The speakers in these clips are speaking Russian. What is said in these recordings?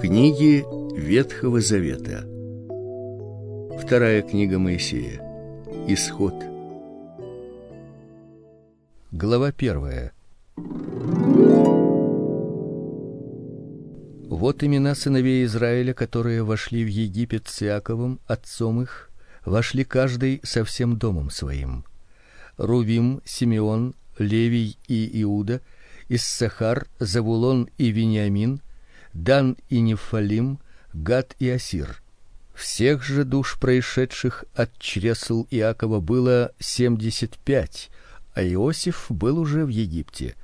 Книги Ветхого Завета. Вторая книга Моисея. Исход. Глава 1. Вот имена сыновей Израиля, которые вошли в Египет с Иаковом, отцом их, вошли каждый со всем домом своим: Рувим, Симеон, Левий и Иуда, Иссахар, Завулон и Вениамин, Дан и Нефалим, Гад и Асир. Всех же душ, происшедших от чресл Иакова, было 75, а Иосиф был уже в Египте.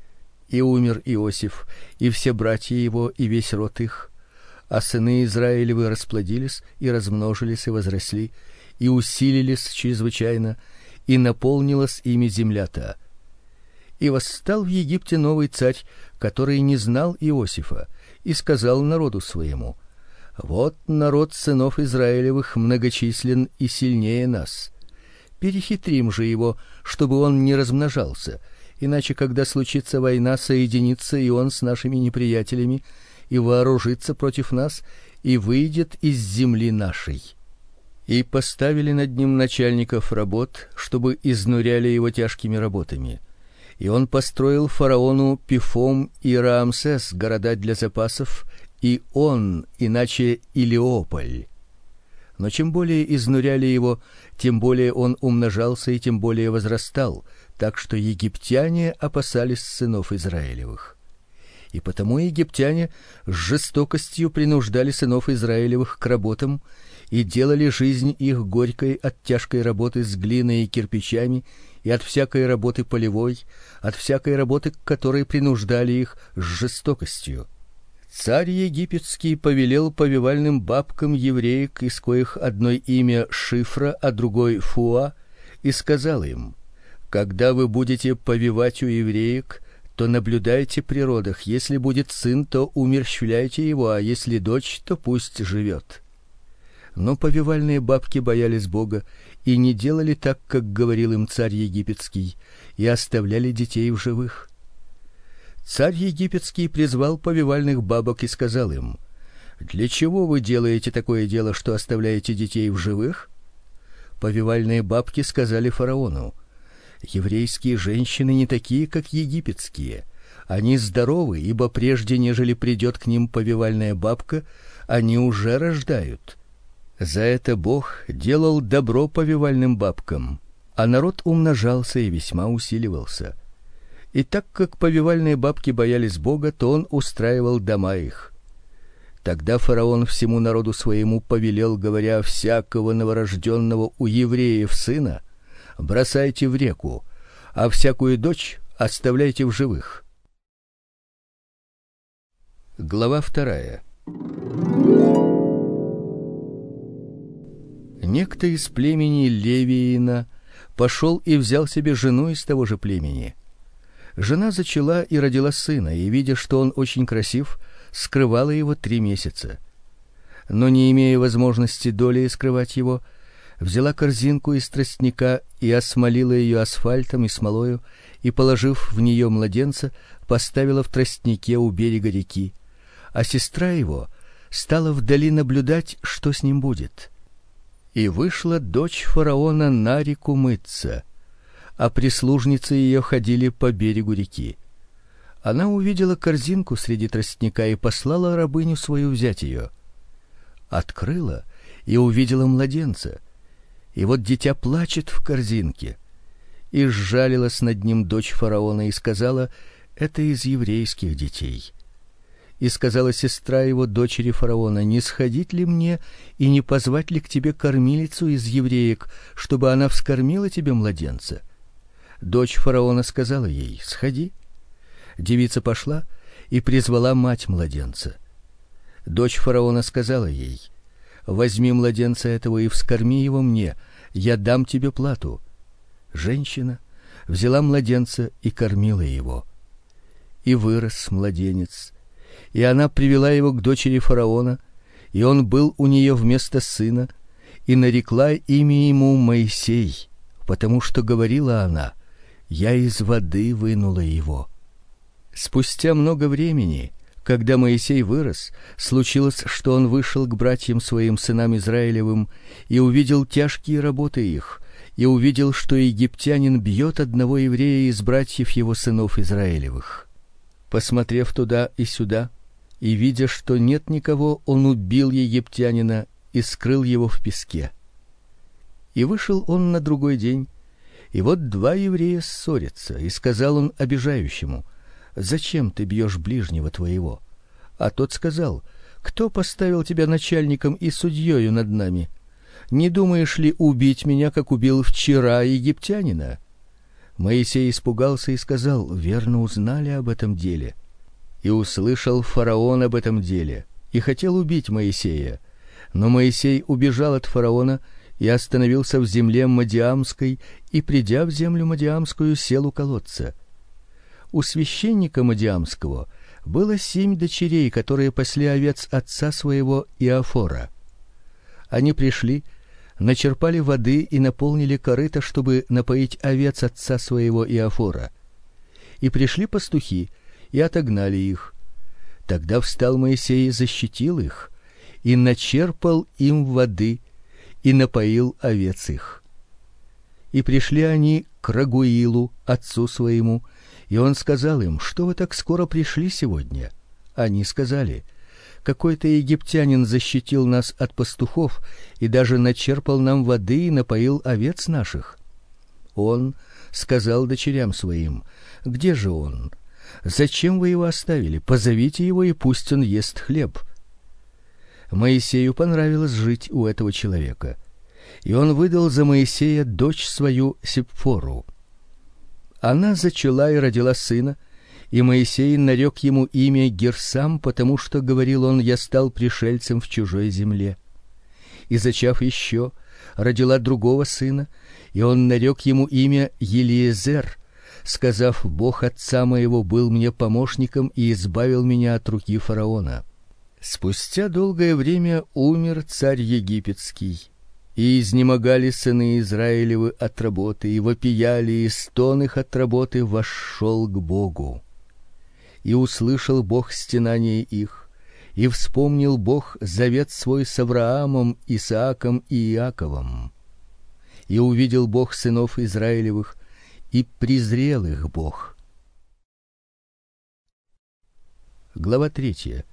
И умер Иосиф, и все братья его, и весь род их. А сыны Израилевы расплодились и размножились и возросли, и усилились чрезвычайно, и наполнилась ими земля-то. И восстал в Египте новый царь, который не знал Иосифа, и сказал народу своему: вот народ сынов Израилевых многочислен и сильнее нас. Перехитрим же его, чтобы он не размножался, иначе, когда случится война, соединится и он с нашими неприятелями и вооружится против нас и выйдет из земли нашей. И поставили над ним начальников работ, чтобы изнуряли его тяжкими работами. И он построил фараону Пифом и Раамсес города для запасов, и Он, иначе Илиополь. Но чем более изнуряли его, тем более он умножался и тем более возрастал, так что египтяне опасались сынов Израилевых. И потому египтяне с жестокостью принуждали сынов Израилевых к работам и делали жизнь их горькой от тяжкой работы с глиной и кирпичами, и от всякой работы полевой, от всякой работы, к которой принуждали их с жестокостью. Царь египетский повелел повивальным бабкам евреек, из коих одной имя Шифра, а другой Фуа, и сказал им: когда вы будете повивать у евреек, то наблюдайте при родах. Если будет сын, то умерщвляйте его, а если дочь, то пусть живет. Но повивальные бабки боялись Бога и не делали так, как говорил им царь египетский, и оставляли детей в живых. Царь египетский призвал повивальных бабок и сказал им: для чего вы делаете такое дело, что оставляете детей в живых? Повивальные бабки сказали фараону: еврейские женщины не такие, как египетские. Они здоровы, ибо прежде нежели придет к ним повивальная бабка, они уже рождают. За это Бог делал добро повивальным бабкам, а народ умножался и весьма усиливался. И так как повивальные бабки боялись Бога, то он устраивал дома их. Тогда фараон всему народу своему повелел, говоря: всякого новорожденного у евреев сына бросайте в реку, а всякую дочь оставляйте в живых. Глава 2. Некто из племени Левиина пошел и взял себе жену из того же племени. Жена зачала и родила сына, и, видя, что он очень красив, скрывала его 3 месяца. Но, не имея возможности долей скрывать его, взяла корзинку из тростника и осмолила ее асфальтом и смолою, и, положив в нее младенца, поставила в тростнике у берега реки, а сестра его стала вдали наблюдать, что с ним будет. И вышла дочь фараона на реку мыться, а прислужницы ее ходили по берегу реки. Она увидела корзинку среди тростника и послала рабыню свою взять ее. Открыла и увидела младенца, и вот дитя плачет в корзинке. И сжалилась над ним дочь фараона и сказала: это из еврейских детей. И сказала сестра его дочери фараона: не сходить ли мне и не позвать ли к тебе кормилицу из евреек, чтобы она вскормила тебе младенца? Дочь фараона сказала ей: сходи. Девица пошла и призвала мать младенца. Дочь фараона сказала ей: возьми младенца этого и вскорми его мне, я дам тебе плату. Женщина взяла младенца и кормила его. И вырос младенец, и она привела его к дочери фараона, и он был у нее вместо сына, и нарекла имя ему Моисей, потому что говорила она: я из воды вынула его. Спустя много времени Когда Моисей вырос, случилось, что он вышел к братьям своим, сынам Израилевым, и увидел тяжкие работы их, и увидел, что египтянин бьет одного еврея из братьев его, сынов Израилевых. Посмотрев туда и сюда, и видя, что нет никого, он убил египтянина и скрыл его в песке. И вышел он на другой день, и вот два еврея ссорятся, и сказал он обижающему: «Зачем ты бьешь ближнего твоего?» А тот сказал: «Кто поставил тебя начальником и судьёю над нами? Не думаешь ли убить меня, как убил вчера египтянина?» Моисей испугался и сказал: «Верно узнали об этом деле». И услышал фараон об этом деле, и хотел убить Моисея. Но Моисей убежал от фараона и остановился в земле Мадиамской, и, придя в землю Мадиамскую, сел у колодца. У священника Мадиамского было 7 дочерей, которые пасли овец отца своего Иофора. Они пришли, начерпали воды и наполнили корыто, чтобы напоить овец отца своего Иофора. И пришли пастухи и отогнали их. Тогда встал Моисей и защитил их, и начерпал им воды, и напоил овец их. И пришли они к Рагуилу, отцу своему, и он сказал им: «Что вы так скоро пришли сегодня?» Они сказали: «Какой-то египтянин защитил нас от пастухов и даже начерпал нам воды и напоил овец наших». Он сказал дочерям своим: «Где же он? Зачем вы его оставили? Позовите его, и пусть он ест хлеб». Моисею понравилось жить у этого человека, и он выдал за Моисея дочь свою Сипфору. Она зачала и родила сына, и Моисей нарек ему имя Герсам, потому что, говорил он, «Я стал пришельцем в чужой земле». И, зачав еще, родила другого сына, и он нарек ему имя Елиезер, сказав: «Бог отца моего был мне помощником и избавил меня от руки фараона». Спустя долгое время умер царь египетский, и изнемогали сыны Израилевы от работы, и вопияли, и стон их от работы вошел к Богу. И услышал Бог стенание их, и вспомнил Бог завет свой с Авраамом, Исааком и Иаковом. И увидел Бог сынов Израилевых, и презрел их Бог. Глава 3.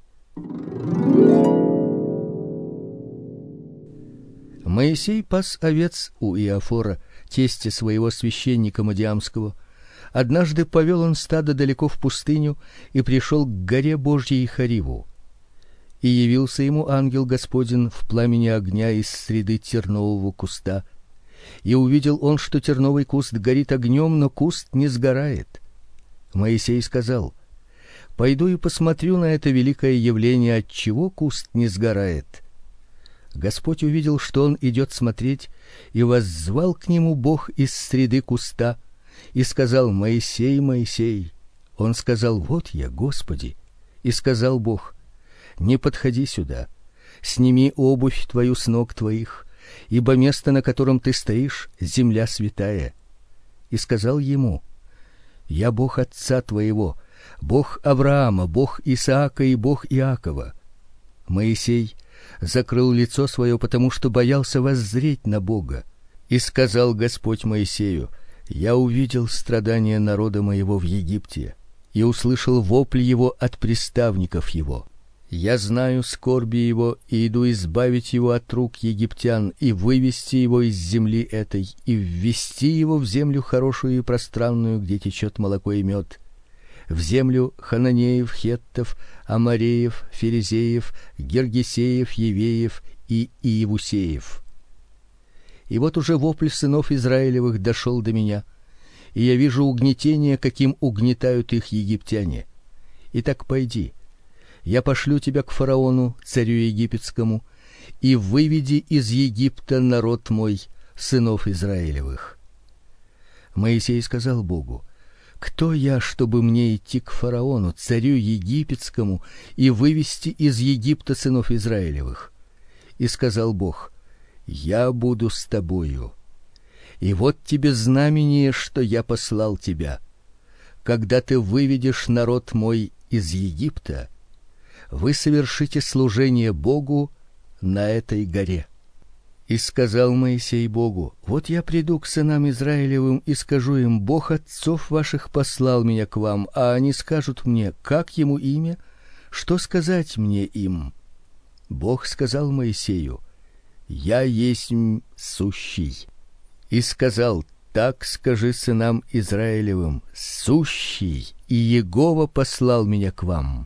Моисей пас овец у Иофора, тестя своего священника Мадиамского. Однажды повел он стадо далеко в пустыню и пришел к горе Божьей Хориву. И явился ему ангел Господень в пламени огня из среды тернового куста. И увидел он, что терновый куст горит огнем, но куст не сгорает. Моисей сказал: «Пойду и посмотрю на это великое явление, отчего куст не сгорает». Господь увидел, что он идет смотреть, и воззвал к нему Бог из среды куста и сказал: «Моисей, Моисей». Он сказал: «Вот я, Господи». И сказал Бог: «Не подходи сюда, сними обувь твою с ног твоих, ибо место, на котором ты стоишь, земля святая». И сказал ему: «Я Бог отца твоего, Бог Авраама, Бог Исаака и Бог Иакова». Моисей закрыл лицо свое, потому что боялся воззреть на Бога. И сказал Господь Моисею: «Я увидел страдания народа моего в Египте и услышал вопль его от приставников его. Я знаю скорби его и иду избавить его от рук египтян и вывести его из земли этой и ввести его в землю хорошую и пространную, где течет молоко и мед, в землю хананеев, хеттов, амореев, ферезеев, гергесеев, евеев и иевусеев». И вот уже вопль сынов Израилевых дошел до меня, и я вижу угнетение, каким угнетают их египтяне. Итак, пойди, я пошлю тебя к фараону, царю египетскому, и выведи из Египта народ мой, сынов Израилевых. Моисей сказал Богу: «Кто я, чтобы мне идти к фараону, царю египетскому, и вывести из Египта сынов Израилевых?» И сказал Бог: «Я буду с тобою. И вот тебе знамение, что я послал тебя. Когда ты выведешь народ мой из Египта, вы совершите служение Богу на этой горе. И сказал Моисей Богу: вот я приду к сынам Израилевым и скажу им: Бог отцов ваших послал меня к вам, а они скажут мне: как ему имя? Что сказать мне им? Бог сказал Моисею: я есмь сущий. И сказал: так скажи сынам Израилевым: сущий, и Егова послал меня к вам.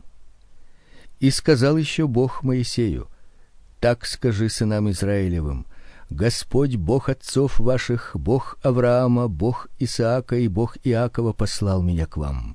И сказал еще Бог Моисею: так скажи сынам Израилевым: Господь Бог отцов ваших, Бог Авраама, Бог Исаака и Бог Иакова послал меня к вам.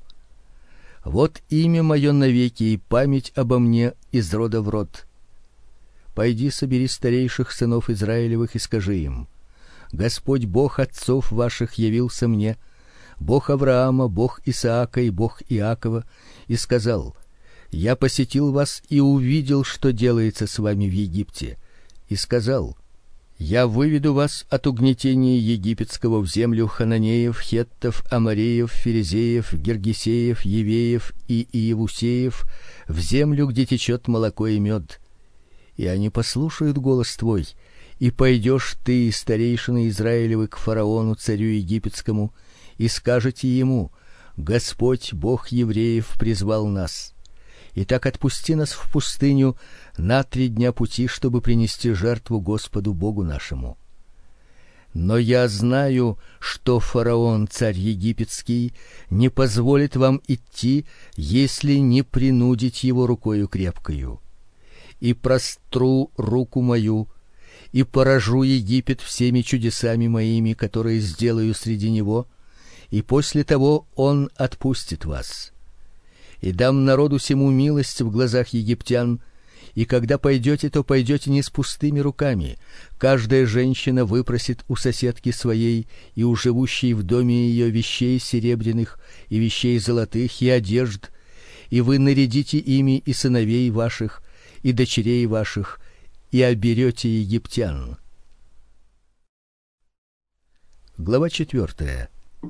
Вот имя мое навеки и память обо мне из рода в род. Пойди, собери старейших сынов Израилевых и скажи им: Господь Бог отцов ваших явился мне, Бог Авраама, Бог Исаака и Бог Иакова, и сказал: я посетил вас и увидел, что делается с вами в Египте, и сказал: я выведу вас от угнетения египетского в землю хананеев, хеттов, амореев, ферезеев, гиргесеев, евеев и иевусеев, в землю, где течет молоко и мед. И они послушают голос твой, и пойдешь ты и старейшины Израилевы к фараону, царю египетскому, и скажете ему: Господь Бог евреев призвал нас. Итак, отпусти нас в пустыню на 3 дня пути, чтобы принести жертву Господу Богу нашему. Но я знаю, что фараон, царь египетский, не позволит вам идти, если не принудить его рукою крепкою. И простру руку мою, и поражу Египет всеми чудесами моими, которые сделаю среди него, и после того он отпустит вас. И дам народу сему милость в глазах египтян, и когда пойдете, то пойдете не с пустыми руками. Каждая женщина выпросит у соседки своей и у живущей в доме ее вещей серебряных и вещей золотых и одежд, и вы нарядите ими и сыновей ваших, и дочерей ваших, и оберете египтян. Глава 4.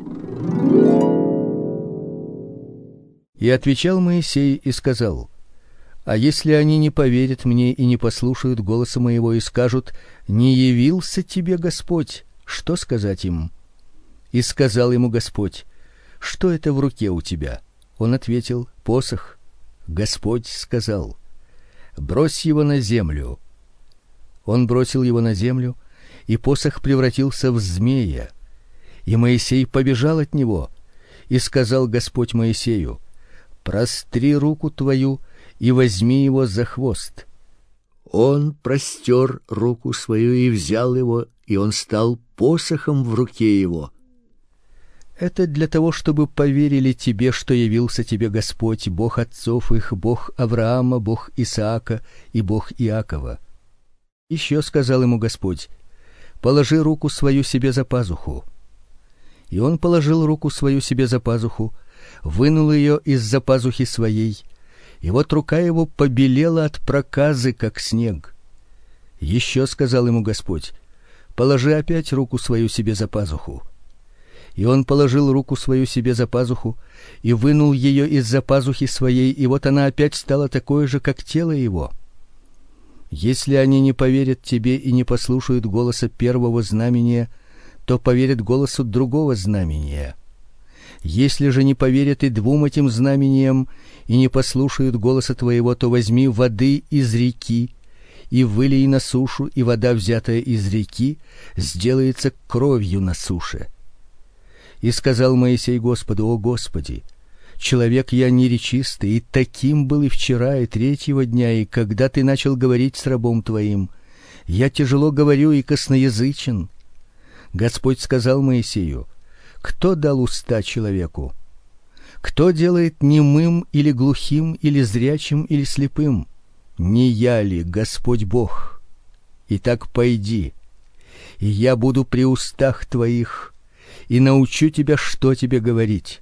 И отвечал Моисей и сказал: а если они не поверят мне и не послушают голоса моего и скажут: не явился тебе Господь, что сказать им? И сказал ему Господь: что это в руке у тебя? Он ответил: посох. Господь сказал: брось его на землю. Он бросил его на землю, и посох превратился в змея. И Моисей побежал от него, и сказал Господь Моисею: простри руку твою и возьми его за хвост. Он простер руку свою и взял его, и он стал посохом в руке его. Это для того, чтобы поверили тебе, что явился тебе Господь, Бог отцов их, Бог Авраама, Бог Исаака и Бог Иакова. Еще сказал ему Господь: положи руку свою себе за пазуху. И он положил руку свою себе за пазуху, вынул ее из-за пазухи своей, и вот рука его побелела от проказы, как снег. Еще сказал ему Господь: положи опять руку свою себе за пазуху. И он положил руку свою себе за пазуху и вынул ее из-за пазухи своей, и вот она опять стала такой же, как тело его. Если они не поверят тебе и не послушают голоса первого знамения, то поверят голосу другого знамения. Если же не поверят и 2 этим знамениям и не послушают голоса твоего, то возьми воды из реки и вылей на сушу, и вода, взятая из реки, сделается кровью на суше. И сказал Моисей Господу: о Господи, человек я неречистый, и таким был и вчера, и 3-го дня, и когда ты начал говорить с рабом твоим, я тяжело говорю и косноязычен. Господь сказал Моисею: кто дал уста человеку? Кто делает немым или глухим, или зрячим, или слепым? Не я ли, Господь Бог? Итак, пойди, и я буду при устах твоих, и научу тебя, что тебе говорить.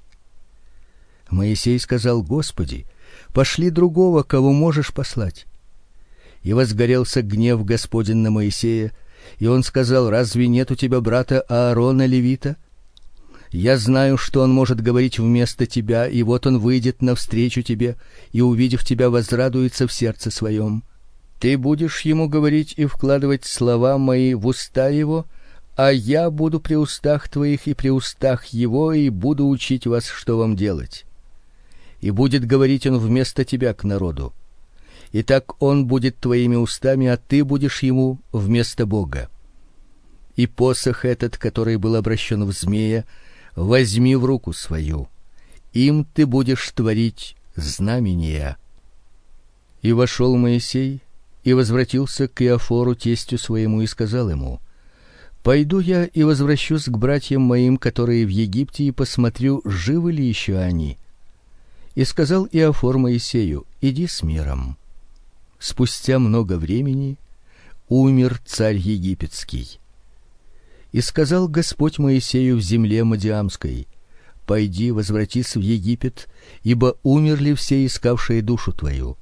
Моисей сказал: Господи, пошли другого, кого можешь послать. И возгорелся гнев Господень на Моисея, и он сказал: разве нет у тебя брата Аарона левита? Я знаю, что он может говорить вместо тебя, и вот он выйдет навстречу тебе, и, увидев тебя, возрадуется в сердце своем. Ты будешь ему говорить и вкладывать слова мои в уста его, а я буду при устах твоих и при устах его, и буду учить вас, что вам делать. И будет говорить он вместо тебя к народу. Итак, он будет твоими устами, а ты будешь ему вместо Бога. И посох этот, который был обращен в змея, возьми в руку свою. Им ты будешь творить знамения. И вошел Моисей и возвратился к Иофору тестю своему и сказал ему: Пойду я и возвращусь к братьям моим, которые в Египте, и посмотрю, живы ли еще они. И сказал Иофор Моисею: Иди с миром. Спустя много времени умер царь египетский. И сказал Господь Моисею в земле Мадиамской: Пойди, возвратись в Египет, ибо умерли все искавшие душу твою.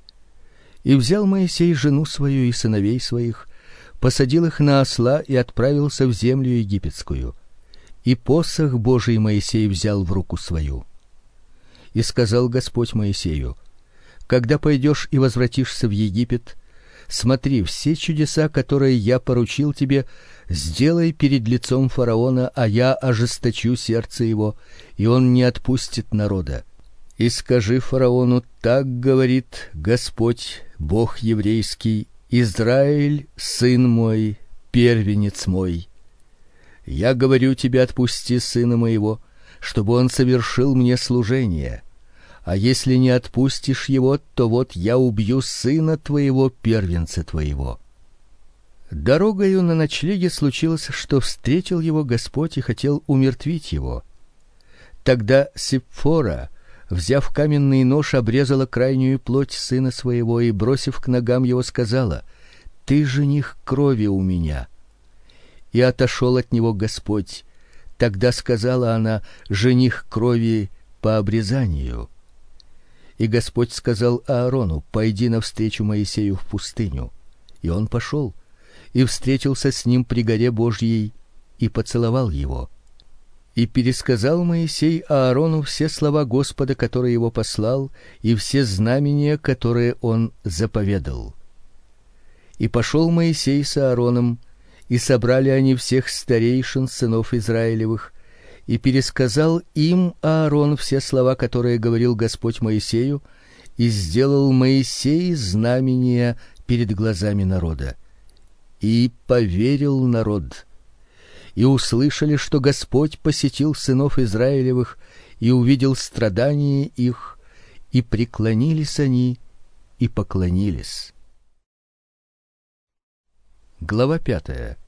И взял Моисей жену свою и сыновей своих, посадил их на осла и отправился в землю египетскую. И посох Божий Моисей взял в руку свою. И сказал Господь Моисею: Когда пойдешь и возвратишься в Египет, смотри, все чудеса, которые я поручил тебе, сделай перед лицом фараона, а я ожесточу сердце его, и он не отпустит народа. И скажи фараону: так говорит Господь, Бог еврейский: Израиль, сын мой, первенец мой. Я говорю тебе: отпусти сына моего, чтобы он совершил мне служение. А если не отпустишь его, то вот я убью сына твоего, первенца твоего. Дорогою на ночлеге случилось, что встретил его Господь и хотел умертвить его. Тогда Сипфора, взяв каменный нож, обрезала крайнюю плоть сына своего и, бросив к ногам его, сказала: Ты жених крови у меня. И отошел от него Господь. Тогда сказала она: жених крови по обрезанию. И Господь сказал Аарону: Пойди навстречу Моисею в пустыню. И он пошел и встретился с ним при горе Божьей и поцеловал его. И пересказал Моисей Аарону все слова Господа, который его послал, и все знамения, которые он заповедал. И пошел Моисей с Аароном, и собрали они всех старейшин сынов Израилевых, и пересказал им Аарон все слова, которые говорил Господь Моисею, и сделал Моисей знамения перед глазами народа. И поверил народ. И услышали, что Господь посетил сынов Израилевых и увидел страдания их, и преклонились они и поклонились. Глава 5.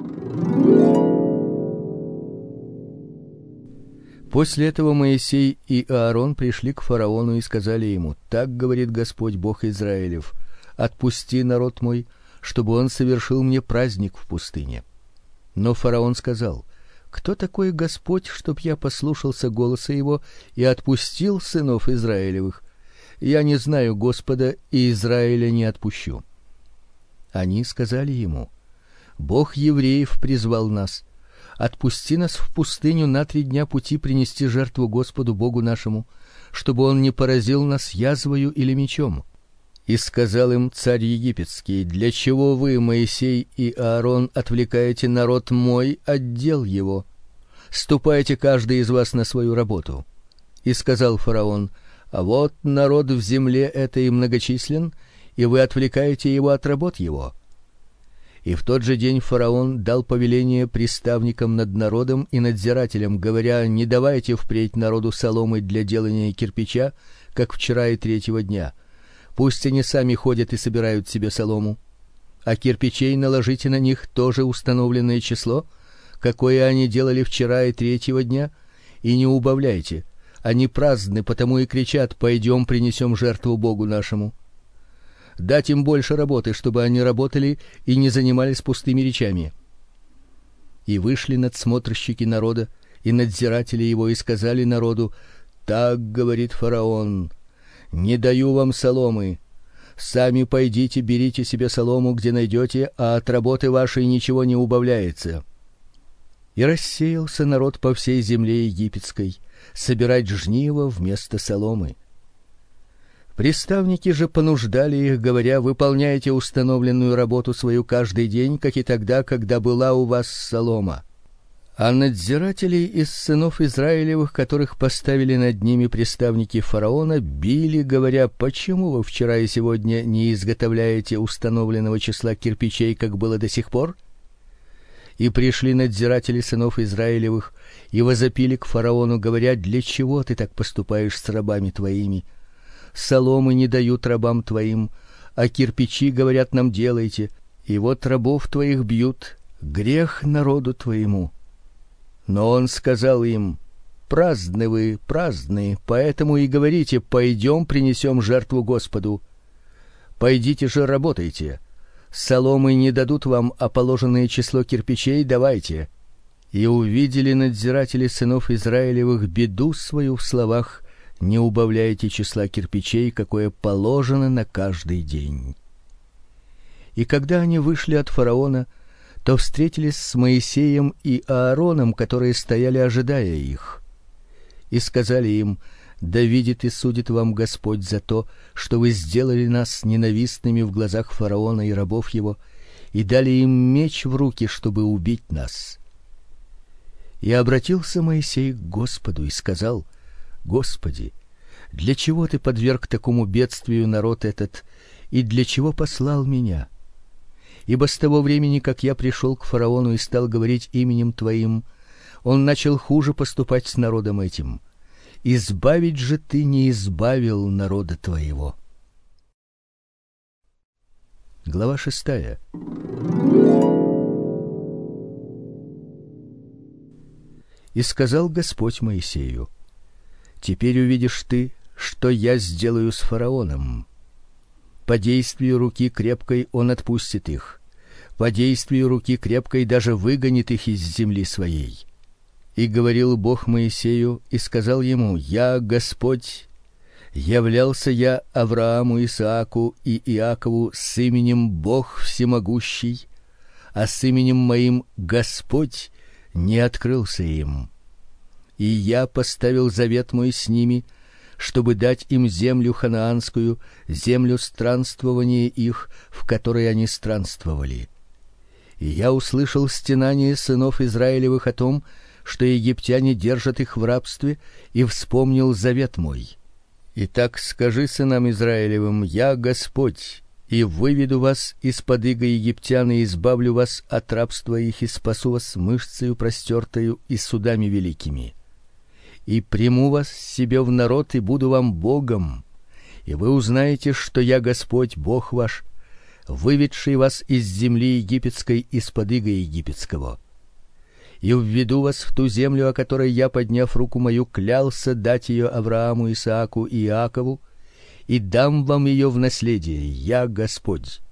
После этого Моисей и Аарон пришли к фараону и сказали ему: Так говорит Господь, Бог Израилев: отпусти народ мой, чтобы он совершил мне праздник в пустыне. Но фараон сказал: Кто такой Господь, чтоб я послушался голоса его и отпустил сынов Израилевых? Я не знаю Господа, и Израиля не отпущу. Они сказали ему: Бог евреев призвал нас. Отпусти нас в пустыню на 3 дня пути принести жертву Господу Богу нашему, чтобы он не поразил нас язвою или мечом. И сказал им царь египетский: Для чего вы, Моисей и Аарон, отвлекаете народ мой от дел его? Ступайте каждый из вас на свою работу. И сказал фараон: А вот народ в земле этой многочислен, и вы отвлекаете его от работ его. И в тот же день фараон дал повеление приставникам над народом и надзирателям, говоря: Не давайте впредь народу соломы для делания кирпича, как вчера и 3-го дня. Пусть они сами ходят и собирают себе солому. А кирпичей наложите на них тоже установленное число, какое они делали вчера и 3-го дня, и не убавляйте. Они праздны, потому и кричат: Пойдем, принесем жертву Богу нашему. Дать им больше работы, чтобы они работали и не занимались пустыми речами. И вышли надсмотрщики народа и надзиратели его и сказали народу: Так говорит фараон: Не даю вам соломы. Сами пойдите, берите себе солому, где найдете, а от работы вашей ничего не убавляется. И рассеялся народ по всей земле египетской, собирать жниво вместо соломы. Приставники же понуждали их, говоря: выполняйте установленную работу свою каждый день, как и тогда, когда была у вас солома. А надзирателей из сынов Израилевых, которых поставили над ними приставники фараона, били, говоря: почему вы вчера и сегодня не изготовляете установленного числа кирпичей, как было до сих пор? И пришли надзиратели сынов Израилевых и возопили к фараону, говоря: для чего ты так поступаешь с рабами твоими? Соломы не дают рабам твоим, а кирпичи, говорят, нам делайте. И вот рабов твоих бьют, грех народу твоему. Но он сказал им: праздны вы, праздны, поэтому и говорите: пойдем принесем жертву Господу. Пойдите же, работайте. Соломы не дадут вам, а положенное число кирпичей давайте. И увидели надзиратели сынов Израилевых беду свою в словах: не убавляйте числа кирпичей, какое положено на каждый день. И когда они вышли от фараона, то встретились с Моисеем и Аароном, которые стояли, ожидая их. И сказали им: да видит и судит вам Господь за то, что вы сделали нас ненавистными в глазах фараона и рабов его, и дали им меч в руки, чтобы убить нас. И обратился Моисей к Господу и сказал: Господи, для чего ты подверг такому бедствию народ этот, и для чего послал меня? Ибо с того времени, как я пришел к фараону и стал говорить именем твоим, он начал хуже поступать с народом этим. Избавить же ты не избавил народа твоего. Глава 6. И сказал Господь Моисею: теперь увидишь ты, что я сделаю с фараоном. По действию руки крепкой он отпустит их, по действию руки крепкой даже выгонит их из земли своей. И говорил Бог Моисею и сказал ему: я Господь, являлся я Аврааму, Исааку и Иакову с именем Бог всемогущий, а с именем моим Господь не открылся им. И я поставил завет мой с ними, чтобы дать им землю ханаанскую, землю странствования их, в которой они странствовали. И я услышал стенание сынов Израилевых о том, что египтяне держат их в рабстве, и вспомнил завет мой. Итак, скажи сынам Израилевым: я Господь, и выведу вас из-под ига египтян, и избавлю вас от рабства их, и спасу вас мышцею простертою и судами великими. И приму вас себе в народ, и буду вам Богом, и вы узнаете, что я Господь, Бог ваш, выведший вас из земли египетской, из-под ига египетского. И введу вас в ту землю, о которой я, подняв руку мою, клялся дать ее Аврааму, Исааку и Иакову, и дам вам ее в наследие. Я Господь.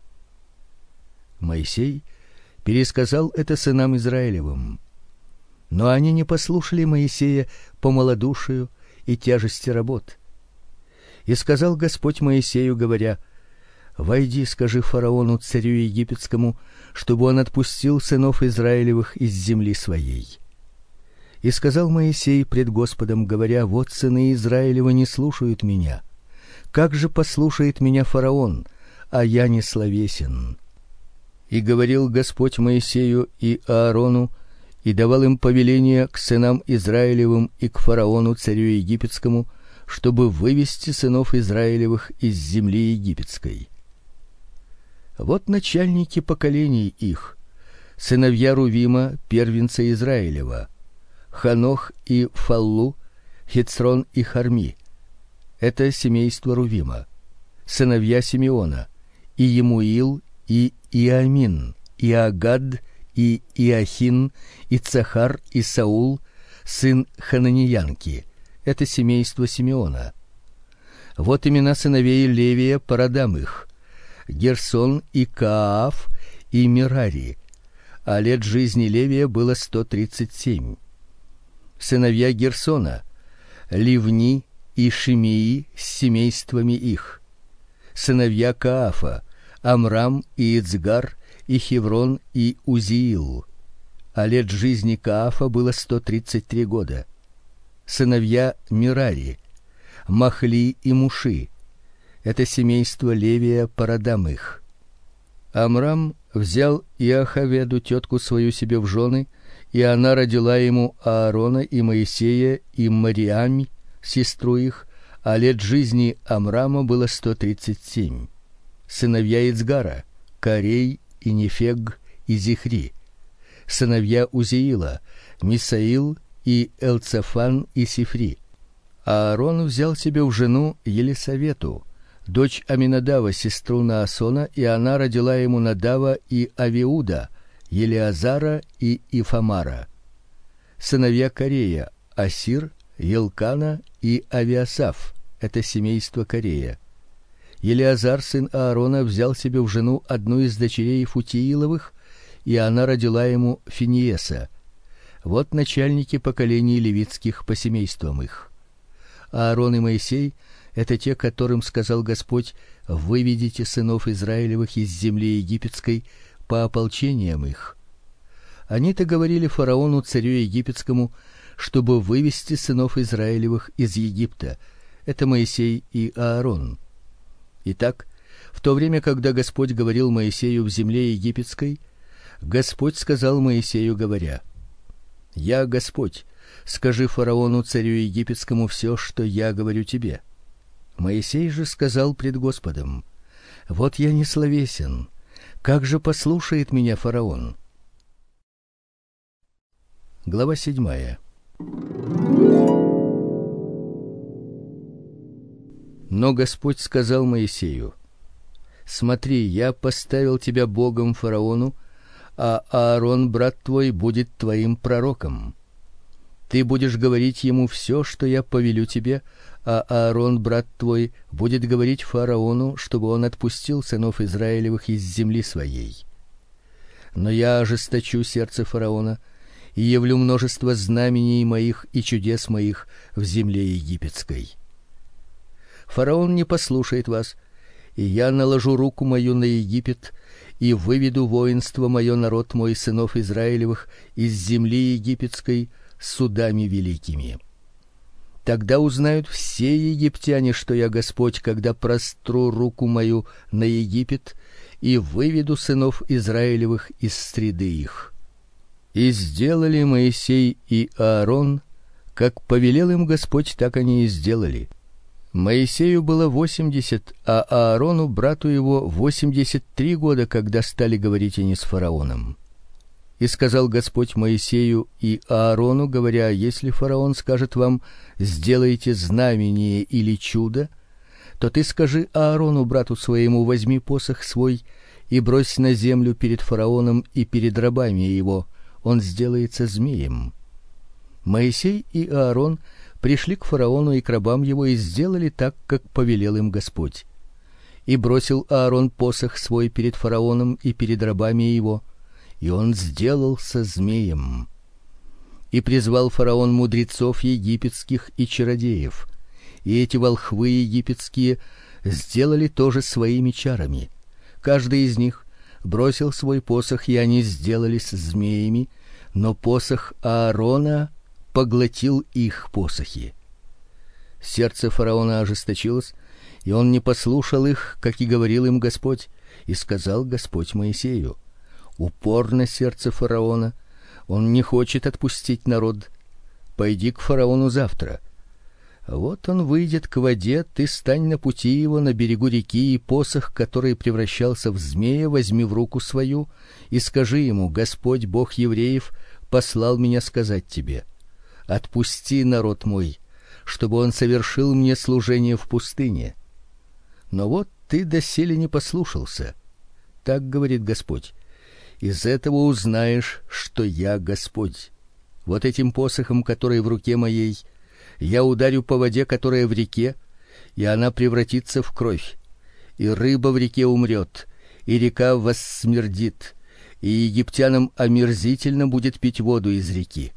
Моисей пересказал это сынам Израилевым. Но они не послушали Моисея по малодушию и тяжести работ. И сказал Господь Моисею, говоря: войди, скажи фараону, царю египетскому, чтобы он отпустил сынов Израилевых из земли своей. И сказал Моисей пред Господом, говоря: вот сыны Израилевы не слушают меня. Как же послушает меня фараон, а я не словесен? И говорил Господь Моисею и Аарону, и давал им повеление к сынам Израилевым и к фараону, царю египетскому, чтобы вывести сынов Израилевых из земли египетской. Вот начальники поколений их: сыновья Рувима, первенца Израилева, Ханох и Фаллу, Хецрон и Харми. Это семейство Рувима. Сыновья Симеона: Иемуил и Иамин, и Агад, и Иохин, и Цахар, и Саул, сын Хананеянки. Это семейство Симеона. Вот имена сыновей Левия по родам их: Герсон и Кааф и Мерари. А лет жизни Левия было 137. Сыновья Герсона: Ливни и Шимеи с семействами их. Сыновья Каафа: Амрам и Ицгар, и Хеврон и Узиил. а лет жизни Каафа было 133 года. Сыновья Мерари: Махли и Муши. Это семейство Левия по родам их. Амрам взял Иохаведу, тетку свою, себе в жены, и она родила ему Аарона и Моисея и Мариам, сестру их, а лет жизни Амрама было 137. Сыновья Ицгара: Карей и Нефег и Зихри. Сыновья Узиила: Мисаил и Элцафан и Сифри. Аарон взял себе в жену Елисавету, дочь Аминадава, сестру Наасона, и она родила ему Надава и Авиуда, Елиазара и Ифамара. Сыновья Корея: Асир, Елкана и Авиасаф. Это семейство Корея. Елиазар, сын Аарона, взял себе в жену одну из дочерей Футииловых, и она родила ему Финиеса. Вот начальники поколений левитских по семействам их. Аарон и Моисей — это те, которым сказал Господь: выведите сынов Израилевых из земли египетской по ополчениям их. Они-то говорили фараону, царю египетскому, чтобы вывести сынов Израилевых из Египта. Это Моисей и Аарон. Итак, в то время, когда Господь говорил Моисею в земле египетской, Господь сказал Моисею, говоря: «Я Господь, скажи фараону, царю египетскому, все, что я говорю тебе». Моисей же сказал пред Господом: «Вот я не словесен, как же послушает меня фараон?» Глава 7. Но Господь сказал Моисею: «Смотри, я поставил тебя богом фараону, а Аарон, брат твой, будет твоим пророком. Ты будешь говорить ему все, что я повелю тебе, а Аарон, брат твой, будет говорить фараону, чтобы он отпустил сынов Израилевых из земли своей. Но я ожесточу сердце фараона и явлю множество знамений моих и чудес моих в земле египетской. Фараон не послушает вас, и я наложу руку мою на Египет и выведу воинство мое, народ мой, сынов Израилевых, из земли египетской судами великими. Тогда узнают все египтяне, что я Господь, когда простру руку мою на Египет и выведу сынов Израилевых из среды их». И сделали Моисей и Аарон, как повелел им Господь, так они и сделали. Моисею было 80, а Аарону, брату его, 83 года, когда стали говорить они с фараоном. И сказал Господь Моисею и Аарону, говоря: если фараон скажет вам: сделайте знамение или чудо, то ты скажи Аарону, брату своему: возьми посох свой и брось на землю перед фараоном и перед рабами его, он сделается змеем. Моисей и Аарон пришли к фараону и к рабам его и сделали так, как повелел им Господь. И бросил Аарон посох свой перед фараоном и перед рабами его, и он сделался змеем. И призвал фараон мудрецов египетских и чародеев, и эти волхвы египетские сделали тоже своими чарами. Каждый из них бросил свой посох, и они сделались змеями, но посох Аарона поглотил их посохи. Сердце фараона ожесточилось, и он не послушал их, как и говорил им Господь. И сказал Господь Моисею: упорно сердце фараона, он не хочет отпустить народ. Пойди к фараону завтра. Вот он выйдет к воде, ты стань на пути его на берегу реки, и посох, который превращался в змея, возьми в руку свою, и скажи ему: Господь, Бог евреев, послал меня сказать тебе: отпусти народ мой, чтобы он совершил мне служение в пустыне. Но вот ты доселе не послушался. Так говорит Господь: из этого узнаешь, что я Господь. Вот этим посохом, который в руке моей, я ударю по воде, которая в реке, и она превратится в кровь, и рыба в реке умрет, и река воссмердит, и египтянам омерзительно будет пить воду из реки.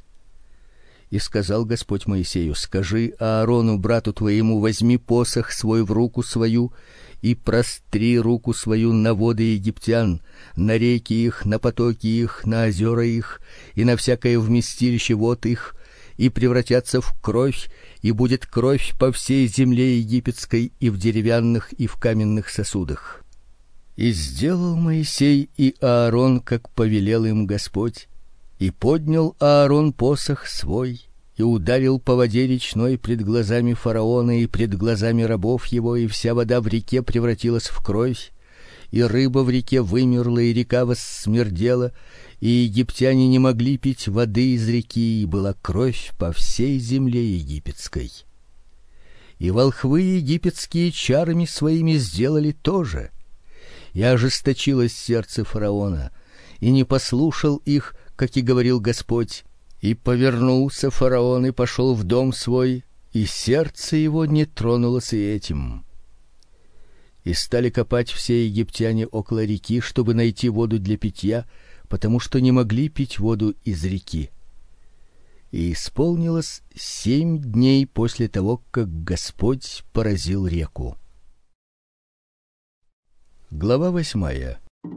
И сказал Господь Моисею: скажи Аарону, брату твоему: возьми посох свой в руку свою и простри руку свою на воды египтян, на реки их, на потоки их, на озера их и на всякое вместилище вод их, и превратятся в кровь, и будет кровь по всей земле египетской и в деревянных, и в каменных сосудах. И сделал Моисей и Аарон, как повелел им Господь, и поднял Аарон посох свой, и ударил по воде речной пред глазами фараона и пред глазами рабов его, и вся вода в реке превратилась в кровь, и рыба в реке вымерла, и река воссмердела, и египтяне не могли пить воды из реки, и была кровь по всей земле египетской. И волхвы египетские чарами своими сделали то же, и ожесточилось сердце фараона, и не послушал их, как и говорил Господь. И повернулся фараон и пошел в дом свой, и сердце его не тронулось и этим. И стали копать все египтяне около реки, чтобы найти воду для питья, потому что не могли пить воду из реки. И исполнилось 7 дней после того, как Господь поразил реку. Глава 8.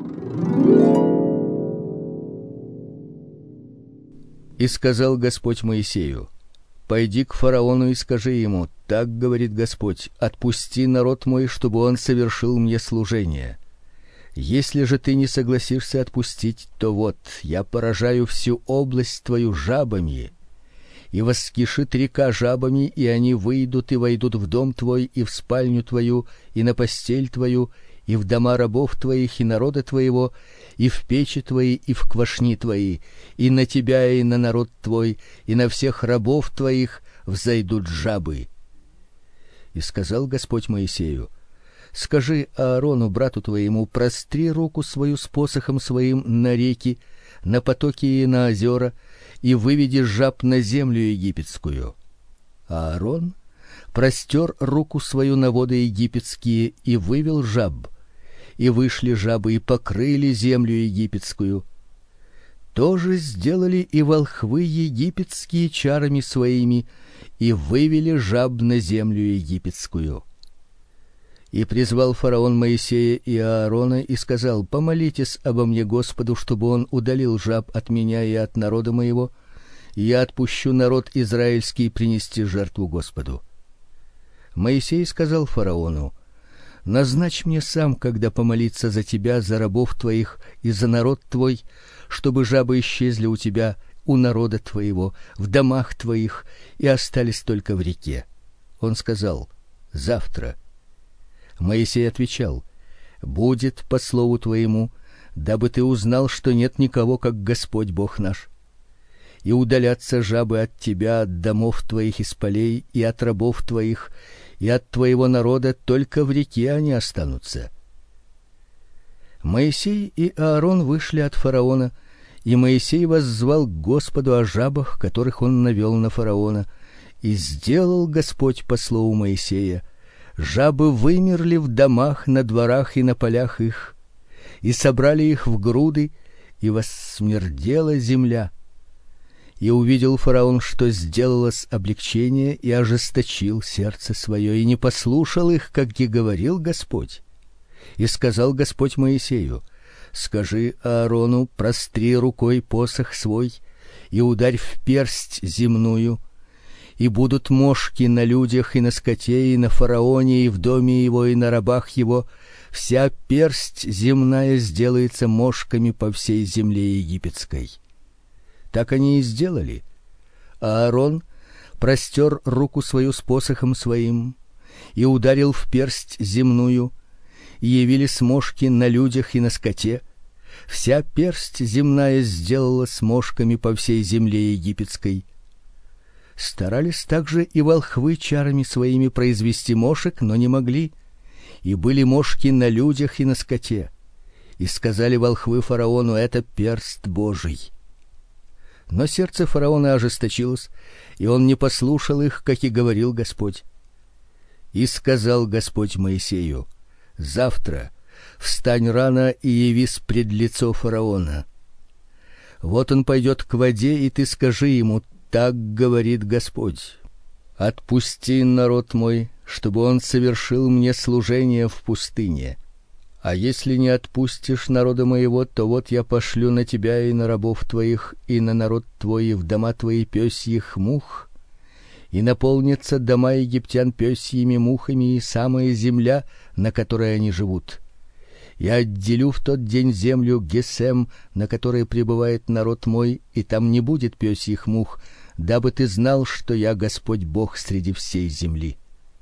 И сказал Господь Моисею: пойди к фараону и скажи ему: так говорит Господь: отпусти народ мой, чтобы он совершил мне служение. Если же ты не согласишься отпустить, то вот я поражаю всю область твою жабами, и воскишит река жабами, и они выйдут и войдут в дом твой, и в спальню твою, и на постель твою, и в дома рабов твоих, и народа твоего, и в печи твои, и в квашни твои, и на тебя, и на народ твой, и на всех рабов твоих взойдут жабы. И сказал Господь Моисею: скажи Аарону, брату твоему, простри руку свою с посохом своим на реки, на потоки и на озера, и выведи жаб на землю египетскую. Аарон простер руку свою на воды египетские и вывел жаб, и вышли жабы и покрыли землю египетскую. То же сделали и волхвы египетские чарами своими, и вывели жаб на землю египетскую. И призвал фараон Моисея и Аарона и сказал: помолитесь обо мне Господу, чтобы он удалил жаб от меня и от народа моего, и я отпущу народ израильский принести жертву Господу. Моисей сказал фараону: назначь мне сам, когда помолиться за тебя, за рабов твоих и за народ твой, чтобы жабы исчезли у тебя, у народа твоего, в домах твоих, и остались только в реке. Он сказал: завтра. Моисей отвечал: будет по слову твоему, дабы ты узнал, что нет никого, как Господь Бог наш. И удалятся жабы от тебя, от домов твоих из полей, и от рабов твоих, и от твоего народа, только в реке они останутся. Моисей и Аарон вышли от фараона, и Моисей воззвал к Господу о жабах, которых он навел на фараона, и сделал Господь по слову Моисея. Жабы вымерли в домах, на дворах и на полях их, и собрали их в груды, и воссмердела земля. И увидел фараон, что сделалось облегчение, и ожесточил сердце свое, и не послушал их, как и говорил Господь. И сказал Господь Моисею: скажи Аарону: простри рукой посох свой и ударь в персть земную, и будут мошки на людях и на скоте, и на фараоне, и в доме его, и на рабах его. Вся персть земная сделается мошками по всей земле египетской. Так они и сделали. Аарон простер руку свою с посохом своим и ударил в персть земную, и явились мошки на людях и на скоте. Вся персть земная сделалась мошками по всей земле египетской. Старались также и волхвы чарами своими произвести мошек, но не могли, и были мошки на людях и на скоте. И сказали волхвы фараону: это перст Божий. Но сердце фараона ожесточилось, и он не послушал их, как и говорил Господь. И сказал Господь Моисею: завтра встань рано и явись пред лицо фараона. Вот он пойдет к воде, и ты скажи ему: так говорит Господь: Отпусти народ мой, чтобы он совершил мне служение в пустыне. А если не отпустишь народа моего, то вот я пошлю на тебя и на рабов твоих, и на народ твой, и в дома твои пёсьих мух, и наполнятся дома египтян пёсьими мухами, и самая земля, на которой они живут. Я отделю в тот день землю Гесем, на которой пребывает народ мой, и там не будет пёсьих мух, дабы ты знал, что я Господь Бог среди всей земли.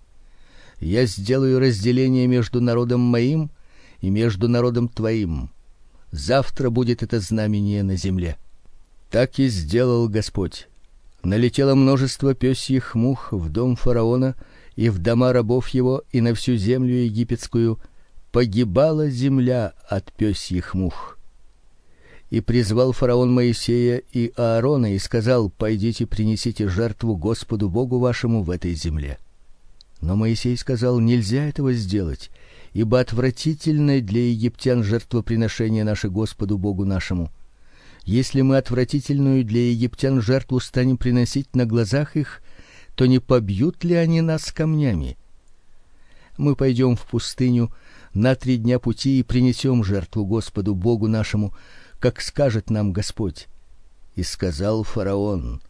Я сделаю разделение между народом моим и между народом твоим. Завтра будет это знамение на земле. Так и сделал Господь. Налетело множество пёсьих мух в дом фараона и в дома рабов его, и на всю землю египетскую погибала земля от пёсьих мух. И призвал фараон Моисея и Аарона и сказал: пойдите, принесите жертву Господу Богу вашему в этой земле. Но Моисей сказал: нельзя этого сделать, ибо отвратительно для египтян жертвоприношение наше Господу Богу нашему. Если мы отвратительную для египтян жертву станем приносить на глазах их, то не побьют ли они нас камнями? Мы пойдем в пустыню на 3 дня пути и принесем жертву Господу Богу нашему, как скажет нам Господь. И сказал фараон: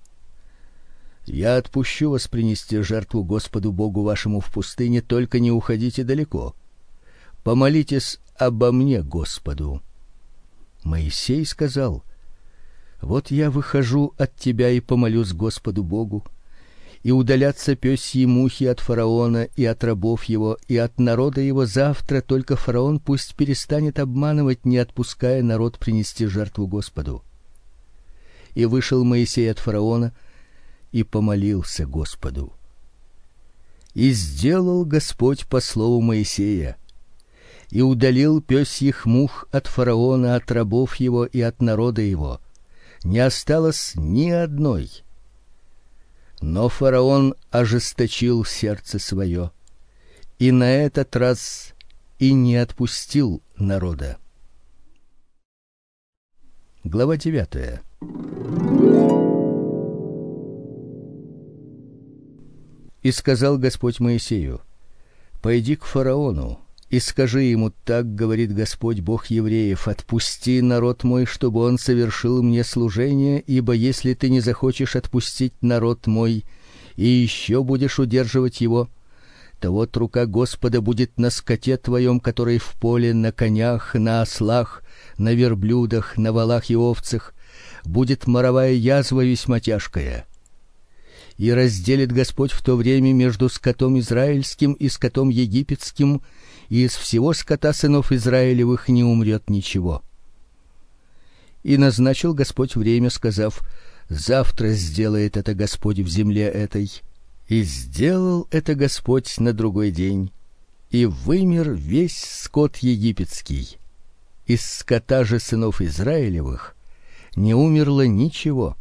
я отпущу вас принести жертву Господу Богу вашему в пустыне, только не уходите далеко. Помолитесь обо мне Господу. Моисей сказал: вот я выхожу от тебя и помолюсь Господу Богу, и удалятся пёсьи мухи от фараона и от рабов его и от народа его завтра, только фараон пусть перестанет обманывать, не отпуская народ принести жертву Господу. И вышел Моисей от фараона и помолился Господу. И сделал Господь по слову Моисея, и удалил пёсьих мух от фараона, от рабов его и от народа его. Не осталось ни одной. Но фараон ожесточил сердце свое, и на этот раз и не отпустил народа. Глава 9. И сказал Господь Моисею: пойди к фараону и скажи ему: так говорит Господь Бог евреев: отпусти народ мой, чтобы он совершил мне служение, ибо если ты не захочешь отпустить народ мой и еще будешь удерживать его, то вот рука Господа будет на скоте твоем, который в поле, на конях, на ослах, на верблюдах, на волах и овцах, будет моровая язва весьма тяжкая. И разделит Господь в то время между скотом израильским и скотом египетским, и из всего скота сынов Израилевых не умрет ничего. И назначил Господь время, сказав: завтра сделает это Господь в земле этой. И сделал это Господь на другой день, и вымер весь скот египетский. Из скота же сынов Израилевых не умерло ничего.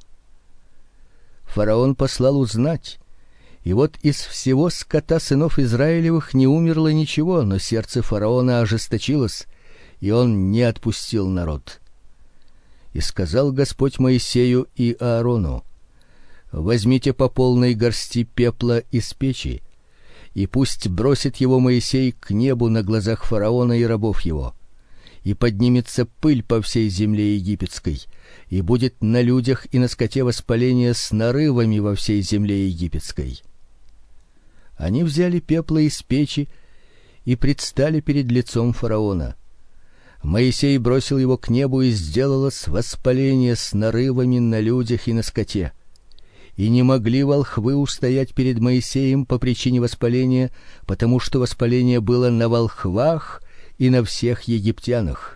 Фараон послал узнать, и вот из всего скота сынов Израилевых не умерло ничего, но сердце фараона ожесточилось, и он не отпустил народ. И сказал Господь Моисею и Аарону: возьмите по полной горсти пепла из печи, и пусть бросит его Моисей к небу на глазах фараона и рабов его, и поднимется пыль по всей земле египетской, и будет на людях и на скоте воспаление с нарывами во всей земле египетской. Они взяли пепла из печи и предстали перед лицом фараона. Моисей бросил его к небу, и сделалось воспаление с нарывами на людях и на скоте. И не могли волхвы устоять перед Моисеем по причине воспаления, потому что воспаление было на волхвах и на всех египтянах.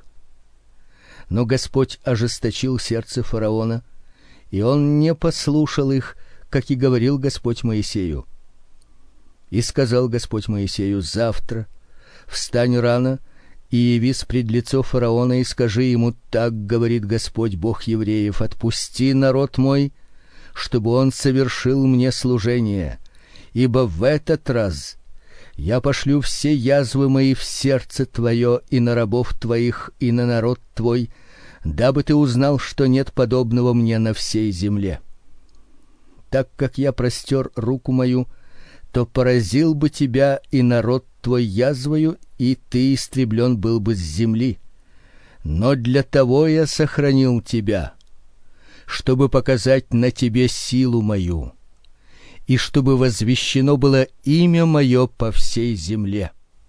Но Господь ожесточил сердце фараона, и он не послушал их, как и говорил Господь Моисею. И сказал Господь Моисею: завтра встань рано и явись пред лицо фараона, и скажи ему: так говорит Господь Бог евреев: отпусти народ мой, чтобы он совершил мне служение, ибо в этот раз я пошлю все язвы мои в сердце твое и на рабов твоих и на народ твой, дабы ты узнал, что нет подобного мне на всей земле. так как я простер руку мою, то поразил бы тебя и народ твой язвою, и ты истреблен был бы с земли. Но для того я сохранил тебя, чтобы показать на тебе силу мою, и чтобы возвещено было имя мое по всей земле.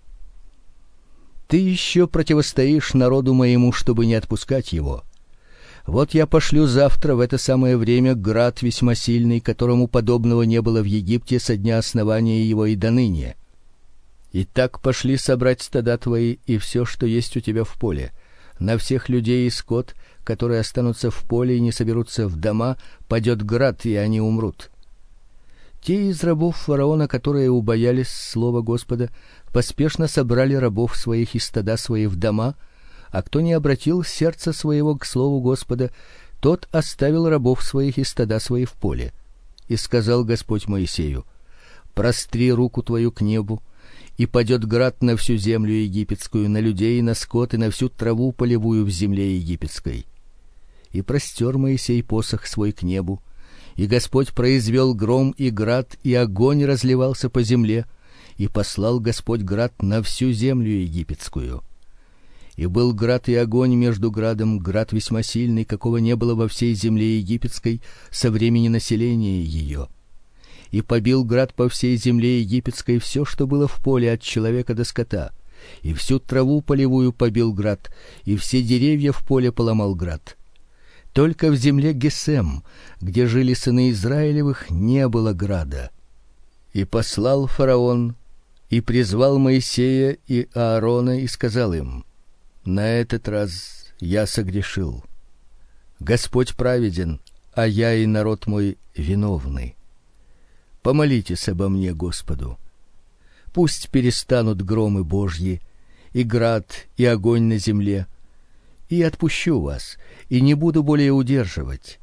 Ты еще противостоишь народу моему, чтобы не отпускать его. Вот я пошлю завтра в это самое время град весьма сильный, которому подобного не было в Египте со дня основания его и до ныне. И так пошли собрать стада твои и все, что есть у тебя в поле. На всех людей и скот, которые останутся в поле и не соберутся в дома, падет град, и они умрут. Те из рабов фараона, которые убоялись слова Господа, поспешно собрали рабов своих и стада свои в дома, а кто не обратил сердце своего к слову Господа, тот оставил рабов своих и стада свои в поле. И сказал Господь Моисею: простри руку твою к небу, и падет град на всю землю египетскую, на людей, на скот и на всю траву полевую в земле египетской. И простер Моисей посох свой к небу, и Господь произвел гром и град, и огонь разливался по земле, и послал Господь град на всю землю египетскую. И был град и огонь между градом, град весьма сильный, какого не было во всей земле египетской со времени населения ее. И побил град по всей земле египетской все, что было в поле от человека до скота, и всю траву полевую побил град, и все деревья в поле поломал град. Только в земле Гесем, где жили сыны Израилевых, не было града. И послал фараон, и призвал Моисея и Аарона, и сказал им: на этот раз я согрешил. Господь праведен, а я и народ мой виновны. Помолитесь обо мне Господу. Пусть перестанут громы Божьи, и град, и огонь на земле, и отпущу вас, и не буду более удерживать.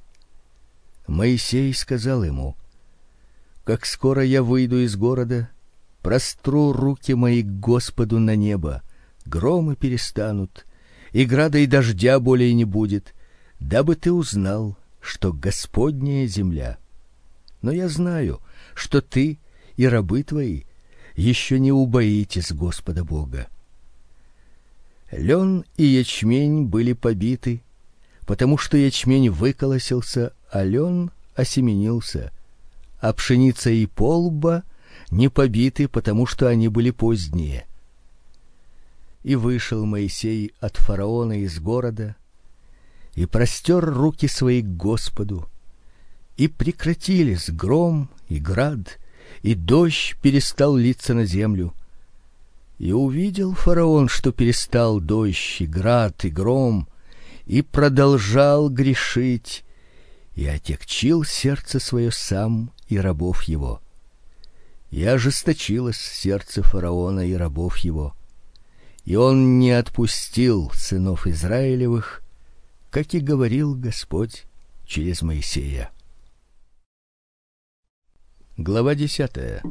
Моисей сказал ему: как скоро я выйду из города, простру руки мои к Господу на небо, громы перестанут, и града и дождя более не будет, дабы ты узнал, что Господняя земля. Но я знаю, что ты и рабы твои еще не убоитесь Господа Бога. Лен и ячмень были побиты, потому что ячмень выколосился, а лен осеменился, а пшеница и полба не побиты, потому что они были поздние. И вышел Моисей от фараона из города, и простер руки свои к Господу, и прекратились гром и град, и дождь перестал литься на землю. И увидел фараон, что перестал дождь и град и гром, и продолжал грешить, и отягчил сердце свое сам и рабов его. И ожесточилось сердце фараона и рабов его, и он не отпустил сынов Израилевых, как и говорил Господь через Моисея. Глава 10.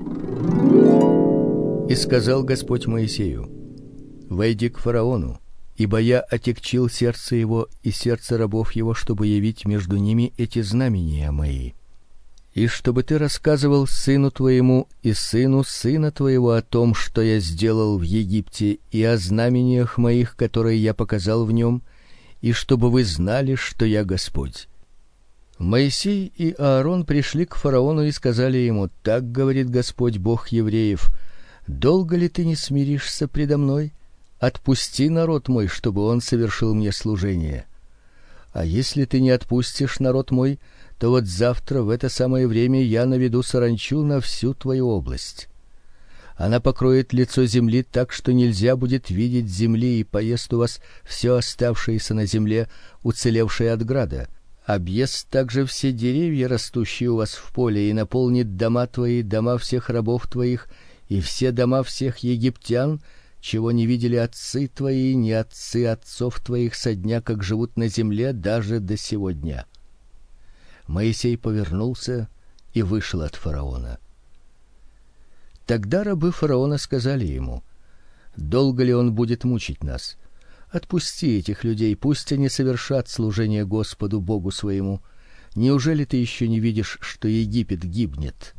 И сказал Господь Моисею: войди к фараону, ибо я отягчил сердце его и сердце рабов его, чтобы явить между ними эти знамения мои. И чтобы ты рассказывал сыну твоему и сыну сына твоего о том, что я сделал в Египте, и о знамениях моих, которые я показал в нем, и чтобы вы знали, что я Господь. Моисей и Аарон пришли к фараону и сказали ему: так говорит Господь Бог евреев: долго ли ты не смиришься предо мной? Отпусти народ мой, чтобы он совершил мне служение. А если ты не отпустишь народ мой, то вот завтра в это самое время я наведу саранчу на всю твою область. Она покроет лицо земли так, что нельзя будет видеть земли, и поест у вас все оставшееся на земле, уцелевшее от града. Объест также все деревья, растущие у вас в поле, и наполнит дома твои, дома всех рабов твоих, и все дома всех египтян, чего не видели отцы твои, ни отцы отцов твоих со дня, как живут на земле, даже до сего дня. Моисей повернулся и вышел от фараона. Тогда рабы фараона сказали ему: долго ли он будет мучить нас? Отпусти этих людей, пусть они совершат служение Господу Богу своему. Неужели ты еще не видишь, что Египет гибнет?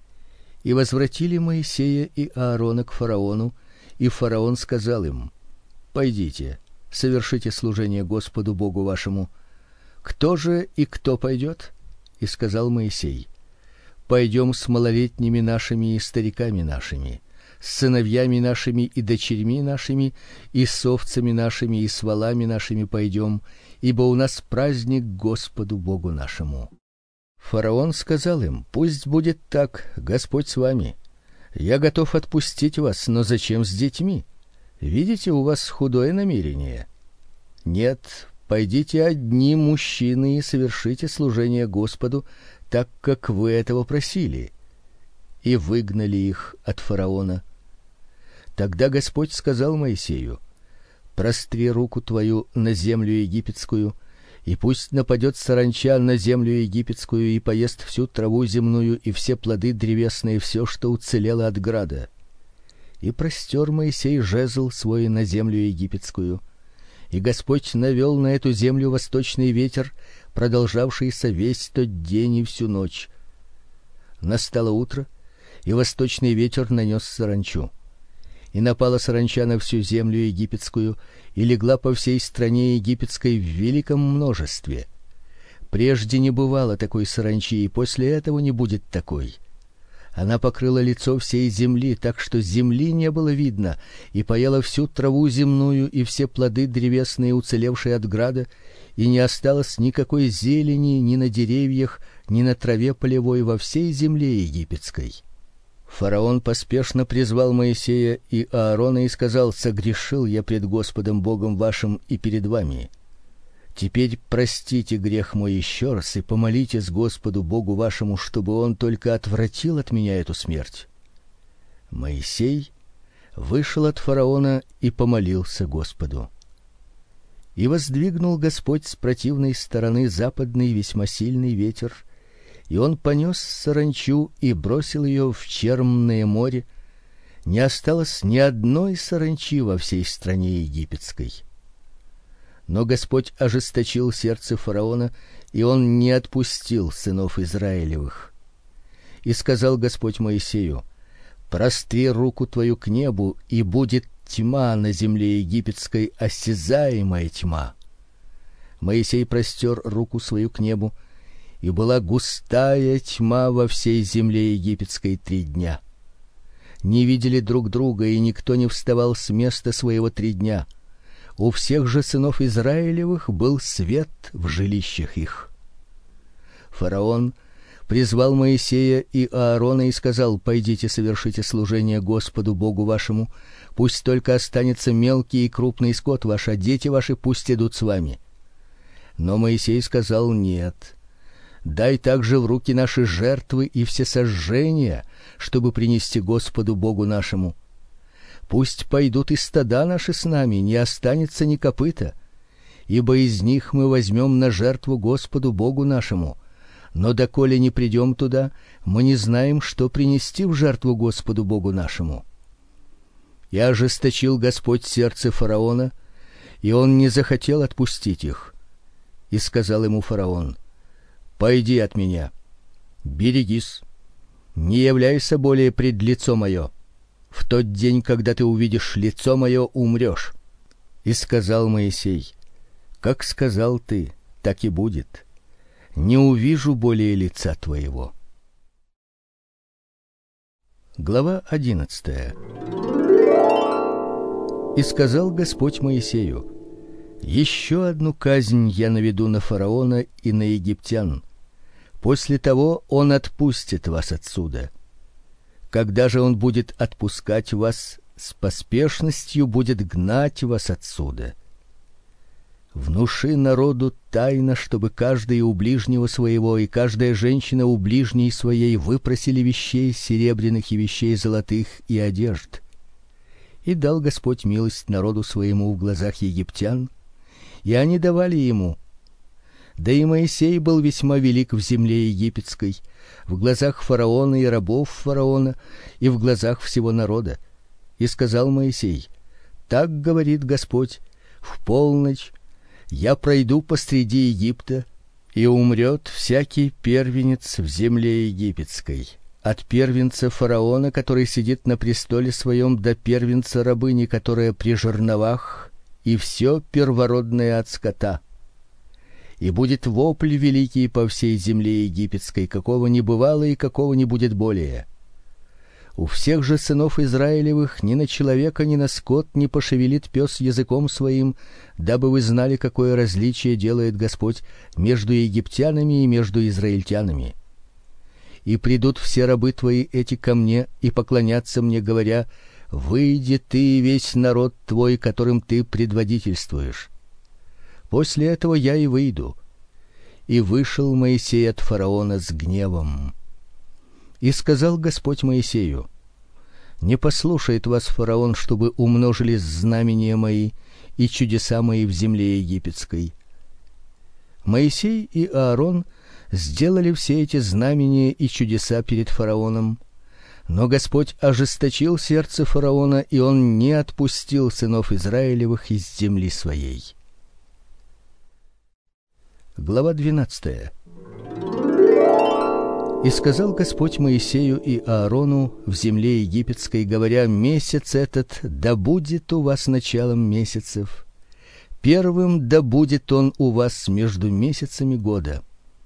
И возвратили Моисея и Аарона к фараону, и фараон сказал им: Пойдите, совершите служение Господу Богу вашему. Кто же и кто пойдет? И сказал Моисей: Пойдем с малолетними нашими и стариками нашими, с сыновьями нашими и дочерьми нашими, и с овцами нашими и с волами нашими пойдем, ибо у нас праздник Господу Богу нашему. Фараон сказал им: Пусть будет так, Господь с вами. Я готов отпустить вас, но зачем с детьми? Видите, у вас худое намерение. Нет, пойдите одни мужчины и совершите служение Господу, так как вы этого просили. И выгнали их от фараона. Тогда Господь сказал Моисею: Простри руку твою на землю египетскую, и пусть нападет саранча на землю египетскую и поест всю траву земную и все плоды древесные, все, что уцелело от града. И простер Моисей жезл свой на землю египетскую, и Господь навел на эту землю восточный ветер, продолжавшийся весь тот день и всю ночь. Настало утро, и восточный ветер нанес саранчу. И напала саранча на всю землю египетскую, и легла по всей стране египетской в великом множестве. Прежде не бывало такой саранчи, и после этого не будет такой. Она покрыла лицо всей земли, так что земли не было видно, и поела всю траву земную и все плоды древесные, уцелевшие от града, и не осталось никакой зелени ни на деревьях, ни на траве полевой во всей земле египетской. Фараон поспешно призвал Моисея и Аарона и сказал: Согрешил я пред Господом Богом вашим и перед вами. Теперь простите грех мой еще раз и помолитесь Господу Богу вашему, чтобы он только отвратил от меня эту смерть. Моисей вышел от фараона и помолился Господу. И воздвигнул Господь с противной стороны западный весьма сильный ветер, и он понес саранчу и бросил ее в Черное море. Не осталось ни одной саранчи во всей стране египетской. Но Господь ожесточил сердце фараона, и он не отпустил сынов Израилевых. И сказал Господь Моисею: Простри руку твою к небу, и будет тьма на земле египетской, осязаемая тьма. Моисей простер руку свою к небу, и была густая тьма во всей земле египетской 3 дня. Не видели друг друга, и никто не вставал с места своего 3 дня. У всех же сынов Израилевых был свет в жилищах их. Фараон призвал Моисея и Аарона и сказал: Пойдите, совершите служение Господу Богу вашему. Пусть только останется мелкий и крупный скот ваш, а дети ваши пусть идут с вами. Но Моисей сказал: Нет. Дай также в руки наши жертвы и всесожжения, чтобы принести Господу Богу нашему. Пусть пойдут и стада наши с нами, не останется ни копыта, ибо из них мы возьмем на жертву Господу Богу нашему. Но доколе не придем туда, мы не знаем, что принести в жертву Господу Богу нашему. И ожесточил Господь сердце фараона, и он не захотел отпустить их. И сказал ему фараон: Пойди от меня, берегись, не являйся более пред лицо мое. В тот день, когда ты увидишь лицо мое, умрешь. И сказал Моисей: Как сказал ты, так и будет. Не увижу более лица твоего. Глава 11. И сказал Господь Моисею: Еще одну казнь я наведу на фараона и на египтян. После того он отпустит вас отсюда. Когда же он будет отпускать вас, с поспешностью будет гнать вас отсюда. Внуши народу тайно, чтобы каждый у ближнего своего и каждая женщина у ближней своей выпросили вещей серебряных и вещей золотых и одежд. И дал Господь милость народу своему в глазах египтян, и они давали ему. Да и Моисей был весьма велик в земле египетской, в глазах фараона и рабов фараона, и в глазах всего народа. И сказал Моисей: Так говорит Господь: в полночь я пройду посреди Египта, И умрет всякий первенец в земле египетской, от первенца фараона, который сидит на престоле своем, до первенца рабыни, которая при жерновах, и все первородное от скота. И будет вопль великий по всей земле египетской, какого не бывало и какого не будет более. У всех же сынов Израилевых ни на человека, ни на скот не пошевелит пес языком своим, дабы вы знали, какое различие делает Господь между египтянами и между израильтянами. И придут все рабы твои эти ко мне и поклонятся мне, говоря: выйди ты и весь народ твой, которым ты предводительствуешь. После этого я и выйду. И вышел Моисей от фараона с гневом. И сказал Господь Моисею: не послушает вас фараон, чтобы умножились знамения мои и чудеса мои в земле египетской. Моисей и Аарон сделали все эти знамения и чудеса перед фараоном, но Господь ожесточил сердце фараона, и он не отпустил сынов Израилевых из земли своей. Глава 12. И сказал Господь Моисею и Аарону в земле египетской, говоря: месяц этот да будет у вас началом месяцев, первым да будет он у вас между месяцами года.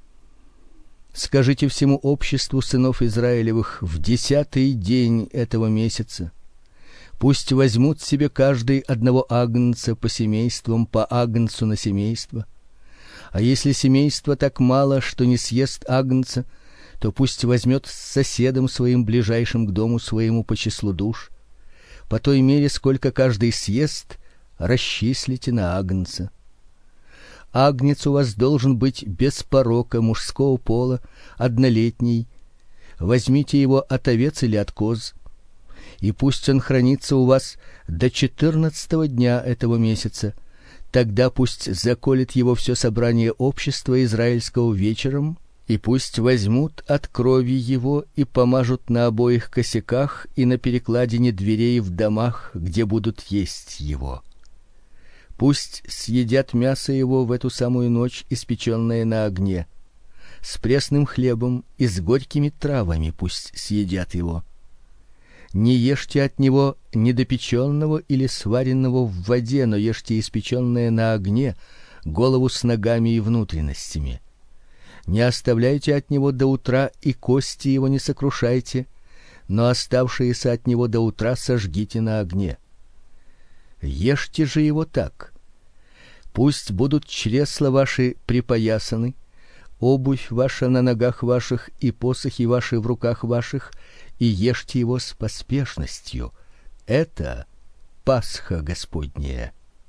Скажите всему обществу сынов Израилевых в 10-й день этого месяца: пусть возьмут себе каждый одного агнца по семействам, по агнцу на семейство. А если семейство так мало, что не съест агнца, то пусть возьмет с соседом своим, ближайшим к дому своему, по числу душ. По той мере, сколько каждый съест, расчислите на агнца. Агнец у вас должен быть без порока, мужского пола, однолетний. Возьмите его от овец или от коз, и пусть он хранится у вас до 14-го дня этого месяца. Тогда пусть заколет его все собрание общества израильского вечером, и пусть возьмут от крови его и помажут на обоих косяках и на перекладине дверей в домах, где будут есть его. Пусть съедят мясо его в эту самую ночь, испечённое на огне, с пресным хлебом и с горькими травами пусть съедят его. Не ешьте от него недопечённого или сваренного в воде, но ешьте испечённое на огне, голову с ногами и внутренностями. Не оставляйте от него до утра, и кости его не сокрушайте, но оставшиеся от него до утра сожгите на огне. Ешьте же его так: пусть будут чресла ваши припоясаны, обувь ваша на ногах ваших и посохи ваши в руках ваших, и ешьте его с поспешностью. Это Пасха Господняя.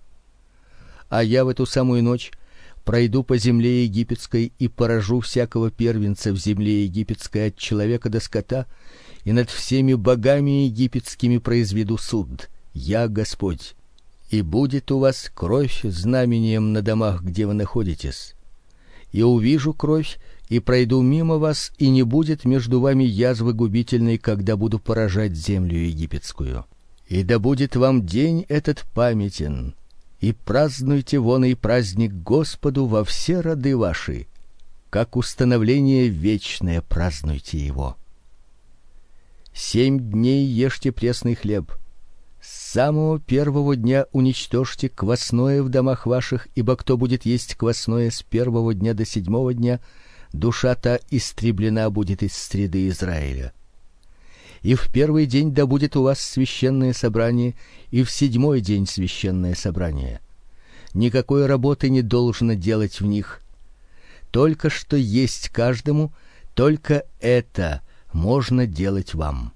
А я в эту самую ночь пройду по земле египетской и поражу всякого первенца в земле египетской от человека до скота, и над всеми богами египетскими произведу суд. Я Господь. И будет у вас кровь знамением на домах, где вы находитесь. И увижу кровь, и пройду мимо вас, и не будет между вами язвы губительной, когда буду поражать землю египетскую. И да будет вам день этот памятен, и празднуйте воный праздник Господу во все роды ваши, как установление вечное празднуйте его. 7 дней ешьте пресный хлеб. С самого первого дня уничтожьте квасное в домах ваших, ибо кто будет есть квасное с первого дня до 7-го дня, душа та истреблена будет из среды Израиля. И в первый день да будет у вас священное собрание, и в 7-й день священное собрание. Никакой работы не должно делать в них. Только что есть каждому, только это можно делать вам.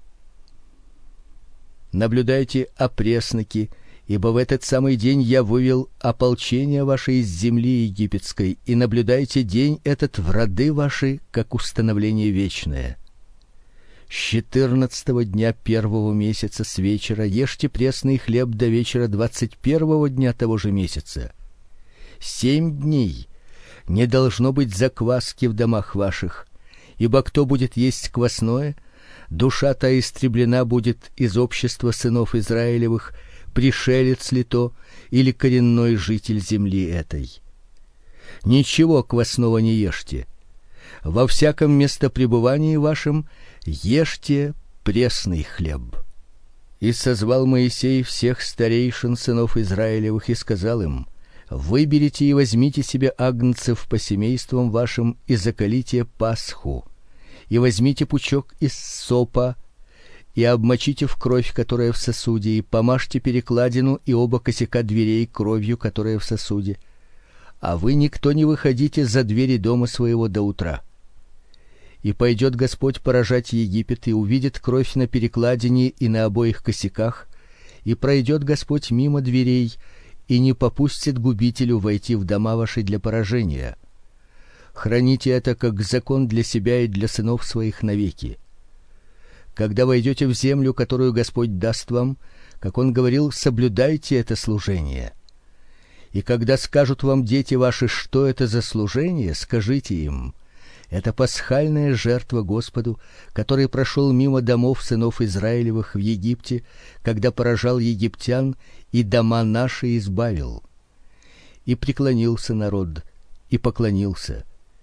Наблюдайте опресноки, ибо в этот самый день я вывел ополчение ваше из земли египетской, и наблюдайте день этот в роды ваши, как установление вечное. С 14-го дня 1-го месяца с вечера ешьте пресный хлеб до вечера 21-го дня того же месяца. 7 дней не должно быть закваски в домах ваших, ибо кто будет есть квасное, душа та истреблена будет из общества сынов Израилевых, пришелец ли то или коренной житель земли этой. ничего квасного не ешьте. Во всяком местопребывании вашем ешьте пресный хлеб. И созвал Моисей всех старейшин сынов Израилевых и сказал им: выберите и возьмите себе агнцев по семействам вашим и заколите пасху. И возьмите пучок из сопа и обмочите в кровь, которая в сосуде, и помажьте перекладину и оба косяка дверей кровью, которая в сосуде. А вы никто не выходите за двери дома своего до утра. И пойдет Господь поражать Египет, и увидит кровь на перекладине и на обоих косяках, и пройдет Господь мимо дверей, и не попустит губителю войти в дома ваши для поражения. Храните это как закон для себя и для сынов своих навеки. Когда войдете в землю, которую Господь даст вам, как Он говорил, соблюдайте это служение. И когда скажут вам дети ваши, что это за служение, скажите им: это пасхальная жертва Господу, который прошел мимо домов сынов Израилевых в Египте, когда поражал египтян и дома наши избавил. И преклонился народ, и поклонился.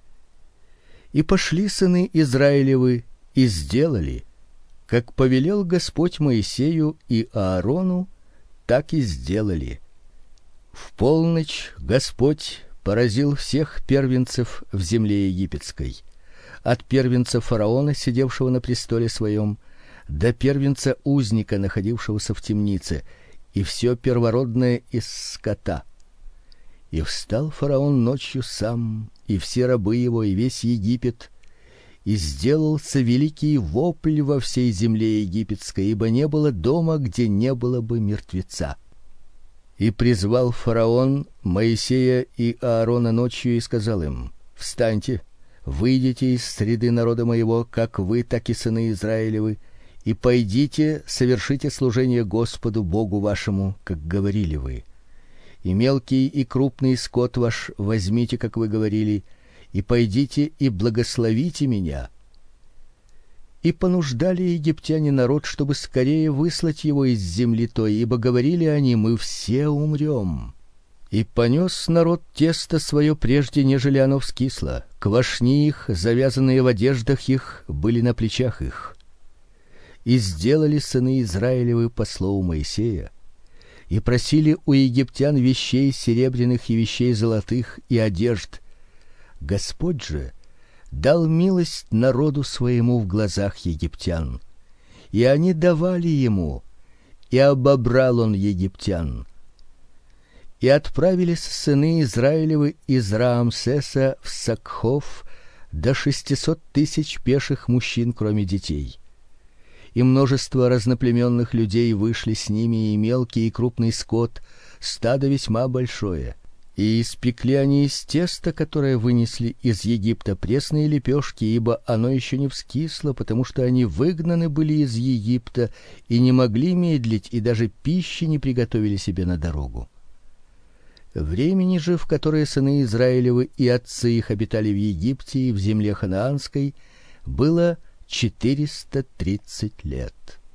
И пошли сыны Израилевы и сделали, как повелел Господь Моисею и Аарону, так и сделали. В полночь Господь поразил всех первенцев в земле египетской, от первенца фараона, сидевшего на престоле своем, до первенца узника, находившегося в темнице, и все первородное из скота. И встал фараон ночью сам, и все рабы его, и весь Египет, и сделался великий вопль во всей земле египетской, ибо не было дома, где не было бы мертвеца. И призвал фараон Моисея и Аарона ночью и сказал им: встаньте, выйдите из среды народа моего, как вы, так и сыны Израилевы, и пойдите, совершите служение Господу Богу вашему, как говорили вы. И мелкий и крупный скот ваш возьмите, как вы говорили, и пойдите и благословите меня. И понуждали египтяне народ, чтобы скорее выслать его из земли той, ибо говорили они: мы все умрем. И понес народ тесто свое прежде, нежели оно вскисло. Квашни их, завязанные в одеждах их, были на плечах их. И сделали сыны Израилевы по слову Моисея, и просили у египтян вещей серебряных и вещей золотых и одежд. Господь же дал милость народу своему в глазах египтян, и они давали ему, и обобрал он египтян. И отправились сыны Израилевы из Раамсеса в Сакхов до 600 тысяч пеших мужчин, кроме детей. И множество разноплеменных людей вышли с ними, и мелкий и крупный скот, стадо весьма большое. И испекли они из теста, которое вынесли из Египта, пресные лепешки, ибо оно еще не вскисло, потому что они выгнаны были из Египта и не могли медлить, и даже пищи не приготовили себе на дорогу. Времени же, в которое сыны Израилевы и отцы их обитали в Египте и в земле ханаанской, было 430 лет.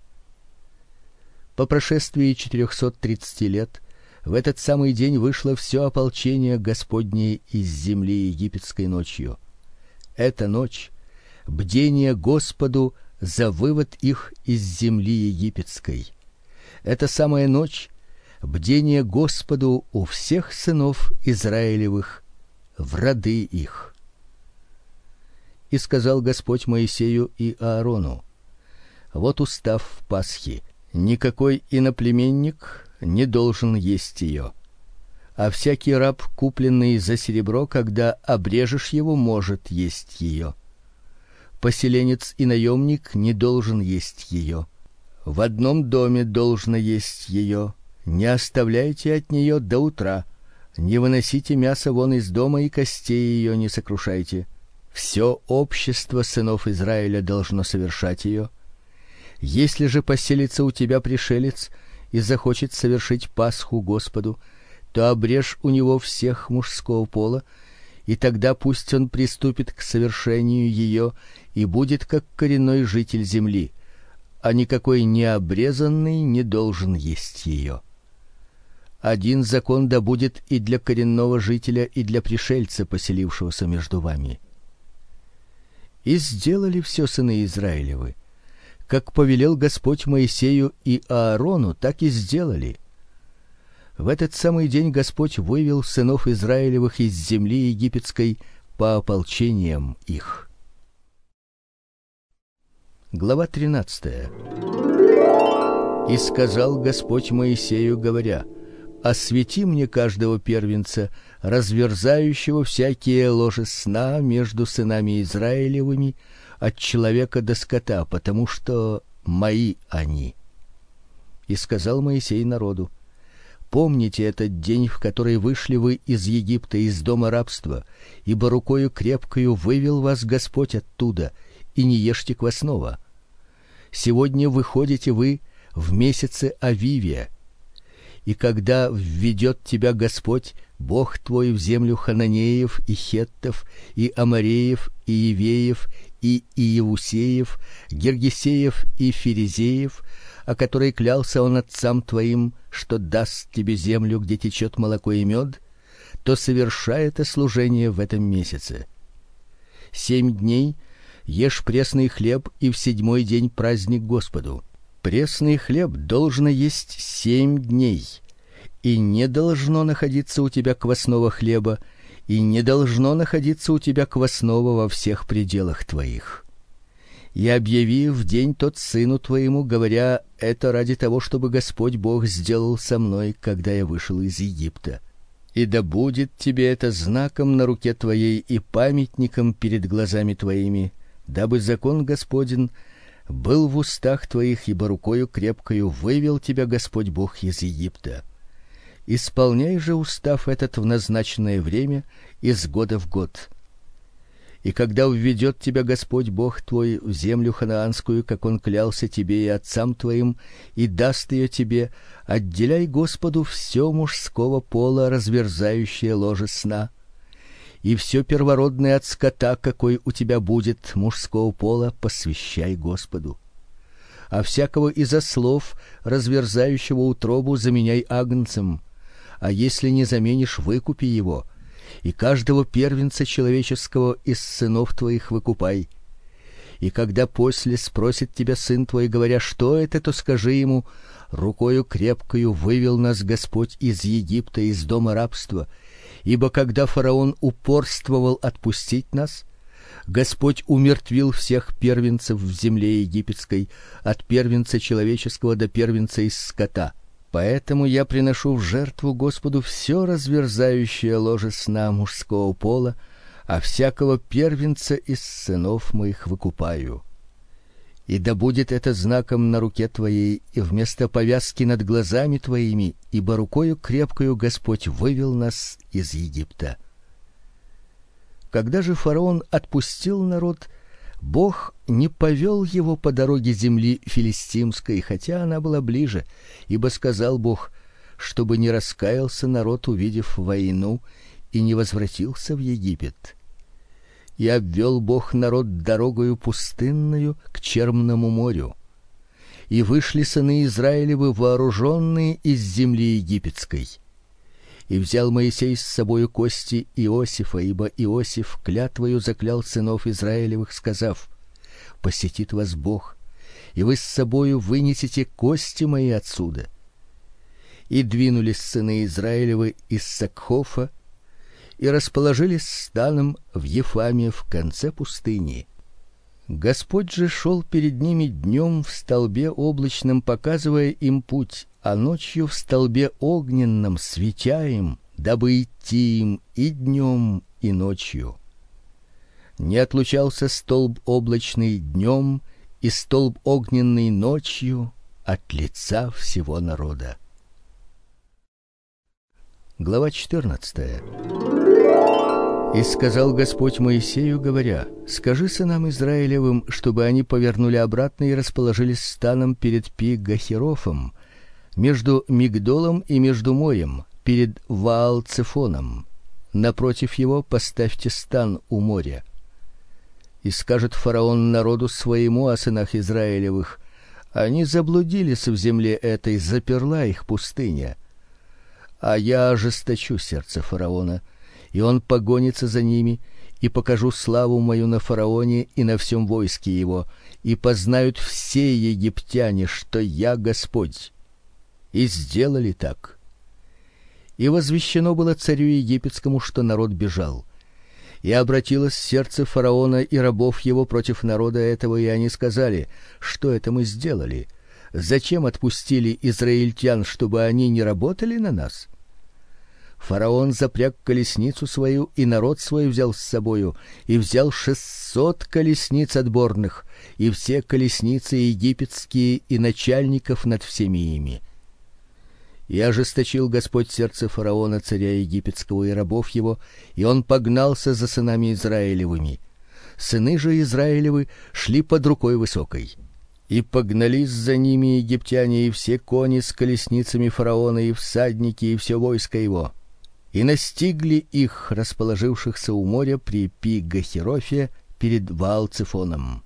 По прошествии 430 лет в этот самый день вышло все ополчение Господне из земли египетской ночью. Эта ночь — бдение Господу за вывод их из земли египетской. Эта самая ночь — бдение Господу у всех сынов Израилевых в роды их. И сказал Господь Моисею и Аарону: вот устав Пасхи. Никакой иноплеменник не должен есть ее, а всякий раб, купленный за серебро, когда обрежешь его, может есть ее. Поселенец и наемник не должен есть ее. В одном доме должно есть ее. Не оставляйте от нее до утра. Не выносите мясо вон из дома, и костей ее не сокрушайте. Все общество сынов Израиля должно совершать ее. Если же поселится у тебя пришелец и захочет совершить Пасху Господу, то обрежь у него всех мужского пола, и тогда пусть он приступит к совершению ее и будет как коренной житель земли, а никакой необрезанный не должен есть ее. один закон да будет и для коренного жителя, и для пришельца, поселившегося между вами. И сделали все сыны Израилевы, как повелел Господь Моисею и Аарону, так и сделали. В этот самый день Господь вывел сынов Израилевых из земли египетской по ополчениям их. Глава 13. И сказал Господь Моисею, говоря: освети мне каждого первенца, разверзающего всякие ложи сна между сынами Израилевыми, от человека до скота, потому что мои они. И сказал Моисей народу: помните этот день, в который вышли вы из Египта, из дома рабства, ибо рукою крепкою вывел вас Господь оттуда, и не ешьте квасного. Сегодня выходите вы в месяце Авиве. И когда введет тебя Господь, Бог твой, в землю хананеев и хеттов, и амореев, и евеев, и иевусеев, гиргесеев и ферезеев, о которой клялся он отцам твоим, что даст тебе землю, где течет молоко и мед, то совершай это служение в этом месяце. 7 дней ешь пресный хлеб, и в 7-й день праздник Господу. Пресный хлеб должно есть 7 дней, и не должно находиться у тебя квасного хлеба, и не должно находиться у тебя квасного во всех пределах твоих. И объяви в день тот сыну твоему, говоря: это ради того, чтобы Господь Бог сделал со мной, когда я вышел из Египта. И да будет тебе это знаком на руке твоей и памятником перед глазами твоими, дабы закон Господень был в устах твоих, ибо рукою крепкою вывел тебя Господь Бог из Египта. Исполняй же устав этот в назначенное время, из года в год. И когда введет тебя Господь Бог твой в землю ханаанскую, как он клялся тебе и отцам твоим, и даст ее тебе, отделяй Господу все мужского пола, разверзающее ложе сна, и все первородное от скота, какой у тебя будет мужского пола, посвящай Господу. А всякого из ослов, разверзающего утробу, заменяй агнцем, а если не заменишь, выкупи его. И каждого первенца человеческого из сынов твоих выкупай. И когда после спросит тебя сын твой, говоря: что это, то скажи ему: рукою крепкою вывел нас Господь из Египта, из дома рабства. Ибо когда фараон упорствовал отпустить нас, Господь умертвил всех первенцев в земле египетской, от первенца человеческого до первенца из скота. Поэтому я приношу в жертву Господу все разверзающее ложе сна мужского пола, а всякого первенца из сынов моих выкупаю. И да будет это знаком на руке твоей и вместо повязки над глазами твоими, ибо рукою крепкою Господь вывел нас из Египта. Когда же фараон отпустил народ, Бог не повел его по дороге земли филистимской, хотя она была ближе, ибо сказал Бог, чтобы не раскаялся народ, увидев войну, и не возвратился в Египет. И обвел Бог народ дорогою пустынною к Черному морю. И вышли сыны Израилевы вооруженные из земли египетской. И взял Моисей с собою кости Иосифа, ибо Иосиф клятвою заклял сынов Израилевых, сказав: посетит вас Бог, и вы с собою вынесете кости мои отсюда. И двинулись сыны Израилевы из Сакхофа и расположились станом в Ефаме в конце пустыни. Господь же шел перед ними днем в столбе облачном, показывая им путь, а ночью в столбе огненном светя им, дабы идти им и днем, и ночью. Не отлучался столб облачный днем и столб огненный ночью от лица всего народа. Глава 14. И сказал Господь Моисею, говоря: скажи сынам Израилевым, чтобы они повернули обратно и расположились станом перед Пи-Гахерофом, между Мигдолом и между морем, перед Ваал-Цефоном. Напротив его поставьте стан у моря. И скажет фараон народу своему о сынах Израилевых: они заблудились в земле этой, заперла их пустыня. А я ожесточу сердце фараона, и он погонится за ними, и покажу славу мою на фараоне и на всем войске его, и познают все египтяне, что я Господь. И сделали так. И возвещено было царю египетскому, что народ бежал. И обратилось сердце фараона и рабов его против народа этого, и они сказали: что это мы сделали? Зачем отпустили израильтян, чтобы они не работали на нас? Фараон запряг колесницу свою, и народ свой взял с собою, и взял 600 колесниц отборных, и все колесницы египетские, и начальников над всеми ими. И ожесточил Господь сердце фараона, царя египетского, и рабов его, и он погнался за сынами Израилевыми. Сыны же Израилевы шли под рукой высокой. И погнались за ними египтяне, и все кони с колесницами фараона, и всадники, и все войско его. И настигли их, расположившихся у моря при Пи-Гахерофе перед Ваал-Цефоном.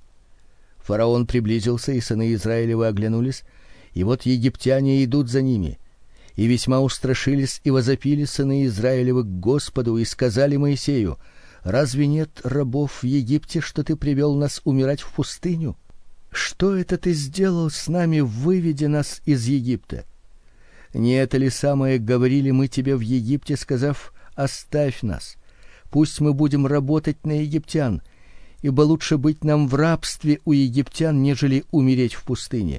Фараон приблизился, и сыны Израилевы оглянулись, и вот египтяне идут за ними. И весьма устрашились и возопили сыны Израилевы к Господу и сказали Моисею: разве нет рабов в Египте, что ты привел нас умирать в пустыню? Что это ты сделал с нами, выведя нас из Египта? Не это ли самое говорили мы тебе в Египте, сказав: оставь нас, пусть мы будем работать на египтян, ибо лучше быть нам в рабстве у египтян, нежели умереть в пустыне.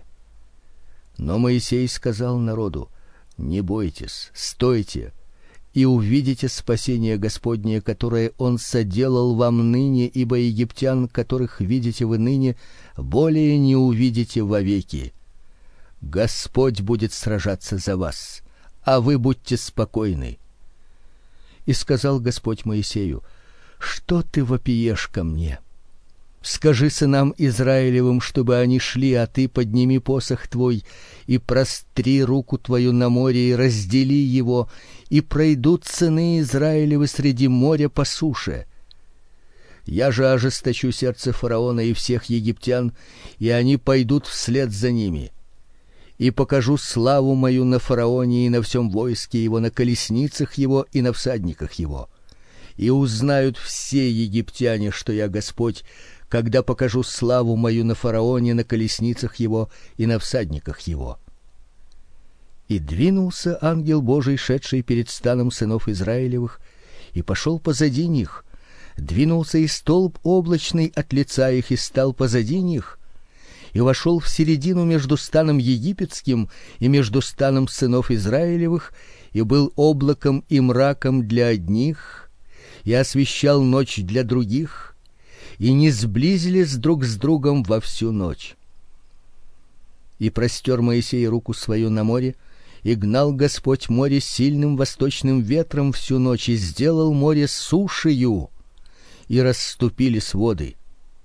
Но Моисей сказал народу: не бойтесь, стойте, и увидите спасение Господне, которое он соделал вам ныне, ибо египтян, которых видите вы ныне, более не увидите вовеки. Господь будет сражаться за вас, а вы будьте спокойны. И сказал Господь Моисею: что ты вопиешь ко мне? Скажи сынам Израилевым, чтобы они шли, а ты подними посох твой и простри руку твою на море и раздели его, и пройдут сыны Израилевы среди моря по суше. Я же ожесточу сердце фараона и всех египтян, и они пойдут вслед за ними. И покажу славу мою на фараоне и на всем войске его, на колесницах его и на всадниках его. И узнают все египтяне, что я Господь, когда покажу славу мою на фараоне, на колесницах его и на всадниках его. И двинулся ангел Божий, шедший перед станом сынов Израилевых, и пошел позади них. Двинулся и столб облачный от лица их, и стал позади них, и вошел в середину между станом египетским и между станом сынов Израилевых, и был облаком и мраком для одних, и освещал ночь для других, и не сблизились друг с другом во всю ночь. И простер Моисей руку свою на море, и гнал Господь море сильным восточным ветром всю ночь, и сделал море сушею, и расступились воды.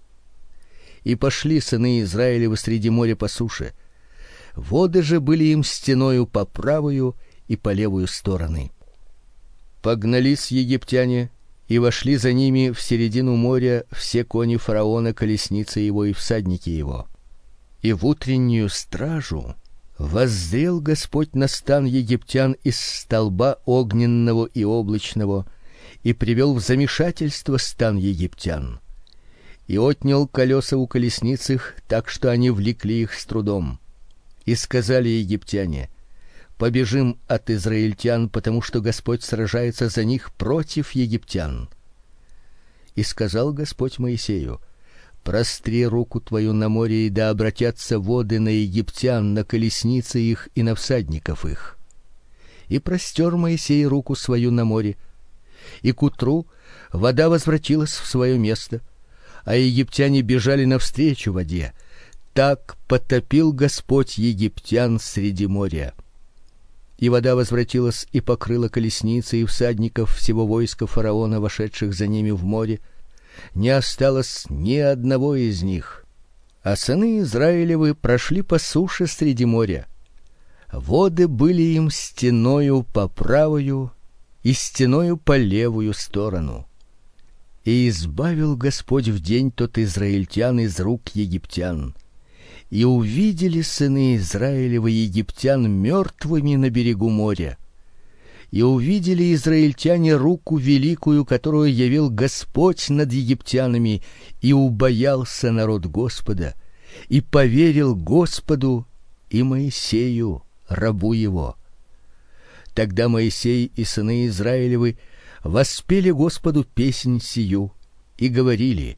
И пошли сыны Израилевы среди моря по суше. Воды же были им стеною по правую и по левую стороны. Погнались египтяне, и вошли за ними в середину моря все кони фараона, колесницы его и всадники его. И в утреннюю стражу воззрел Господь на стан египтян из столба огненного и облачного, и привел в замешательство стан египтян. И отнял колеса у колесниц их, так что они влекли их с трудом. И сказали египтяне: побежим от израильтян, потому что Господь сражается за них против египтян. И сказал Господь Моисею: простри руку твою на море, и да обратятся воды на египтян, на колесницы их и на всадников их. И простер Моисей руку свою на море, и к утру вода возвратилась в свое место, а египтяне бежали навстречу воде. Так потопил Господь египтян среди моря. И вода возвратилась и покрыла колесницы и всадников всего войска фараона, вошедших за ними в море. Не осталось ни одного из них. А сыны Израилевы прошли по суше среди моря. Воды были им стеною по правую и стеною по левую сторону. И избавил Господь в день тот израильтян из рук египтян. И увидели сыны Израилевы египтян мертвыми на берегу моря. И увидели израильтяне руку великую, которую явил Господь над египтянами, и убоялся народ Господа, и поверил Господу и Моисею, рабу его. Тогда Моисей и сыны Израилевы воспели Господу песнь сию и говорили.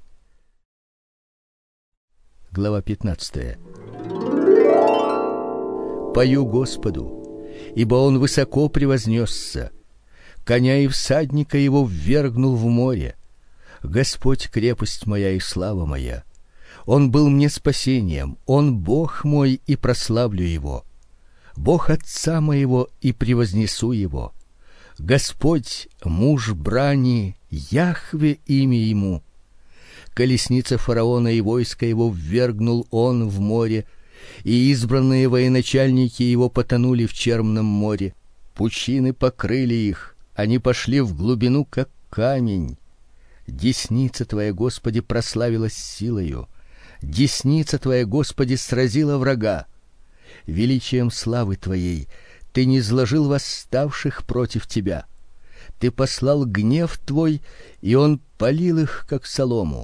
Глава 15. Пою Господу, ибо он высоко превознесся, коня и всадника его ввергнул в море. Господь крепость моя и слава моя. Он был мне спасением, он Бог мой, и прославлю его. Бог отца моего, и превознесу его. Господь муж брани, Яхве имя ему. Колесница фараона и войско его ввергнул он в море, и избранные военачальники его потонули в черном море. Пучины покрыли их, они пошли в глубину, как камень. Десница твоя, Господи, прославилась силою. Десница твоя, Господи, сразила врага. Величием славы твоей ты низложил восставших против тебя. Ты послал гнев твой, и он палил их, как солому.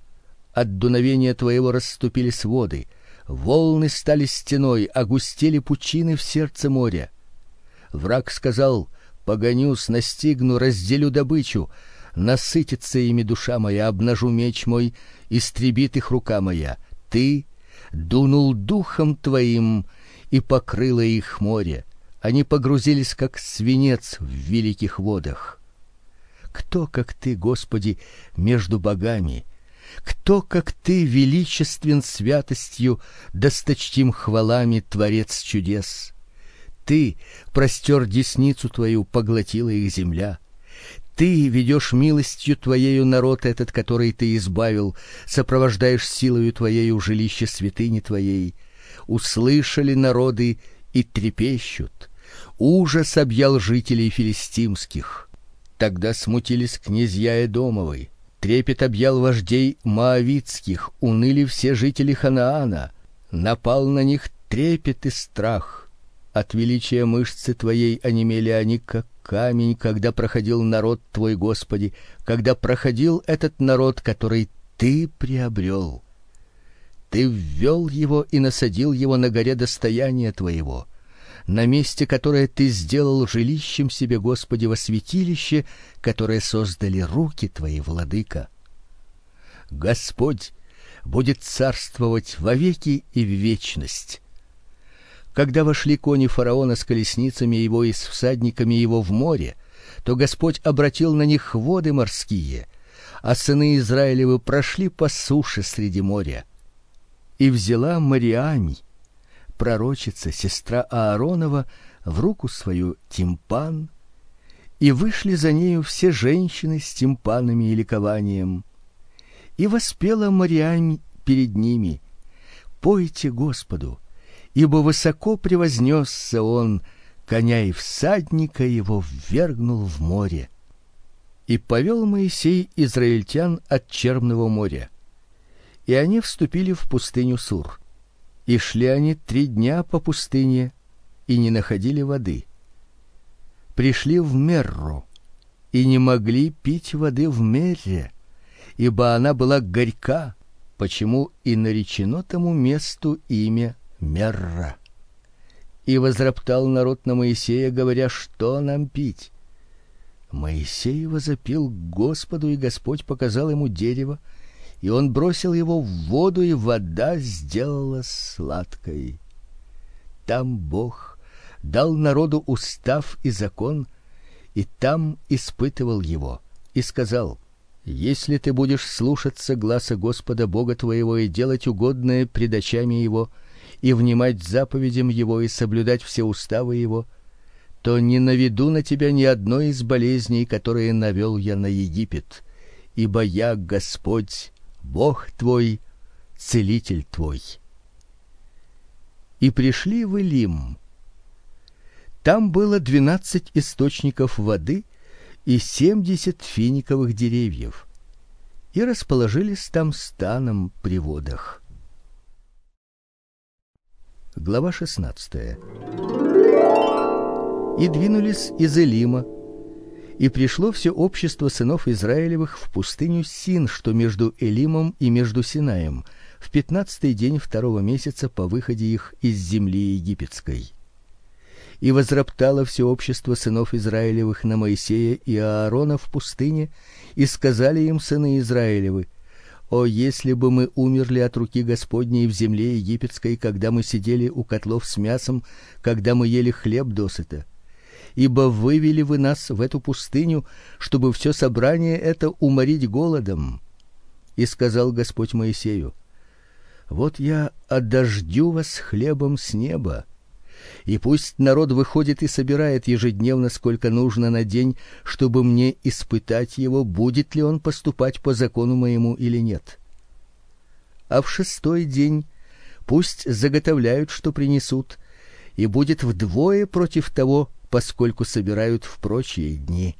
От дуновения твоего расступились воды, волны стали стеной, огустели пучины в сердце моря. Враг сказал: погонюсь, настигну, разделю добычу. Насытится ими душа моя, обнажу меч мой, истребит их рука моя. Ты дунул духом твоим, и покрыло их море. Они погрузились, как свинец в великих водах. Кто, как ты, Господи, между богами? Кто, как ты, величествен святостью, досточтим хвалами, творец чудес? Ты простер десницу твою, поглотила их земля. Ты ведешь милостью твоею народ этот, который ты избавил, сопровождаешь силою твоею жилище святыни твоей. Услышали народы и трепещут. Ужас объял жителей филистимских. Тогда смутились князья Эдомовы, трепет объял вождей моавитских, уныли все жители Ханаана. Напал на них трепет и страх. От величия мышцы твоей онемели они, как камень, когда проходил народ твой, Господи, когда проходил этот народ, который ты приобрел. Ты ввел его и насадил его на горе достояния твоего, на месте, которое ты сделал жилищем себе, Господи, во святилище, которое создали руки твои, владыка. Господь будет царствовать вовеки и в вечность. Когда вошли кони фараона с колесницами его и с всадниками его в море, то Господь обратил на них воды морские, а сыны Израилевы прошли по суше среди моря. И взяла Мариам, пророчица, сестра Ааронова, в руку свою тимпан, и вышли за нею все женщины с тимпанами и ликованием. И воспела Мариам перед ними: пойте Господу, ибо высоко превознесся он, коня и всадника его ввергнул в море. И повел Моисей израильтян от Черного моря, и они вступили в пустыню Сур. И шли они 3 дня по пустыне, и не находили воды. Пришли в Мерру, и не могли пить воды в Мерре, ибо она была горька, почему и наречено тому месту имя Мерра. И возроптал народ на Моисея, говоря: что нам пить? Моисей возопил к Господу, и Господь показал ему дерево, и он бросил его в воду, и вода сделалась сладкой. Там Бог дал народу устав и закон, и там испытывал его, и сказал: если ты будешь слушаться гласа Господа Бога твоего и делать угодное пред очами его, и внимать заповедям его и соблюдать все уставы его, то не наведу на тебя ни одной из болезней, которые навел я на Египет, ибо я Господь, Бог твой, целитель твой. И пришли в Илим. Там было 12 источников воды и 70 финиковых деревьев, и расположились там станом при водах. Глава 16. и двинулись из Элима. И пришло все общество сынов Израилевых в пустыню Син, что между Элимом и между Синаем, в 15-й день 2-го месяца по выходе их из земли египетской. И возроптало все общество сынов Израилевых на Моисея и Аарона в пустыне, и сказали им сыны Израилевы: «О, если бы мы умерли от руки Господней в земле египетской, когда мы сидели у котлов с мясом, когда мы ели хлеб досыта! Ибо вывели вы нас в эту пустыню, чтобы все собрание это уморить голодом». И сказал Господь Моисею: «Вот я одождю вас хлебом с неба, и пусть народ выходит и собирает ежедневно, сколько нужно на день, чтобы мне испытать его, будет ли он поступать по закону моему или нет. А в 6-й день пусть заготовляют, что принесут, и будет вдвое против того, поскольку собирают в прочие дни».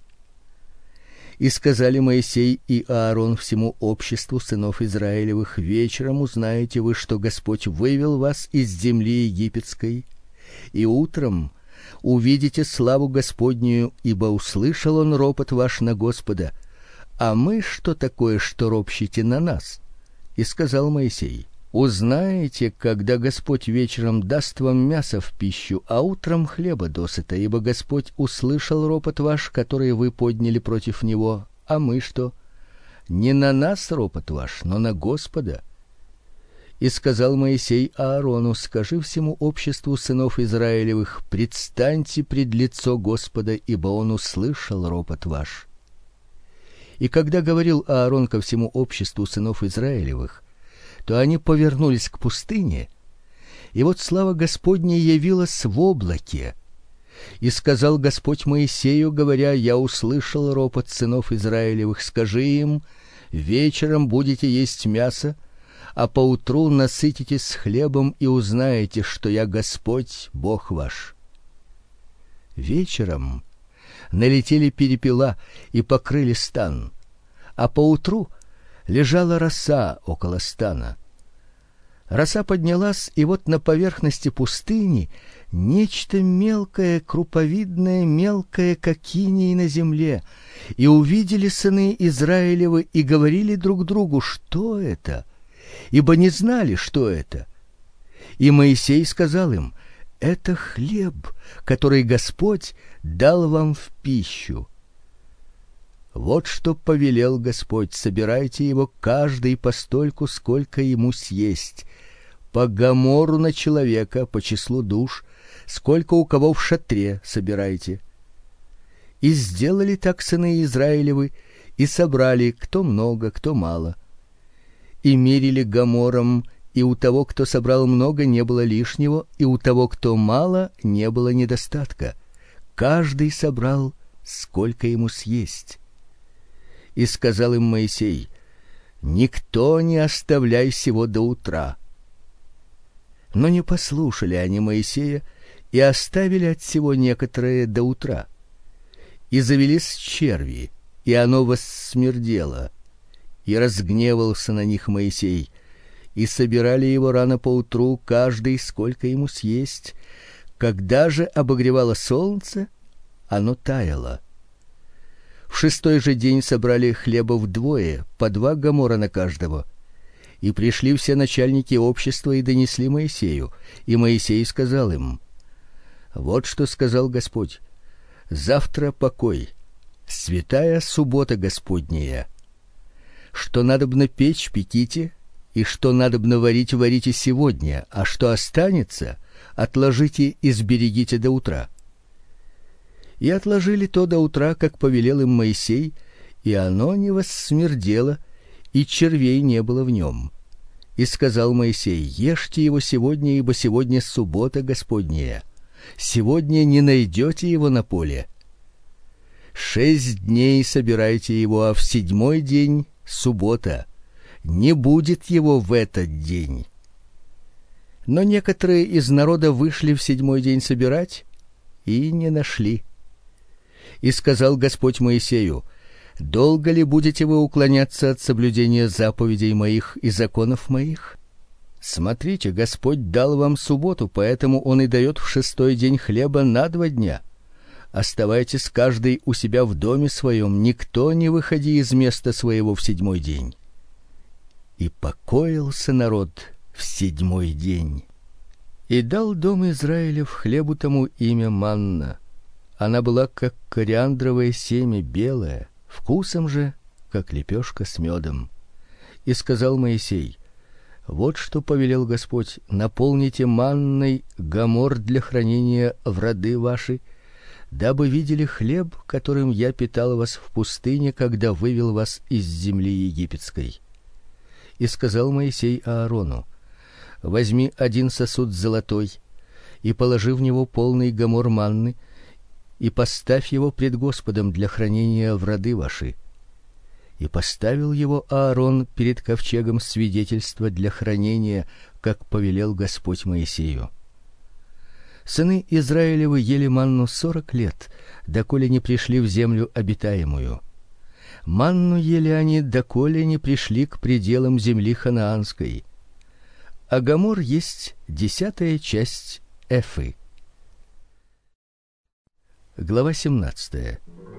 И сказали Моисей и Аарон всему обществу сынов Израилевых: «Вечером узнаете вы, что Господь вывел вас из земли египетской, и утром увидите славу Господнюю, ибо услышал он ропот ваш на Господа. А мы что такое, что ропщите на нас?» И сказал Моисей: «Узнаете, когда Господь вечером даст вам мясо в пищу, а утром хлеба досыта, ибо Господь услышал ропот ваш, который вы подняли против него. А мы что? Не на нас ропот ваш, но на Господа». И сказал Моисей Аарону: «Скажи всему обществу сынов Израилевых: предстаньте пред лицо Господа, ибо он услышал ропот ваш». И когда говорил Аарон ко всему обществу сынов Израилевых, то они повернулись к пустыне, и вот слава Господня явилась в облаке. И сказал Господь Моисею, говоря: «Я услышал ропот сынов Израилевых. Скажи им: вечером будете есть мясо, а поутру насытитесь хлебом, и узнаете, что я Господь, Бог ваш». Вечером налетели перепела и покрыли стан, а поутру лежала роса около стана. Роса поднялась, и вот на поверхности пустыни нечто мелкое, круповидное, мелкое, как иней на земле. И увидели сыны Израилевы и говорили друг другу: «Что это?» Ибо не знали, что это. И Моисей сказал им: «Это хлеб, который Господь дал вам в пищу. Вот что повелел Господь: собирайте его каждый постольку, сколько ему съесть, по гомору на человека, по числу душ, сколько у кого в шатре собирайте». И сделали так сыны Израилевы, и собрали, кто много, кто мало. И мерили гомором, и у того, кто собрал много, не было лишнего, и у того, кто мало, не было недостатка. Каждый собрал, сколько ему съесть. И сказал им Моисей: «Никто не оставляй сего до утра». Но не послушали они Моисея и оставили от сего некоторые до утра. И завелись черви, и оно воссмердело. И разгневался на них Моисей, и собирали его рано поутру, каждый сколько ему съесть. Когда же обогревало солнце, оно таяло. В 6-й же день собрали хлеба вдвое, по 2 гомора на каждого. И пришли все начальники общества и донесли Моисею. И Моисей сказал им: «Вот что сказал Господь: завтра покой, святая суббота Господняя. Что надобно печь, пеките, и что надобно варить, варите сегодня, а что останется, отложите и сберегите до утра». И отложили то до утра, как повелел им Моисей, и оно не воссмердело, и червей не было в нем. И сказал Моисей: «Ешьте его сегодня, ибо сегодня суббота Господняя. Сегодня не найдете его на поле. 6 дней собирайте его, а в 7-й день суббота. Не будет его в этот день». Но некоторые из народа вышли в 7-й день собирать и не нашли. И сказал Господь Моисею: «Долго ли будете вы уклоняться от соблюдения заповедей моих и законов моих? Смотрите, Господь дал вам субботу, поэтому Он и дает в 6-й день хлеба на 2 дня. Оставайтесь каждый у себя в доме своем, никто не выходи из места своего в 7-й день. И покоился народ в 7-й день. И дал дом Израилев хлебу тому имя манна. Она была как кориандровое семя, белая, вкусом же как лепешка с медом. И сказал Моисей: вот что повелел Господь: наполните манной гомор для хранения в роды ваши, дабы видели хлеб, которым я питал вас в пустыне, когда вывел вас из земли египетской. И сказал Моисей Аарону: возьми 1 сосуд золотой и положи в него полный гомор манны, и поставь его пред Господом для хранения в роды ваши. И поставил его Аарон перед ковчегом свидетельства для хранения, как повелел Господь Моисею. Сыны Израилевы ели манну 40 лет, доколе не пришли в землю обетаемую. Манну ели они, доколе не пришли к пределам земли ханаанской. А гомор есть 10-я часть эфы. Глава 17.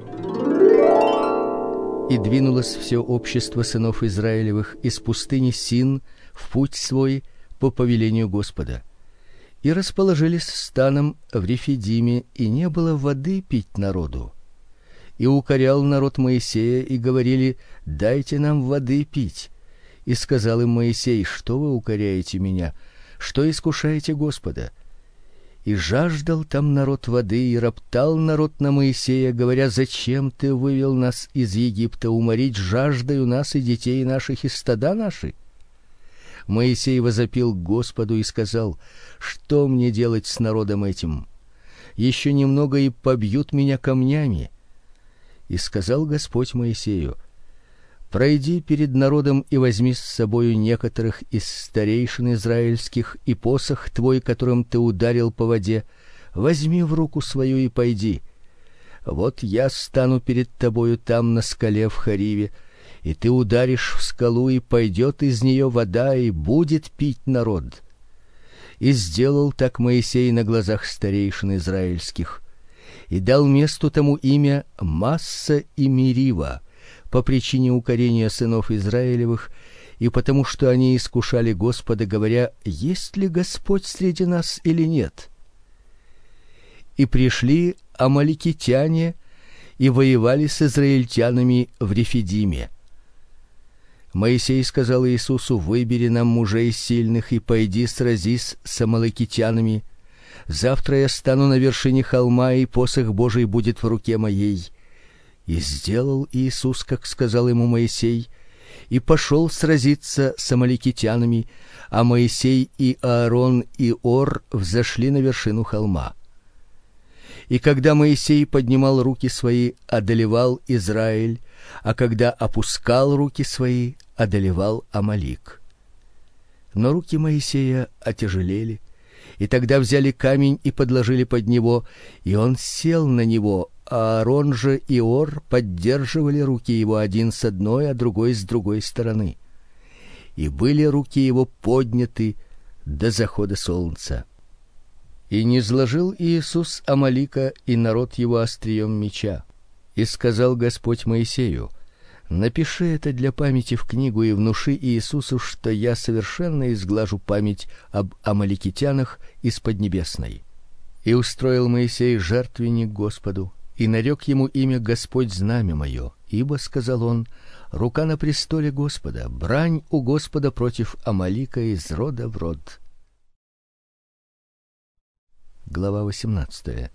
И двинулось все общество сынов Израилевых из пустыни Син в путь свой по повелению Господа. И расположились станом в Рефидиме, и не было воды пить народу. И укорял народ Моисея, и говорили: дайте нам воды пить. И сказал им Моисей: что вы укоряете меня? Что искушаете Господа? И жаждал там народ воды, и роптал народ на Моисея, говоря: зачем ты вывел нас из Египта уморить жаждою нас и детей наших и стада наши? Моисей возопил к Господу и сказал: что мне делать с народом этим? Еще немного, и побьют меня камнями. И сказал Господь Моисею: пройди перед народом и возьми с собою некоторых из старейшин израильских, и посох твой, которым ты ударил по воде, возьми в руку свою и пойди. Вот я стану перед тобою там на скале в Хориве, и ты ударишь в скалу, и пойдет из нее вода, и будет пить народ. И сделал так Моисей на глазах старейшин израильских, и дал месту тому имя Масса и Мерива, по причине укорения сынов Израилевых, и потому что они искушали Господа, говоря: есть ли Господь среди нас или нет? И пришли амаликитяне и воевали с израильтянами в Рефидиме. Моисей сказал Иисусу: выбери нам мужей сильных и пойди сразись с амаликитянами. Завтра я стану на вершине холма, и посох Божий будет в руке моей. И сделал Иисус, как сказал ему Моисей, и пошел сразиться с амаликитянами, а Моисей и Аарон и Ор взошли на вершину холма. И когда Моисей поднимал руки свои, одолевал Израиль, а когда опускал руки свои, одолевал Амалик. Но руки Моисея отяжелели, и тогда взяли камень и подложили под него, и он сел на него, а Аарон же и Ор поддерживали руки его, один с одной, а другой с другой стороны. И были руки его подняты до захода солнца. И низложил Иисус Амалика и народ его острием меча. И сказал Господь Моисею: напиши это для памяти в книгу и внуши Иисусу, что я совершенно изглажу память об амаликитянах из Поднебесной. И устроил Моисей жертвенник Господу, и нарек ему имя Господь знамя мое, ибо, сказал он, рука на престоле Господа, брань у Господа против Амалика из рода в род. Глава 18.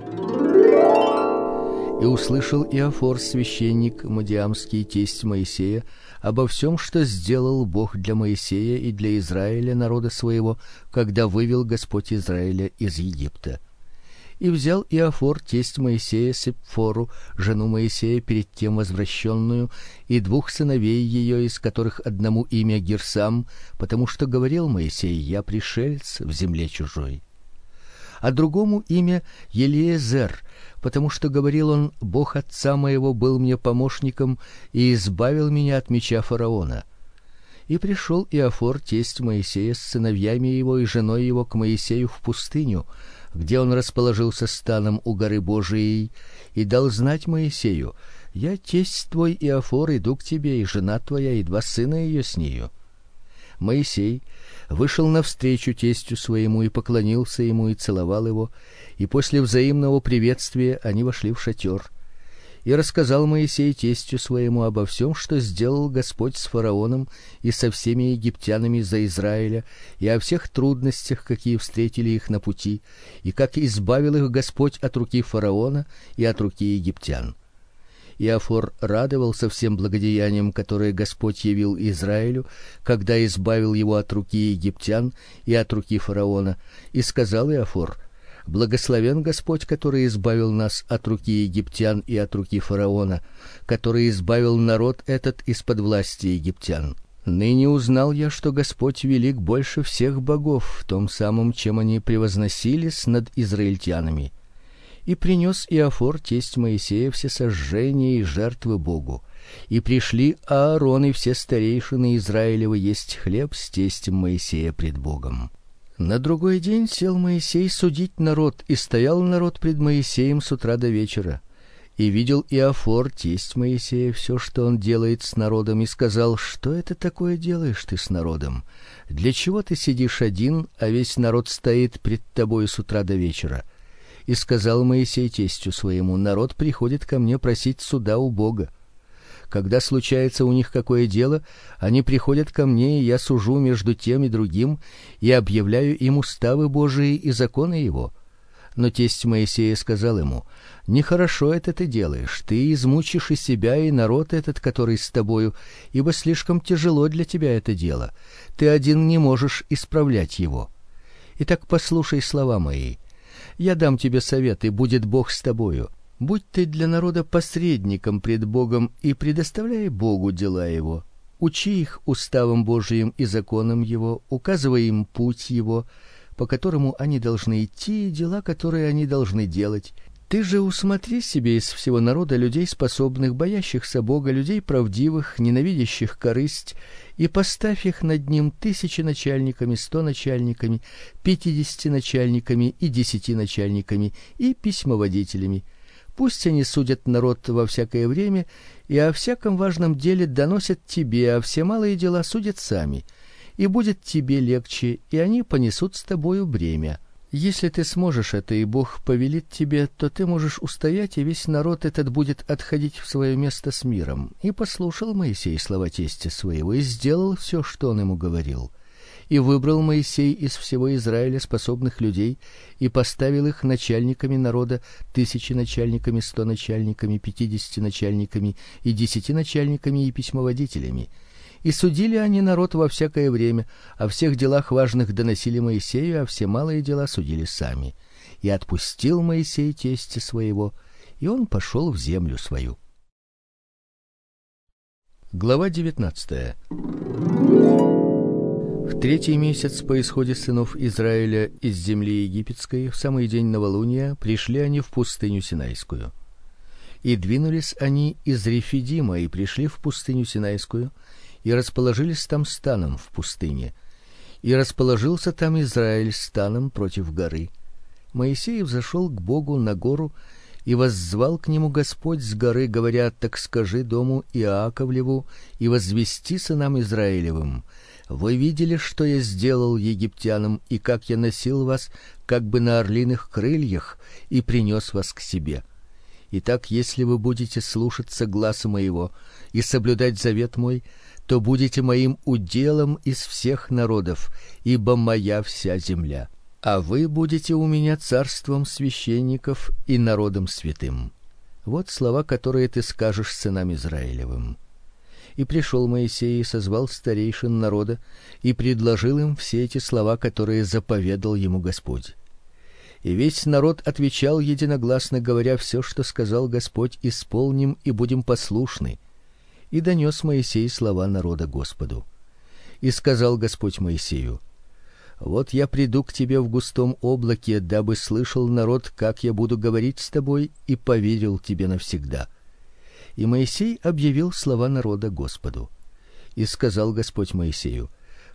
И услышал Иофор, священник мадиамский, тесть Моисея, обо всем, что сделал Бог для Моисея и для Израиля, народа своего, когда вывел Господь Израиля из Египта. И взял Иофор, тесть Моисея, Сепфору, жену Моисея, перед тем возвращенную, и 2 сыновей ее, из которых одному имя Герсам, потому что говорил Моисей: я пришелец в земле чужой. А другому имя Елиезер, потому что говорил он: Бог отца моего был мне помощником и избавил меня от меча фараона. И пришел Иофор, тесть Моисея, с сыновьями его и женой его к Моисею в пустыню, где он расположился станом у горы Божией, и дал знать Моисею: я тесть твой Иофор иду к тебе, и жена твоя, и 2 сына ее с нею. Моисей вышел навстречу тестю своему и поклонился ему и целовал его, и после взаимного приветствия они вошли в шатер. И рассказал Моисей тестю своему обо всем, что сделал Господь с фараоном и со всеми египтянами за Израиля, и о всех трудностях, какие встретили их на пути, и как избавил их Господь от руки фараона и от руки египтян. Иофор радовался всем благодеяниям, которые Господь явил Израилю, когда избавил его от руки египтян и от руки фараона, и сказал Иофор: благословен Господь, который избавил нас от руки египтян и от руки фараона, который избавил народ этот из-под власти египтян. Ныне узнал я, что Господь велик больше всех богов, в том самом, чем они превозносились над израильтянами. И принес Иофор тесть Моисея все сожжения и жертвы Богу. И пришли Аарон и все старейшины Израилевы есть хлеб с тестем Моисея пред Богом. На другой день сел Моисей судить народ, и стоял народ пред Моисеем с утра до вечера. И видел Иофор, тесть Моисея, все, что он делает с народом, и сказал: что это такое делаешь ты с народом? Для чего ты сидишь один, а весь народ стоит пред тобой с утра до вечера? И сказал Моисей тестю своему: народ приходит ко мне просить суда у Бога. Когда случается у них какое дело, они приходят ко мне, и я сужу между тем и другим, и объявляю им уставы Божии и законы его. Но тесть Моисея сказал ему: нехорошо это ты делаешь, ты измучишь и себя, и народ этот, который с тобою, ибо слишком тяжело для тебя это дело. Ты один не можешь исправлять его. Итак, послушай слова мои. Я дам тебе совет, и будет Бог с тобою. Будь ты для народа посредником пред Богом, и предоставляй Богу дела его. Учи их уставам Божиим и законам его, указывай им путь его, по которому они должны идти, и дела, которые они должны делать. Ты же усмотри себе из всего народа людей способных, боящихся Бога, людей правдивых, ненавидящих корысть, и поставь их над ним 1000 начальниками, 100 начальниками, 50 начальниками и 10 начальниками и письмоводителями. Пусть они судят народ во всякое время, и о всяком важном деле доносят тебе, а все малые дела судят сами. И будет тебе легче, и они понесут с тобою бремя. Если ты сможешь это, и Бог повелит тебе, то ты можешь устоять, и весь народ этот будет отходить в свое место с миром. И послушал Моисей слова тестя своего, и сделал все, что он ему говорил. И выбрал Моисей из всего Израиля способных людей, и поставил их начальниками народа, 1000 начальниками, 100 начальниками, 50 начальниками и 10 начальниками и письмоводителями. И судили они народ во всякое время, о всех делах важных доносили Моисею, а все малые дела судили сами. И отпустил Моисей тестя своего, и он пошел в землю свою. Глава 19. В 3-й месяц по исходе сынов Израиля из земли египетской, в самый день новолуния, пришли они в пустыню Синайскую. И двинулись они из Рефидима и пришли в пустыню Синайскую, и расположились там станом в пустыне. И расположился там Израиль станом против горы. Моисей взошел к Богу на гору, и воззвал к нему Господь с горы, говоря: так скажи дому Иаковлеву и возвести сынам Израилевым: вы видели, что я сделал египтянам, и как я носил вас как бы на орлиных крыльях и принес вас к себе. Итак, если вы будете слушаться гласа моего и соблюдать завет мой, то будете моим уделом из всех народов, ибо моя вся земля. А вы будете у меня царством священников и народом святым. Вот слова, которые ты скажешь сынам Израилевым. И пришел Моисей и созвал старейшин народа и предложил им все эти слова, которые заповедал ему Господь. И весь народ отвечал единогласно, говоря: все, что сказал Господь, исполним и будем послушны. И донес Моисей слова народа Господу. И сказал Господь Моисею: вот я приду к тебе в густом облаке, дабы слышал народ, как я буду говорить с тобой, и поверил тебе навсегда. И Моисей объявил слова народа Господу. И сказал Господь Моисею: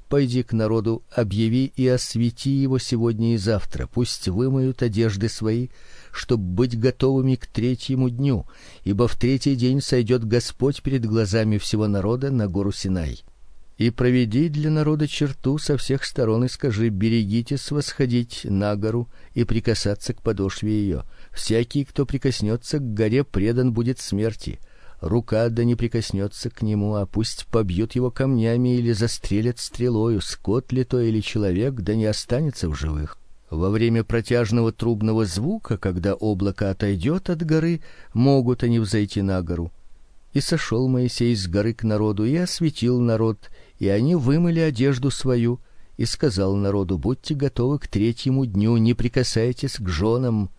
Пойди к народу, объяви и освети его сегодня и завтра. Пусть вымоют одежды свои, чтоб быть готовыми к третьему дню, ибо в третий день сойдет Господь перед глазами всего народа на гору Синай. И проведи для народа черту со всех сторон и скажи: берегитесь восходить на гору и прикасаться к подошве ее. Всякий, кто прикоснется к горе, предан будет смерти. Рука да не прикоснется к нему, а пусть побьют его камнями или застрелят стрелою, скот ли то или человек, да не останется в живых. Во время протяжного трубного звука, когда облако отойдет от горы, могут они взойти на гору. И сошел Моисей с горы к народу и осветил народ, и они вымыли одежду свою, и сказал народу: будьте готовы к третьему дню, не прикасайтесь к женам.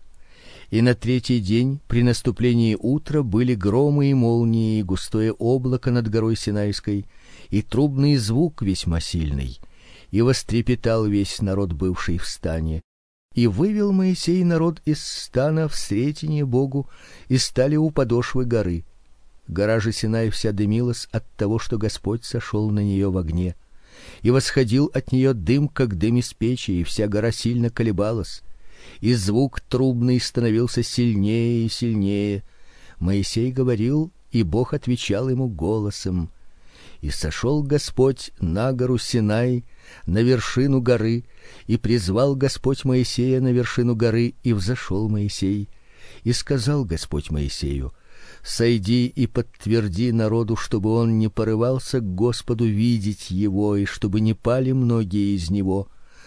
И на третий день при наступлении утра были громы и молнии, и густое облако над горой Синайской, и трубный звук весьма сильный. И вострепетал весь народ, бывший в стане. И вывел Моисей народ из стана в сретение Богу, и стали у подошвы горы. Гора же Синай вся дымилась от того, что Господь сошел на нее в огне, и восходил от нее дым, как дым из печи, и вся гора сильно колебалась. И звук трубный становился сильнее и сильнее. Моисей говорил, и Бог отвечал ему голосом. И сошел Господь на гору Синай, на вершину горы, и призвал Господь Моисея на вершину горы, и взошел Моисей. И сказал Господь Моисею: сойди и подтверди народу, чтобы он не порывался к Господу видеть его, и чтобы не пали многие из него.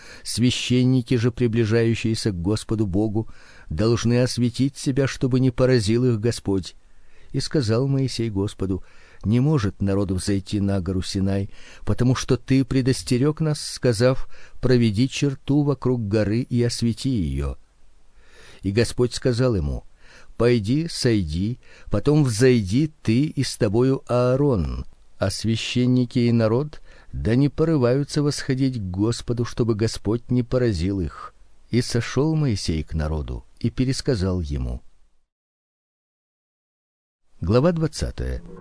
Священники же, приближающиеся к Господу Богу, должны осветить себя, чтобы не поразил их Господь. И сказал Моисей Господу: не может народ взойти на гору Синай, потому что ты предостерег нас, сказав: проведи черту вокруг горы и освети ее. И Господь сказал ему: пойди, сойди, потом взойди ты и с тобою Аарон, а священники и народ да не порываются восходить к Господу, чтобы Господь не поразил их. И сошел Моисей к народу и пересказал ему. Глава 20.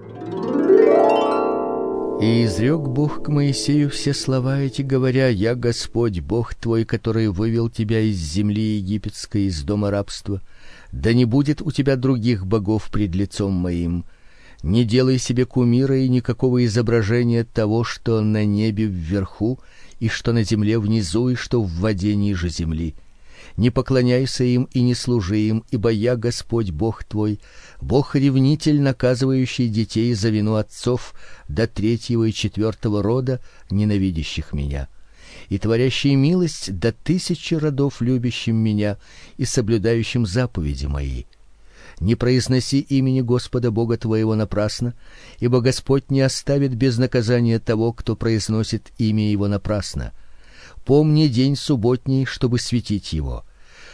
И изрек Бог к Моисею все слова эти, говоря: я Господь, Бог твой, который вывел тебя из земли египетской, из дома рабства. Да не будет у тебя других богов пред лицом моим. Не делай себе кумира и никакого изображения того, что на небе вверху, и что на земле внизу, и что в воде ниже земли. Не поклоняйся им и не служи им, ибо я Господь Бог твой, Бог-ревнитель, наказывающий детей за вину отцов до 3-го и 4-го рода, ненавидящих меня, и творящий милость до 1000 родов, любящим меня и соблюдающим заповеди мои. Не произноси имени Господа Бога твоего напрасно, ибо Господь не оставит без наказания того, кто произносит имя его напрасно. Помни день субботний, чтобы светить его.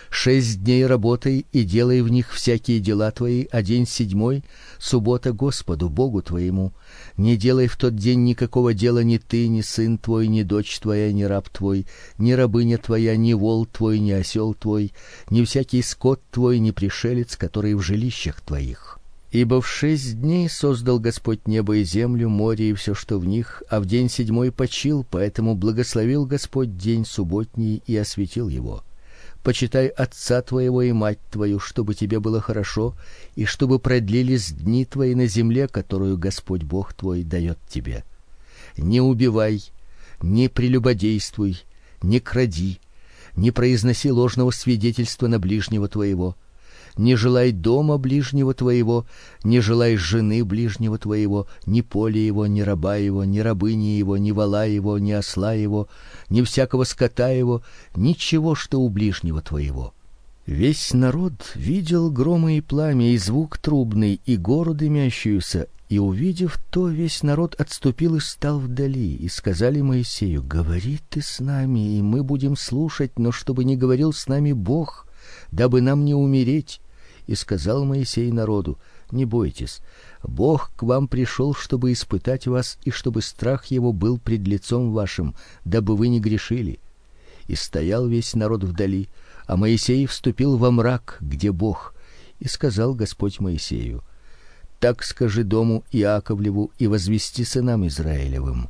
6 дней работай и делай в них всякие дела твои, а день 7 — суббота Господу Богу твоему. Не делай в тот день никакого дела ни ты, ни сын твой, ни дочь твоя, ни раб твой, ни рабыня твоя, ни вол твой, ни осел твой, ни всякий скот твой, ни пришелец, который в жилищах твоих. Ибо в 6 дней создал Господь небо и землю, море и все, что в них, а в день 7 почил, поэтому благословил Господь день субботний и осветил его. Почитай отца твоего и мать твою, чтобы тебе было хорошо, и чтобы продлились дни твои на земле, которую Господь Бог твой дает тебе. Не убивай, не прелюбодействуй, не кради, не произноси ложного свидетельства на ближнего твоего. Не желай дома ближнего твоего, не желай жены ближнего твоего, ни поля его, ни раба его, ни рабыни его, ни вола его, ни осла его, ни всякого скота его, ничего, что у ближнего твоего. Весь народ видел громы и пламя, и звук трубный, и гору дымящуюся, и, увидев то, весь народ отступил и стал вдали, и сказали Моисею: говори ты с нами, и мы будем слушать, но чтобы не говорил с нами Бог, дабы нам не умереть. И сказал Моисей народу: не бойтесь, Бог к вам пришел, чтобы испытать вас, и чтобы страх его был пред лицом вашим, дабы вы не грешили. И стоял весь народ вдали, а Моисей вступил во мрак, где Бог. И сказал Господь Моисею: так скажи дому Иаковлеву и возвести сынам Израилевым: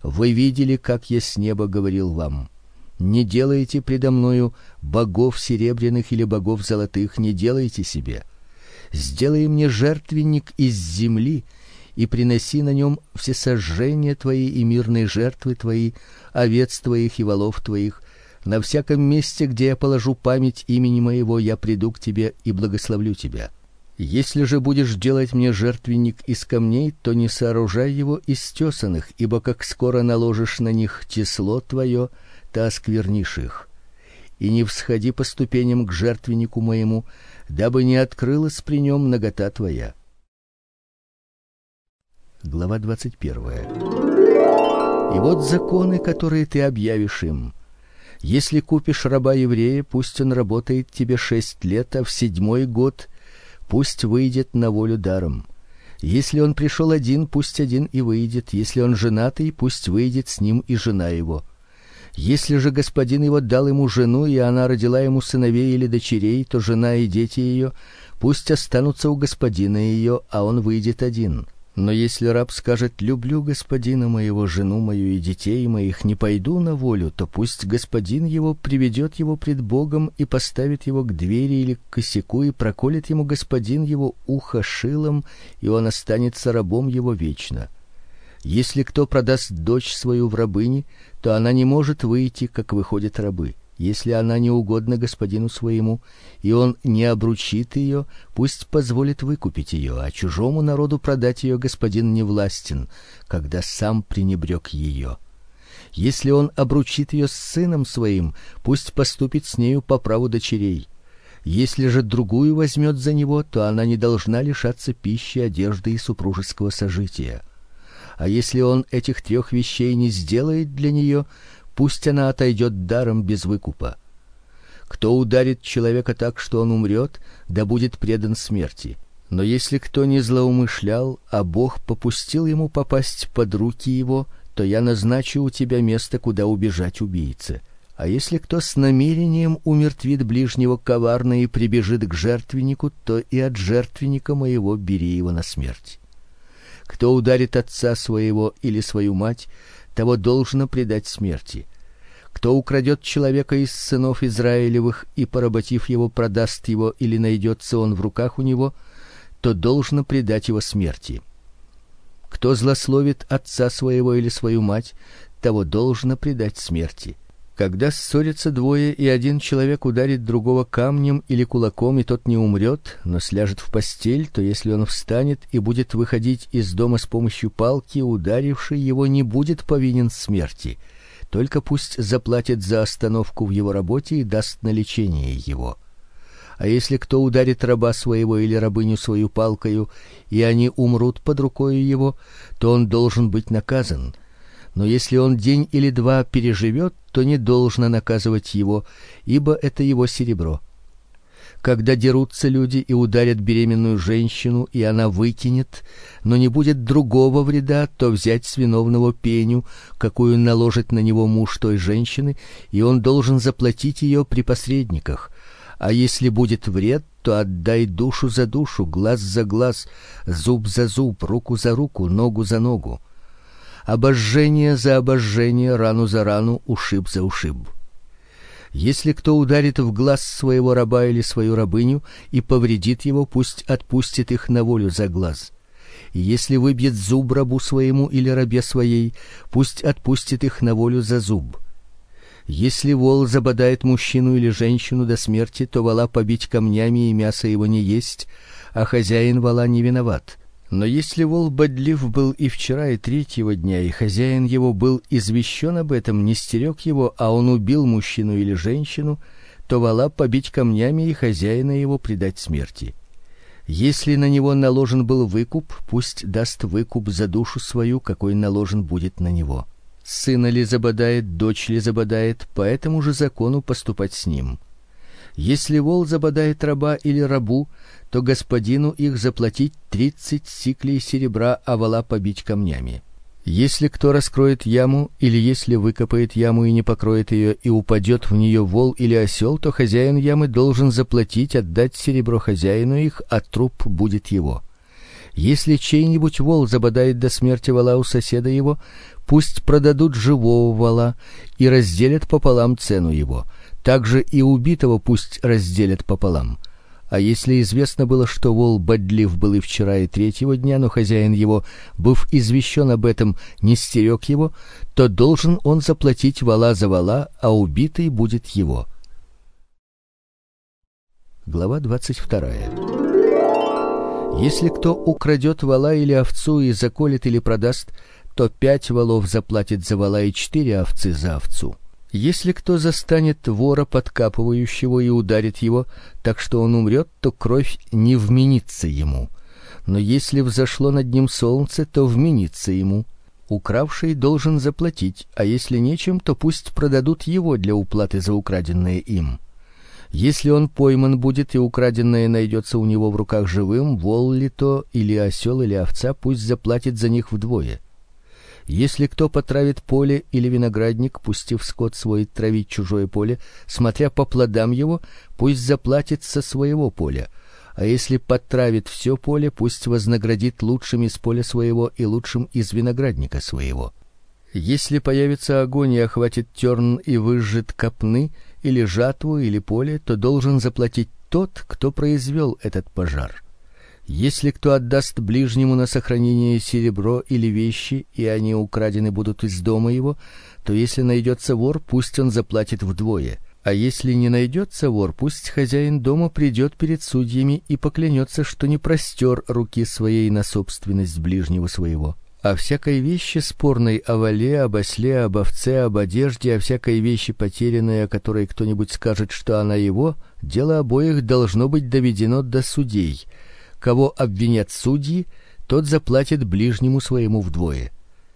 Вы видели, как я с неба говорил вам: не делайте предо мною богов серебряных или богов золотых, не делайте себе. Сделай мне жертвенник из земли и приноси на нем всесожжения твои и мирные жертвы твои, овец твоих и волов твоих. На всяком месте, где я положу память имени моего, я приду к тебе и благословлю тебя. Если же будешь делать мне жертвенник из камней, то не сооружай его из тесаных, ибо как скоро наложишь на них тесло твое, то осквернишь их. И не всходи по ступеням к жертвеннику моему, дабы не открылась при нем нагота твоя. Глава 21. И вот законы, которые ты объявишь им. Если купишь раба еврея, пусть он работает тебе 6 лет, а в 7-й год пусть выйдет на волю даром. Если он пришел один, пусть один и выйдет. Если он женатый, пусть выйдет с ним и жена его. Если же господин его дал ему жену, и она родила ему сыновей или дочерей, то жена и дети ее пусть останутся у господина ее, а он выйдет один. Но если раб скажет: люблю господина моего, жену мою и детей моих, не пойду на волю, то пусть господин его приведет его пред Богом и поставит его к двери или к косяку, и проколет ему господин его ухо шилом, и он останется рабом его вечно. Если кто продаст дочь свою в рабыни, то она не может выйти, как выходят рабы. Если она не угодна господину своему, и он не обручит ее, пусть позволит выкупить ее, а чужому народу продать ее господин не властен, когда сам пренебрег ее. Если он обручит ее с сыном своим, пусть поступит с нею по праву дочерей. Если же другую возьмет за него, то она не должна лишаться пищи, одежды и супружеского сожития. А если он этих 3 вещей не сделает для нее, пусть она отойдет даром без выкупа. Кто ударит человека так, что он умрет, да будет предан смерти. Но если кто не злоумышлял, а Бог попустил ему попасть под руки его, то я назначу у тебя место, куда убежать убийце. А если кто с намерением умертвит ближнего коварно и прибежит к жертвеннику, то и от жертвенника моего бери его на смерть. Кто ударит отца своего или свою мать, того должно предать смерти. Кто украдет человека из сынов Израилевых и, поработив его, продаст его, или найдется он в руках у него, то должно предать его смерти. Кто злословит отца своего или свою мать, того должно предать смерти. Когда ссорятся двое, и один человек ударит другого камнем или кулаком, и тот не умрет, но сляжет в постель, то если он встанет и будет выходить из дома с помощью палки, ударивший его не будет повинен смерти, только пусть заплатит за остановку в его работе и даст на лечение его. А если кто ударит раба своего или рабыню свою палкою, и они умрут под рукою его, то он должен быть наказан. Но если он день или 2 переживет, то не должно наказывать его, ибо это его серебро. Когда дерутся люди и ударят беременную женщину, и она выкинет, но не будет другого вреда, то взять с виновного пеню, какую наложит на него муж той женщины, и он должен заплатить ее при посредниках. А если будет вред, то отдай душу за душу, глаз за глаз, зуб за зуб, руку за руку, ногу за ногу. Обожжение за обожжение, рану за рану, ушиб за ушиб. Если кто ударит в глаз своего раба или свою рабыню и повредит его, пусть отпустит их на волю за глаз. И если выбьет зуб рабу своему или рабе своей, пусть отпустит их на волю за зуб. Если вол забодает мужчину или женщину до смерти, то вола побить камнями и мясо его не есть, а хозяин вола не виноват. Но если вол бодлив был и вчера, и 3-го дня, и хозяин его был извещен об этом, не стерег его, а он убил мужчину или женщину, то вола побить камнями и хозяина его предать смерти. Если на него наложен был выкуп, пусть даст выкуп за душу свою, какой наложен будет на него. Сына ли забодает, дочь ли забодает, по этому же закону поступать с ним. Если вол забодает раба или рабу, то господину их заплатить 30 сиклей серебра, а вола побить камнями. Если кто раскроет яму, или если выкопает яму и не покроет ее, и упадет в нее вол или осел, то хозяин ямы должен заплатить, отдать серебро хозяину их, а труп будет его. Если чей-нибудь вол забодает до смерти вола у соседа его, пусть продадут живого вола и разделят пополам цену его. Также и убитого пусть разделят пополам. А если известно было, что вол бодлив был и вчера, и третьего дня, но хозяин его, быв извещен об этом, не стерег его, то должен он заплатить вола за вола, а убитый будет его. Глава 22. Если кто украдет вола или овцу и заколет или продаст, то 5 волов заплатит за вола и 4 овцы за овцу. Если кто застанет вора подкапывающего и ударит его, так что он умрет, то кровь не вменится ему. Но если взошло над ним солнце, то вменится ему. Укравший должен заплатить, а если нечем, то пусть продадут его для уплаты за украденное им. Если он пойман будет и украденное найдется у него в руках живым, вол ли то, или осел, или овца, пусть заплатит за них вдвое. Если кто потравит поле или виноградник, пустив скот свой травить чужое поле, смотря по плодам его, пусть заплатит со своего поля. А если потравит все поле, пусть вознаградит лучшим из поля своего и лучшим из виноградника своего. Если появится огонь и охватит терн и выжжет копны, или жатву, или поле, то должен заплатить тот, кто произвел этот пожар. Если кто отдаст ближнему на сохранение серебро или вещи, и они украдены будут из дома его, то если найдется вор, пусть он заплатит вдвое. А если не найдется вор, пусть хозяин дома придет перед судьями и поклянется, что не простер руки своей на собственность ближнего своего. О всякой вещи спорной, о воле, об осле, об овце, об одежде, о всякой вещи потерянной, о которой кто-нибудь скажет, что она его, дело обоих должно быть доведено до судей. Кого обвинят судьи, тот заплатит ближнему своему вдвое.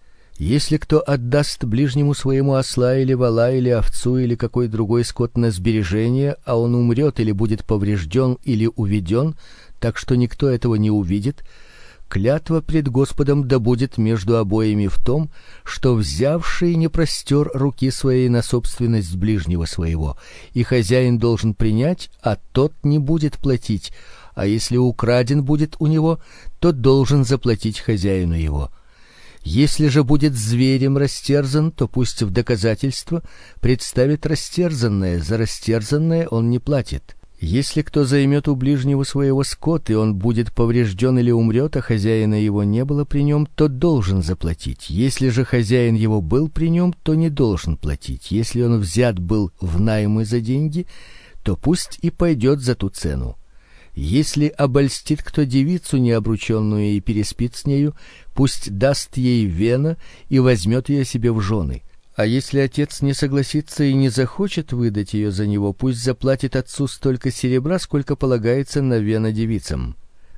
Если кто отдаст ближнему своему осла или вола или овцу или какой другой скот на сбережение, а он умрет или будет поврежден или уведен, так что никто этого не увидит, клятва пред Господом да будет между обоими в том, что взявший не простер руки своей на собственность ближнего своего, и хозяин должен принять, а тот не будет платить, а если украден будет у него, то должен заплатить хозяину его. Если же будет зверем растерзан, то пусть в доказательство представит растерзанное, за растерзанное он не платит. Если кто займет у ближнего своего скот, и он будет поврежден или умрет, а хозяина его не было при нем, то должен заплатить. Если же хозяин его был при нем, то не должен платить. Если он взят был в наймы за деньги, то пусть и пойдет за ту цену. Если обольстит кто девицу необрученную и переспит с нею, пусть даст ей вена и возьмет ее себе в жены. А если отец не согласится и не захочет выдать ее за него, пусть заплатит отцу столько серебра, сколько полагается на вена девицам.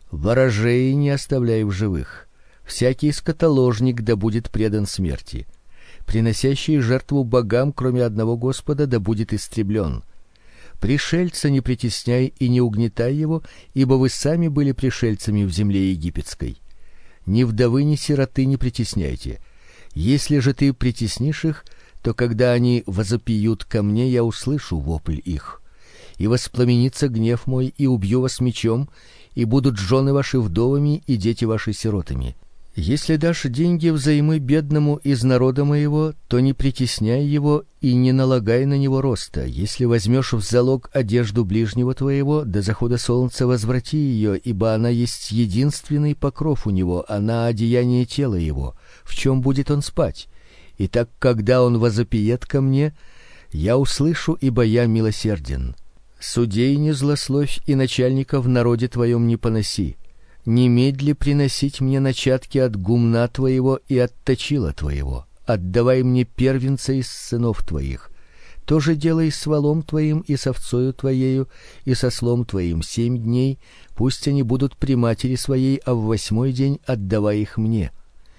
Ворожей не оставляй в живых. Всякий скотоложник да будет предан смерти. Приносящий жертву богам, кроме одного Господа, да будет истреблен. Пришельца не притесняй и не угнетай его, ибо вы сами были пришельцами в земле египетской. Ни вдовы, ни сироты не притесняйте. Если же ты притеснишь их, то когда они возопьют ко мне, я услышу вопль их. И воспламенится гнев мой, и убью вас мечом, и будут жены ваши вдовами, и дети ваши сиротами. Если дашь деньги взаймы бедному из народа моего, то не притесняй его и не налагай на него роста. Если возьмешь в залог одежду ближнего твоего, до захода солнца возврати ее, ибо она есть единственный покров у него, она одеяние тела его. В чем будет он спать? Итак, когда он возопиет ко мне, я услышу, ибо я милосерден. Судей не злословь и начальника в народе твоем не поноси. Немедли приносить мне начатки от гумна твоего и от точила твоего. Отдавай мне первенца из сынов твоих. То же делай с волом твоим и с овцою твоею и со ослом твоим 7 дней, пусть они будут при матери своей, а в 8-й день отдавай их мне.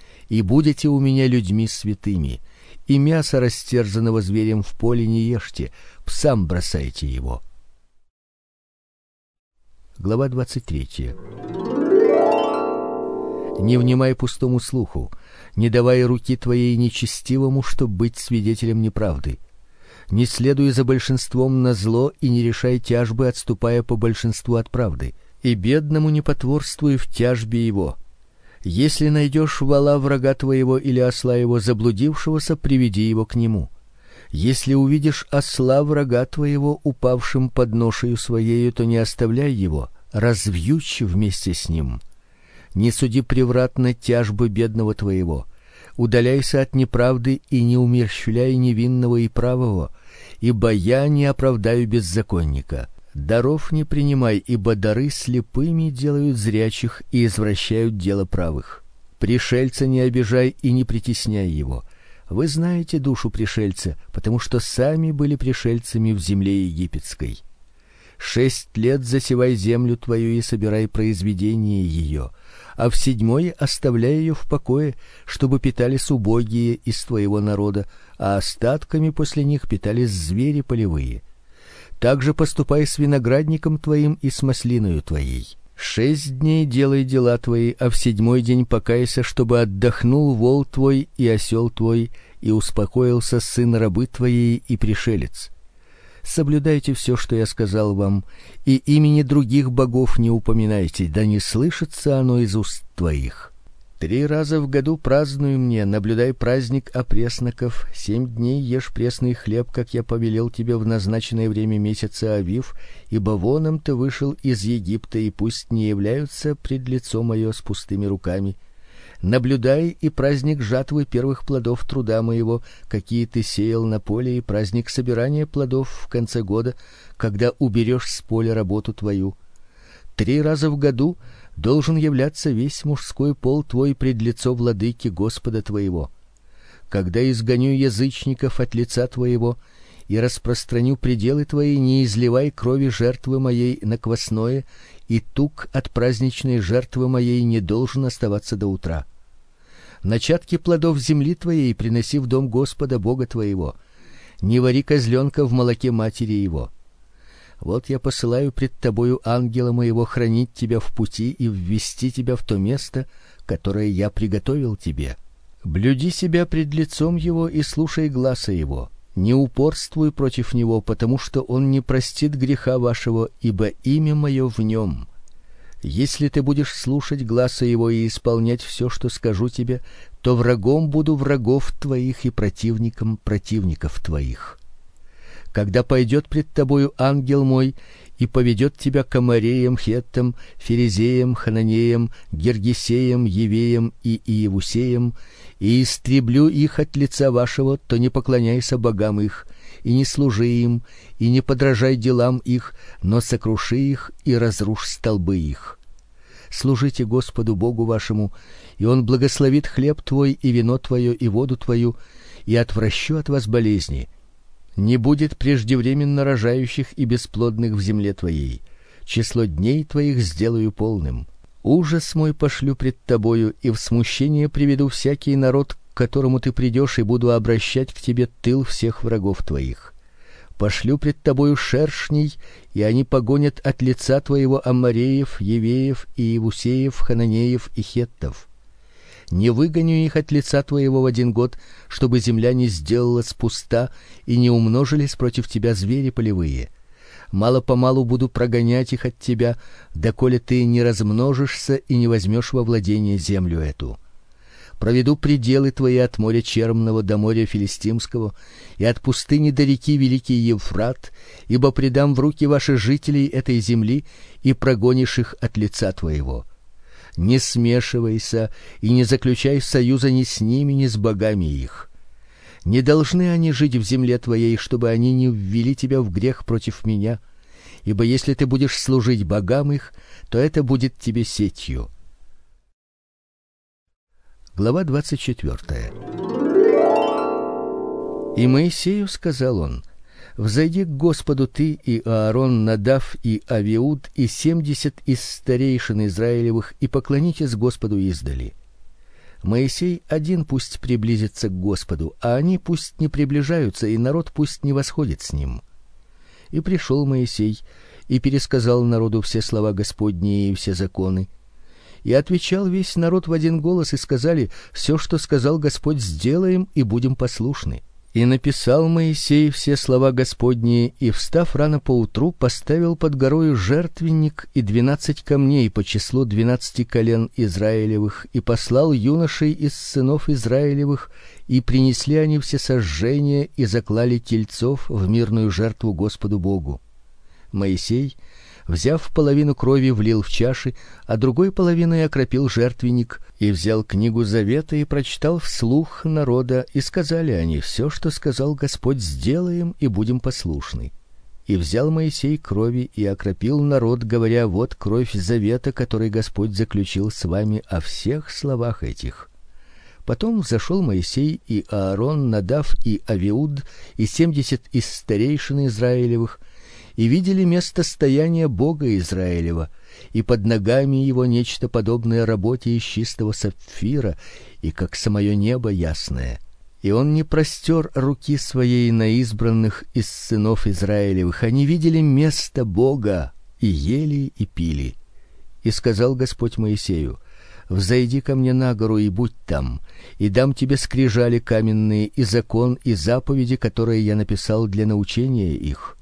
И будете у меня людьми святыми, и мясо растерзанного зверем в поле не ешьте, псам бросайте его. Глава 23. Не внимай пустому слуху, не давай руки твоей нечестивому, чтоб быть свидетелем неправды. Не следуй за большинством на зло и не решай тяжбы, отступая по большинству от правды. И бедному не потворствуй в тяжбе его. Если найдешь вола врага твоего или осла его заблудившегося, приведи его к нему. Если увидишь осла врага твоего упавшим под ношею своею, то не оставляй его, развьючь вместе с ним. Не суди превратно тяжбы бедного твоего. Удаляйся от неправды и не умерщвляй невинного и правого, ибо я не оправдаю беззаконника. Даров не принимай, ибо дары слепыми делают зрячих и извращают дело правых. Пришельца не обижай и не притесняй его. Вы знаете душу пришельца, потому что сами были пришельцами в земле египетской. 6 лет засевай землю твою и собирай произведение ее, а в 7-й оставляй ее в покое, чтобы питались убогие из твоего народа, а остатками после них питались звери полевые. Также поступай с виноградником твоим и с маслиною твоей. 6 дней делай дела твои, а в 7-й день покайся, чтобы отдохнул вол твой и осел твой, и успокоился сын рабы твоей и пришелец. Соблюдайте все, что я сказал вам, и имени других богов не упоминайте, да не слышится оно из уст твоих. 3 раза в году празднуй мне, наблюдай праздник опресноков. 7 дней ешь пресный хлеб, как я повелел тебе в назначенное время месяца Авив, ибо воном ты вышел из Египта, и пусть не являются пред лицо мое с пустыми руками. Наблюдай и праздник жатвы первых плодов труда моего, какие ты сеял на поле, и праздник собирания плодов в конце года, когда уберешь с поля работу твою. 3 раза в году должен являться весь мужской пол твой пред лицо владыки Господа твоего. Когда изгоню язычников от лица твоего и распространю пределы твои, не изливай крови жертвы моей на квасное, и тук от праздничной жертвы моей не должен оставаться до утра. Начатки плодов земли твоей приноси в дом Господа Бога твоего. Не вари козленка в молоке матери его. Вот я посылаю пред тобою ангела моего хранить тебя в пути и ввести тебя в то место, которое я приготовил тебе. Блюди себя пред лицом его и слушай гласа его. Не упорствуй против него, потому что он не простит греха вашего, ибо имя мое в нем. Если ты будешь слушать гласа его и исполнять все, что скажу тебе, то врагом буду врагов твоих и противником противников твоих. Когда пойдет пред тобою ангел мой и поведет тебя к Амореям, Хеттам, Ферезеям, Хананеям, Гергесеям, Евеям и Иевусеям, и истреблю их от лица вашего, то не поклоняйся богам их, и не служи им, и не подражай делам их, но сокруши их и разрушь столбы их. Служите Господу Богу вашему, и Он благословит хлеб твой и вино твое и воду твою, и отвращу от вас болезни. Не будет преждевременно рожающих и бесплодных в земле твоей. Число дней твоих сделаю полным. Ужас мой пошлю пред тобою, и в смущение приведу всякий народ, к которому ты придешь, и буду обращать к тебе тыл всех врагов твоих. Пошлю пред тобою шершней, и они погонят от лица твоего Амореев, Евеев, Иевусеев, Хананеев и Хеттов. Не выгоню их от лица твоего в 1 год, чтобы земля не сделалась пуста и не умножились против тебя звери полевые. Мало-помалу буду прогонять их от тебя, доколе ты не размножишься и не возьмешь во владение землю эту. Проведу пределы твои от моря Чермного до моря Филистимского и от пустыни до реки великий Евфрат, ибо предам в руки ваши жителей этой земли и прогонишь их от лица твоего. Не смешивайся и не заключай союза ни с ними, ни с богами их. Не должны они жить в земле твоей, чтобы они не ввели тебя в грех против меня, ибо если ты будешь служить богам их, то это будет тебе сетью. Глава 24. И Моисею сказал он: «Взойди к Господу ты и Аарон, Надав и Авиуд и 70 из старейшин Израилевых, и поклонитесь Господу издали. Моисей один пусть приблизится к Господу, а они пусть не приближаются, и народ пусть не восходит с ним». И пришел Моисей и пересказал народу все слова Господни и все законы. И отвечал весь народ в один голос, и сказали: «Все, что сказал Господь, сделаем и будем послушны». И написал Моисей все слова Господни, и, встав рано поутру, поставил под горою жертвенник и 12 камней по числу 12 колен Израилевых, и послал юношей из сынов Израилевых, и принесли они все сожжения и заклали тельцов в мирную жертву Господу Богу. Моисей, взяв половину крови, влил в чаши, а другой половиной окропил жертвенник, и взял книгу завета и прочитал вслух народа, и сказали они: все, что сказал Господь, сделаем и будем послушны. И взял Моисей крови и окропил народ, говоря: вот кровь завета, который Господь заключил с вами о всех словах этих. Потом взошел Моисей и Аарон, Надав и Авиуд, и 70 из старейшин Израилевых, и видели место стояния Бога Израилева, и под ногами его нечто подобное работе из чистого сапфира, и как самое небо ясное. И он не простер руки своей на избранных из сынов Израилевых, они видели место Бога, и ели и пили. И сказал Господь Моисею: взойди ко мне на гору и будь там, и дам тебе скрижали каменные и закон и заповеди, которые я написал для научения их.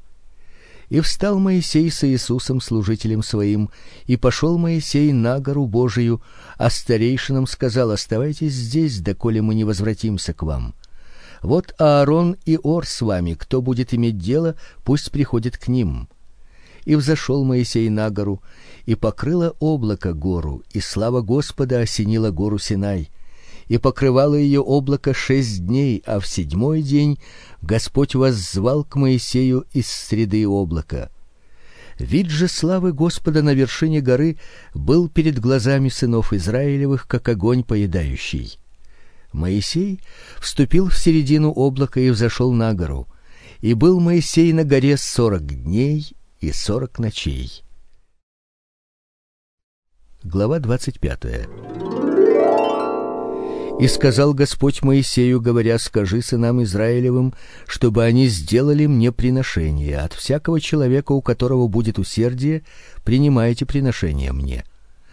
И встал Моисей с Иисусом служителем своим, и пошел Моисей на гору Божию, а старейшинам сказал: оставайтесь здесь, доколе мы не возвратимся к вам. Вот Аарон и Ор с вами, кто будет иметь дело, пусть приходит к ним. И взошел Моисей на гору, и покрыло облако гору, и слава Господа осенила гору Синай. И покрывало ее облако 6 дней, а в 7-й день Господь воззвал к Моисею из среды облака. Вид же славы Господа на вершине горы был перед глазами сынов Израилевых, как огонь поедающий. Моисей вступил в середину облака и взошел на гору. И был Моисей на горе 40 дней и 40 ночей. Глава 25. И сказал Господь Моисею, говоря: скажи сынам Израилевым, чтобы они сделали мне приношение. От всякого человека, у которого будет усердие, принимайте приношение мне.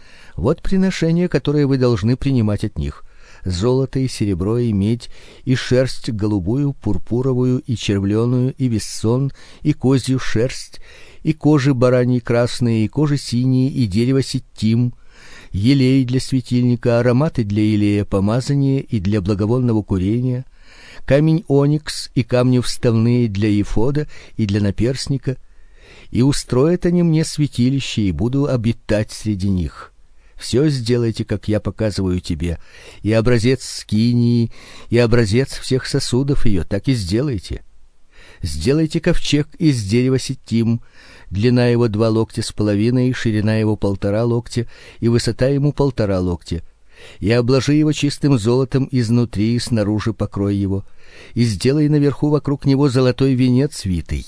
Вот приношение, которое вы должны принимать от них: золото и серебро и медь, и шерсть голубую, пурпуровую и червленую, и вессон, и козью шерсть, и кожи бараньи красные, и кожи синие, и дерево ситим, елей для светильника, ароматы для елея, помазание и для благовонного курения, камень оникс и камни вставные для эфода и для наперстника. И устроят они мне святилище, и буду обитать среди них. Все сделайте, как я показываю тебе, и образец скинии, и образец всех сосудов ее, так и сделайте. Сделайте ковчег из дерева ситим, длина его 2 локтя с половиной, ширина его 1,5 локтя, и высота ему 1,5 локтя. И обложи его чистым золотом изнутри и снаружи покрой его, и сделай наверху вокруг него золотой венец витый.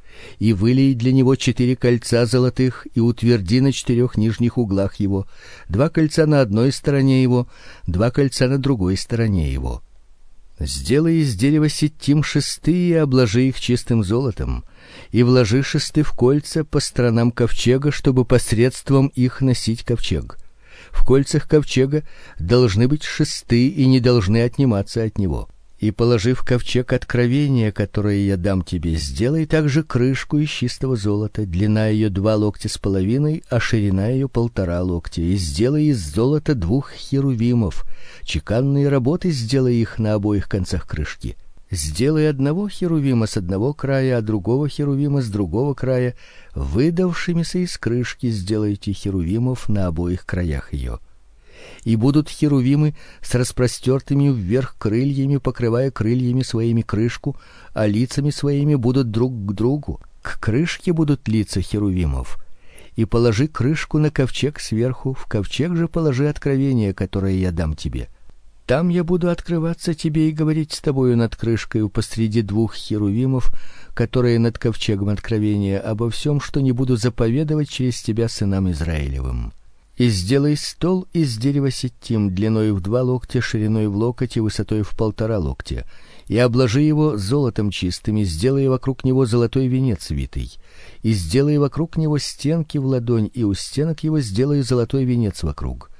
И вылей для него 4 кольца золотых, и утверди на 4 нижних углах его, 2 кольца на одной стороне его, 2 кольца на другой стороне его. Сделай из дерева ситим шесты и обложи их чистым золотом, и вложи шесты в кольца по сторонам ковчега, чтобы посредством их носить ковчег. В кольцах ковчега должны быть шесты и не должны отниматься от него. И положив ковчег откровения, которое я дам тебе, сделай также крышку из чистого золота, длина ее 2 локтя с половиной, а ширина ее 1,5 локтя, и сделай из золота 2 херувимов, чеканные работы сделай их на обоих концах крышки. Сделай одного херувима с одного края, а другого херувима с другого края, выдавшимися из крышки сделайте херувимов на обоих краях ее. И будут херувимы с распростертыми вверх крыльями, покрывая крыльями своими крышку, а лицами своими будут друг к другу. К крышке будут лица херувимов. И положи крышку на ковчег сверху, в ковчег же положи откровение, которое я дам тебе. Там я буду открываться тебе и говорить с тобою над крышкою посреди 2 херувимов, которые над ковчегом откровения, обо всем, что не буду заповедовать через тебя сынам Израилевым. И сделай стол из дерева ситим, длиной в 2 локтя, шириной в локоть и высотой в 1,5 локтя, и обложи его золотом чистым, и сделай вокруг него золотой венец витый, и сделай вокруг него стенки в ладонь, и у стенок его сделай золотой венец вокруг.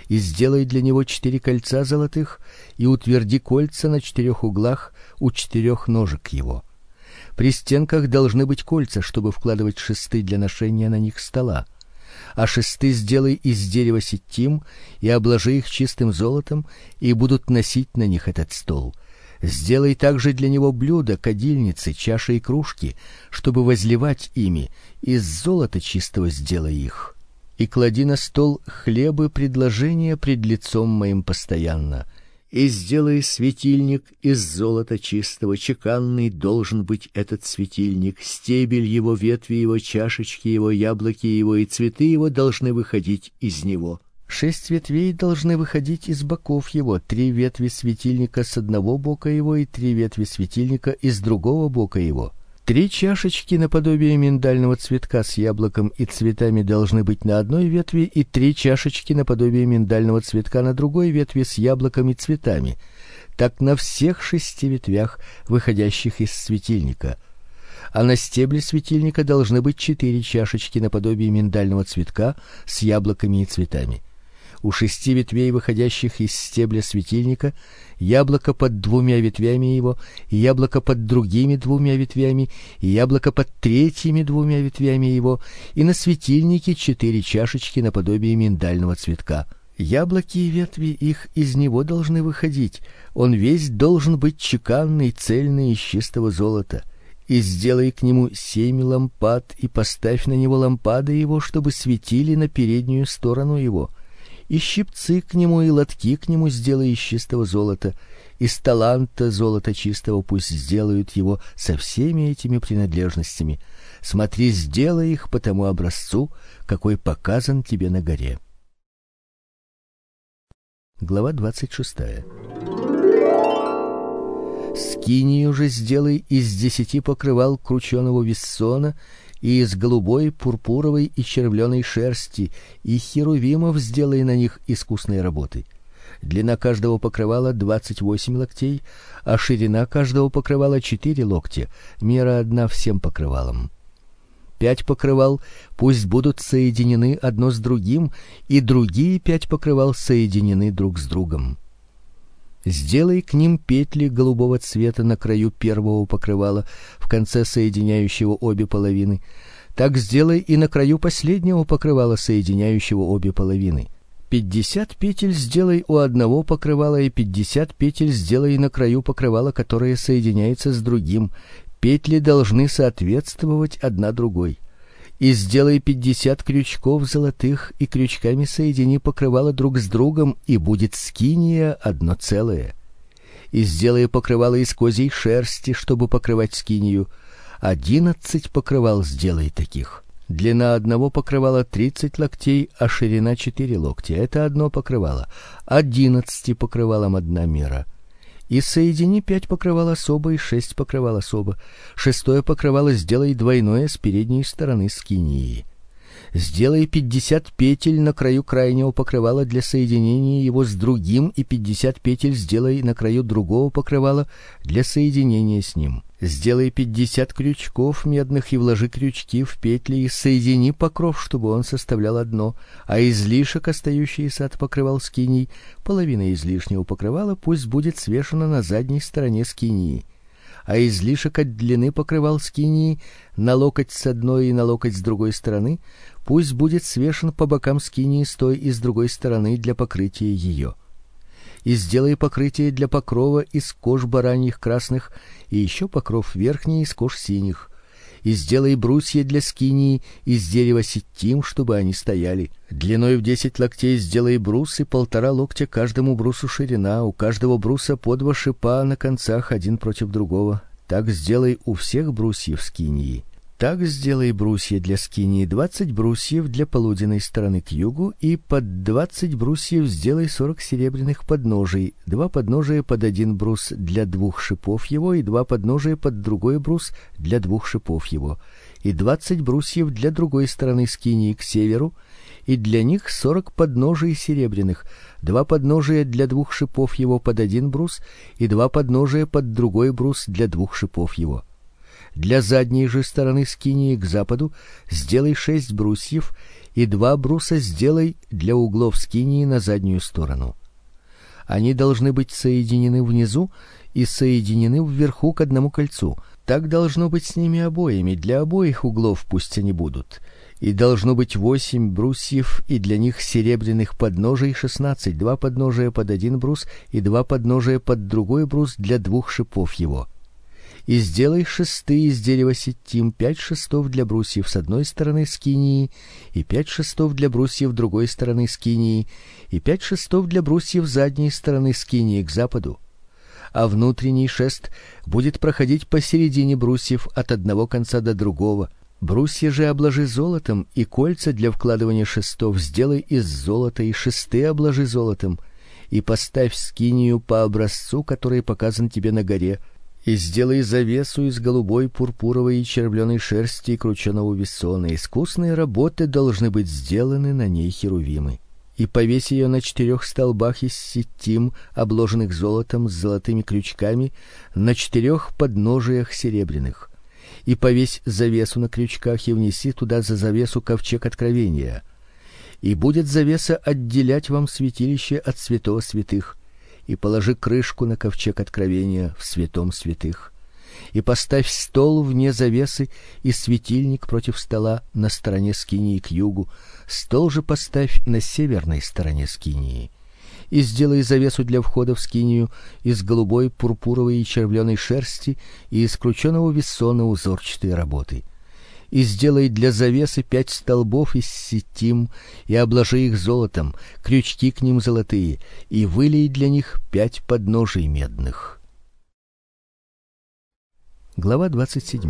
и сделай для него 4 кольца золотых, и утверди кольца на 4 углах у 4 ножек его. При стенках должны быть кольца, чтобы вкладывать шесты для ношения на них стола. А шесты сделай из дерева ситим и обложи их чистым золотом, и будут носить на них этот стол. Сделай также для него блюда, кадильницы, чаши и кружки, чтобы возливать ими, из золота чистого сделай их. И клади на стол хлебы предложения пред лицом моим постоянно. И сделай светильник из золота чистого, чеканный должен быть этот светильник, стебель его, ветви его, чашечки его, яблоки его и цветы его должны выходить из него. 6 ветвей должны выходить из боков его, 3 ветви светильника с одного бока его и 3 ветви светильника из другого бока его. 3 чашечки наподобие миндального цветка с яблоком и цветами должны быть на одной ветви, и 3 чашечки наподобие миндального цветка на другой ветви с яблоком и цветами. Так на всех 6 ветвях, выходящих из светильника. А на стебле светильника должны быть 4 чашечки наподобие миндального цветка с яблоками и цветами. У 6 ветвей, выходящих из стебля светильника, яблоко под 2 ветвями его, и яблоко под другими 2 ветвями, и яблоко под третьими 2 ветвями его, и на светильнике 4 чашечки наподобие миндального цветка. Яблоки и ветви их из него должны выходить. Он весь должен быть чеканный, цельный, из чистого золота. И сделай к нему 7 лампад, и поставь на него лампады его, чтобы светили на переднюю сторону его. И щипцы к нему, и лотки к нему сделай из чистого золота, из таланта золота чистого пусть сделают его со всеми этими принадлежностями. Смотри, сделай их по тому образцу, какой показан тебе на горе. Глава 26. Скинию же сделай из 10 покрывал крученого виссона, и из голубой, пурпуровой и червленой шерсти, и херувимов сделай на них искусной работы. Длина каждого покрывала 28 локтей, а ширина каждого покрывала 4 локтя, мера одна всем покрывалам. 5 покрывал пусть будут соединены одно с другим, и другие 5 покрывал соединены друг с другом. Сделай к ним петли голубого цвета на краю первого покрывала, в конце соединяющего обе половины. Так сделай и на краю последнего покрывала, соединяющего обе половины. 50 петель сделай у одного покрывала, и 50 петель сделай на краю покрывала, которое соединяется с другим. Петли должны соответствовать одна другой. И сделай 50 крючков золотых, и крючками соедини покрывало друг с другом, и будет скиния одно целое. И сделай покрывало из козьей шерсти, чтобы покрывать скинию. 11 покрывал сделай таких. Длина одного покрывала 30 локтей, а ширина 4 локтя. Это одно покрывало. 11 покрывалам одна мера. И соедини 5 покрывал особо и 6 покрывал особо. 6 покрывало сделай двойное с передней стороны скинии. Сделай 50 петель на краю крайнего покрывала для соединения его с другим, и 50 петель сделай на краю другого покрывала для соединения с ним. Сделай 50 крючков медных и вложи крючки в петли, и соедини покров, чтобы он составлял одно, а излишек, остающийся от покрывал скинии, половина излишнего покрывала пусть будет свешена на задней стороне скинии. А излишек от длины покрывал скинии на локоть с одной и на локоть с другой стороны пусть будет свешен по бокам скинии с той и с другой стороны для покрытия ее. И сделай покрытие для покрова из кож бараньих красных, и еще покров верхний из кож синих. И сделай брусья для скинии из дерева ситим, чтобы они стояли. Длиной в 10 локтей сделай брус, и 1,5 локтя каждому брусу ширина, у каждого бруса по 2 шипа на концах один против другого. Так сделай у всех брусьев скинии. Так сделай брусья для скинии 20 брусьев для полуденной стороны к югу, и под 20 брусьев сделай 40 серебряных подножий, 2 подножия под 1 брус для 2 шипов его, и 2 подножия под другой брус для 2 шипов его, и 20 брусьев для другой стороны скинии к северу, и для них 40 подножий серебряных, 2 подножия для 2 шипов его под 1 брус, и 2 подножия под другой брус для 2 шипов его. Для задней же стороны скинии к западу сделай 6 брусьев, и 2 бруса сделай для углов скинии на заднюю сторону. Они должны быть соединены внизу и соединены вверху к одному кольцу. Так должно быть с ними обоими, для обоих углов пусть они будут. И должно быть 8 брусьев, и для них серебряных подножий 16, 2 подножия под один брус и 2 подножия под другой брус для 2 шипов его. И сделай шесты из дерева ситим, 5 шестов для брусьев с одной стороны скинии, и 5 шестов для брусьев другой стороны скинии, и 5 шестов для брусьев задней стороны скинии к западу. А внутренний шест будет проходить посередине брусьев от одного конца до другого. Брусья же обложи золотом, и кольца для вкладывания шестов сделай из золота, и шесты обложи золотом, и поставь скинию по образцу, который показан тебе на горе. И сделай завесу из голубой, пурпуровой и червленой шерсти и крученого весона. Искусные работы должны быть сделаны на ней херувимы. И повесь ее на 4 столбах из ситим, обложенных золотом с золотыми крючками, на 4 подножиях серебряных. И повесь завесу на крючках и внеси туда за завесу ковчег откровения. И будет завеса отделять вам святилище от святого святых. И положи крышку на ковчег откровения в святом святых. И поставь стол вне завесы и светильник против стола на стороне скинии к югу. Стол же поставь на северной стороне скинии. И сделай завесу для входа в скинию из голубой, пурпуровой и червленой шерсти и из крученого весона узорчатой работы. И сделай для завесы 5 столбов из ситим, и обложи их золотом, крючки к ним золотые, и вылей для них 5 подножий медных. Глава 27.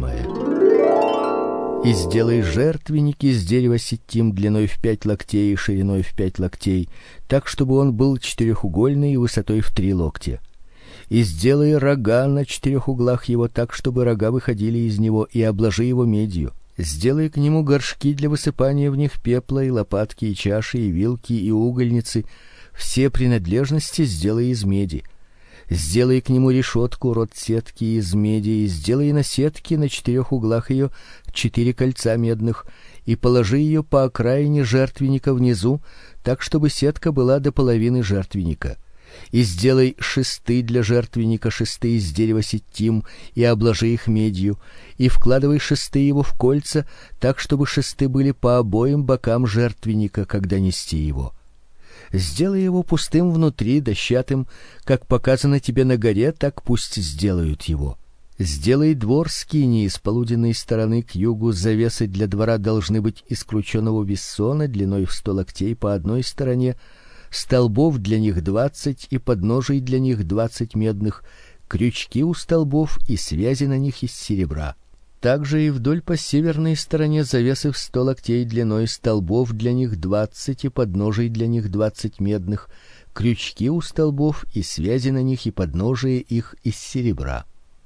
И сделай жертвенник из дерева ситим длиной в 5 локтей и шириной в 5 локтей, так чтобы он был четырехугольный и высотой в 3 локтя. И сделай рога на 4 углах его так, чтобы рога выходили из него, и обложи его медью. Сделай к нему горшки для высыпания в них пепла, и лопатки, и чаши, и вилки, и угольницы. Все принадлежности сделай из меди. Сделай к нему решетку, рот сетки из меди, и сделай на сетке на 4 углах ее 4 кольца медных, и положи ее по окраине жертвенника внизу, так чтобы сетка была до половины жертвенника. И сделай шесты для жертвенника, шесты из дерева ситим, и обложи их медью, и вкладывай шесты его в кольца, так чтобы шесты были по обоим бокам жертвенника, когда нести его. Сделай его пустым внутри, дощатым, как показано тебе на горе, так пусть сделают его. Сделай двор скинии с полуденной стороны к югу. Завесы для двора должны быть из крученого весона длиной в 100 локтей по одной стороне, столбов для них 20 и подножий для них 20 медных, крючки у столбов и связи на них из серебра. Также и вдоль по северной стороне завесы в 100 локтей длиной, столбов для них 20 и подножий для них 20 медных, крючки у столбов и связи на них и подножия их из серебра.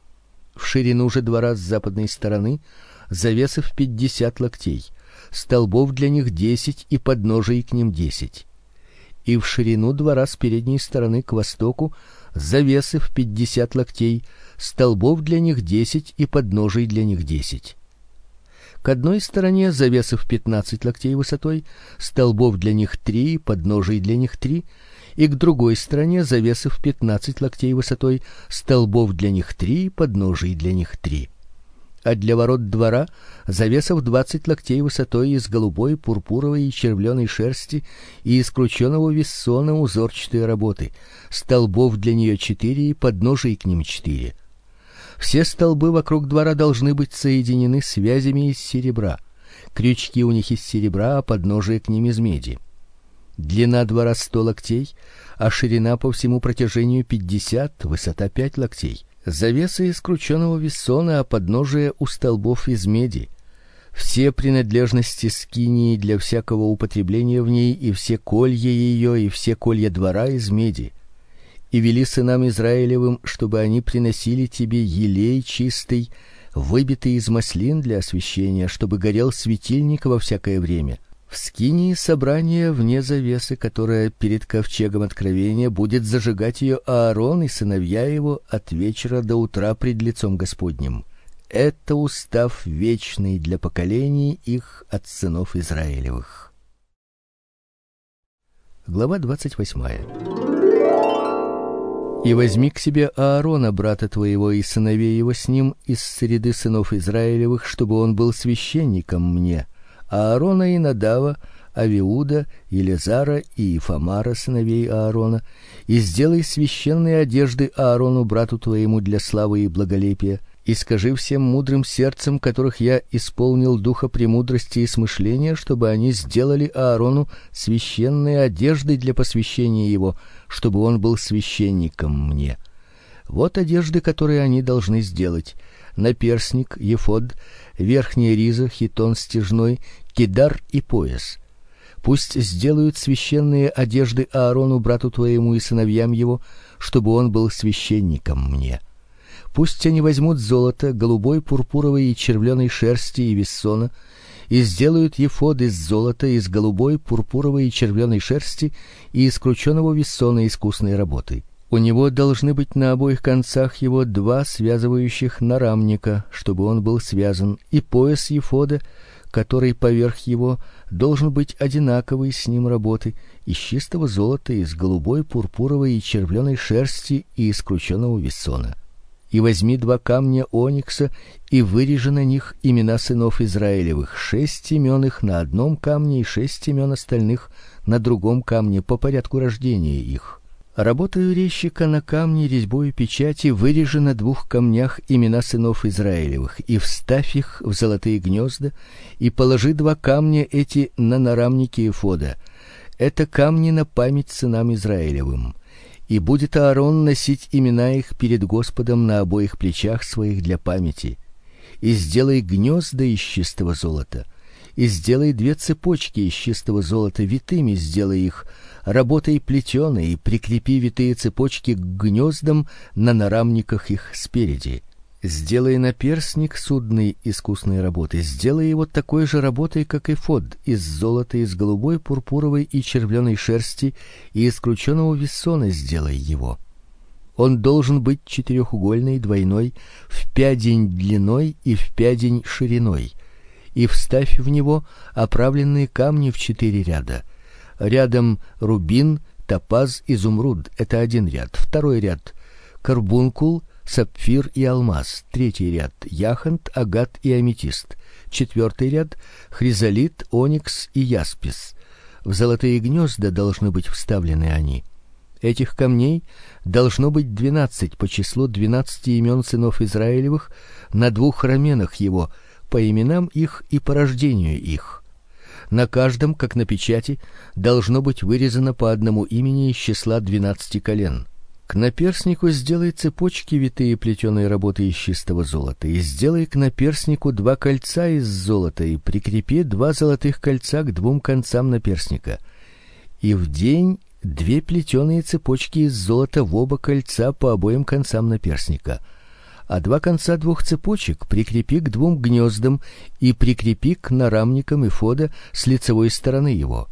В ширину же двора с западной стороны завесы в 50 локтей, столбов для них 10 и подножий к ним 10. И в ширину двора с передней стороны к востоку завесы в 50 локтей, столбов для них 10 и подножий для них 10. К одной стороне завесы в 15 локтей высотой, столбов для них 3 и подножий для них 3, и к другой стороне завесы в 15 локтей высотой, столбов для них 3 и подножий для них 3. А для ворот двора завеса в 20 локтей высотой из голубой, пурпуровой и червленой шерсти и из крученого весона узорчатой работы, столбов для нее 4 и подножий к ним 4. Все столбы вокруг двора должны быть соединены связями из серебра. Крючки у них из серебра, а подножие к ним из меди. Длина двора 100 локтей, а ширина по всему протяжению 50, высота 5 локтей. Завесы из крученого весона, а подножие у столбов из меди. Все принадлежности скинии для всякого употребления в ней, и все колья ее, и все колья двора из меди. И вели сынам Израилевым, чтобы они приносили тебе елей чистый, выбитый из маслин для освящения, чтобы горел светильник во всякое время. В скинии собрания вне завесы, которая перед ковчегом откровения, будет зажигать ее Аарон и сыновья его от вечера до утра пред лицом Господним. это устав вечный для поколений их от сынов Израилевых. Глава 28. И возьми к себе Аарона, брата твоего, и сыновей его с ним из среды сынов Израилевых, чтобы он был священником мне, Аарона и Надава, Авиуда, Елизара и Ифамара, сыновей Аарона, и сделай священные одежды Аарону, брату твоему, для славы и благолепия, и скажи всем мудрым сердцем, которых я исполнил духа премудрости и смышления, чтобы они сделали Аарону священные одежды для посвящения его, чтобы он был священником мне. Вот одежды, которые они должны сделать: наперстник, ефод, верхняя риза, хитон стяжной, кидар и пояс. Пусть сделают священные одежды Аарону, брату твоему, и сыновьям его, чтобы он был священником мне. Пусть они возьмут золото, голубой, пурпуровой и червленой шерсти и виссона, и сделают ефод из золота, из голубой, пурпуровой и червленой шерсти и из крученого виссона искусной работы. У него должны быть на обоих концах его 2 связывающих нарамника, чтобы он был связан, и пояс ефода, который поверх его, должен быть одинаковый с ним работы, из чистого золота, из голубой, пурпуровой и червленой шерсти и из крученого виссона. И возьми 2 камня оникса и вырежи на них имена сынов Израилевых, 6 имен их на одном камне и 6 имен остальных на другом камне по порядку рождения их. Работаю резчика на камне резьбою печати вырежи на 2 камнях имена сынов Израилевых и вставь их в золотые гнезда и положи 2 камня эти на нарамники эфода. Это камни на память сынам Израилевым. И будет Аарон носить имена их перед Господом на обоих плечах своих для памяти. И сделай гнезда из чистого золота. И сделай 2 цепочки из чистого золота, витыми сделай их, работой плетеной, и прикрепи витые цепочки к гнездам на нарамниках их спереди. Сделай наперстник судный искусной работы, сделай его такой же работой, как эфод, из золота, из голубой, пурпуровой и червленой шерсти, и из крученого виссона сделай его. Он должен быть 4-угольный, двойной, в 5 день длиной и в 5 день шириной. И вставь в него оправленные камни в 4 ряда. Рядом рубин, топаз, изумруд — это 1 ряд. 2 ряд карбункул, сапфир и алмаз. 3 ряд яхонт, агат и аметист. 4 ряд хризолит, оникс и яспис. В золотые гнезда должны быть вставлены они. Этих камней должно быть 12 по числу 12 имен сынов Израилевых на 2 раменах его, по именам их и по рождению их. На каждом, как на печати, должно быть вырезано по одному имени из числа 12 колен. К наперстнику сделай цепочки витые плетеной работы из чистого золота, и сделай к наперстнику 2 кольца из золота, и прикрепи 2 золотых кольца к 2 концам наперстника. И в день 2 плетеные цепочки из золота в оба кольца по обоим концам наперстника. А 2 конца 2 цепочек прикрепи к 2 гнездам и прикрепи к нарамникам эфода с лицевой стороны его.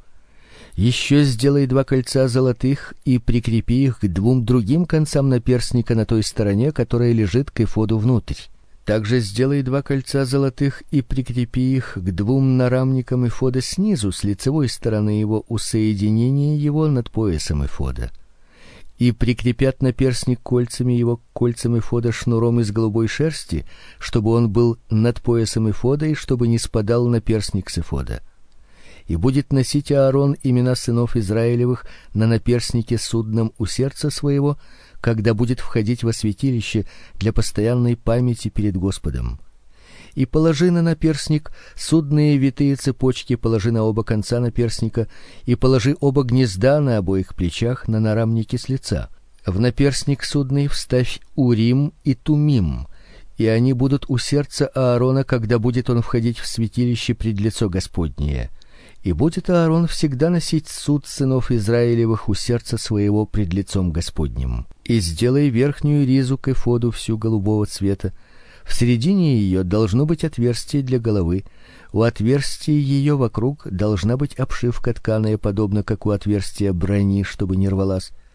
Еще сделай 2 кольца золотых и прикрепи их к 2 другим концам наперстника на той стороне, которая лежит к эфоду внутрь. Также сделай 2 кольца золотых и прикрепи их к 2 нарамникам эфода снизу с лицевой стороны его у соединения его над поясом эфода. И прикрепят наперстник кольцами его к кольцам эфода шнуром из голубой шерсти, чтобы он был над поясом эфода и чтобы не спадал наперстник с эфода. И будет носить Аарон имена сынов Израилевых на наперстнике судном у сердца своего, когда будет входить во святилище для постоянной памяти перед Господом. И положи на наперстник судные витые цепочки, положи на оба конца наперстника, и положи оба гнезда на обоих плечах на нарамнике с лица. В наперстник судный вставь Урим и Тумим, и они будут у сердца Аарона, когда будет он входить в святилище пред лицо Господнее. И будет Аарон всегда носить суд сынов Израилевых у сердца своего пред лицом Господним. И сделай верхнюю ризу к эфоду всю голубого цвета. В середине ее должно быть отверстие для головы. У отверстия ее вокруг должна быть обшивка тканая, подобно как у отверстия брони, чтобы не рвалась.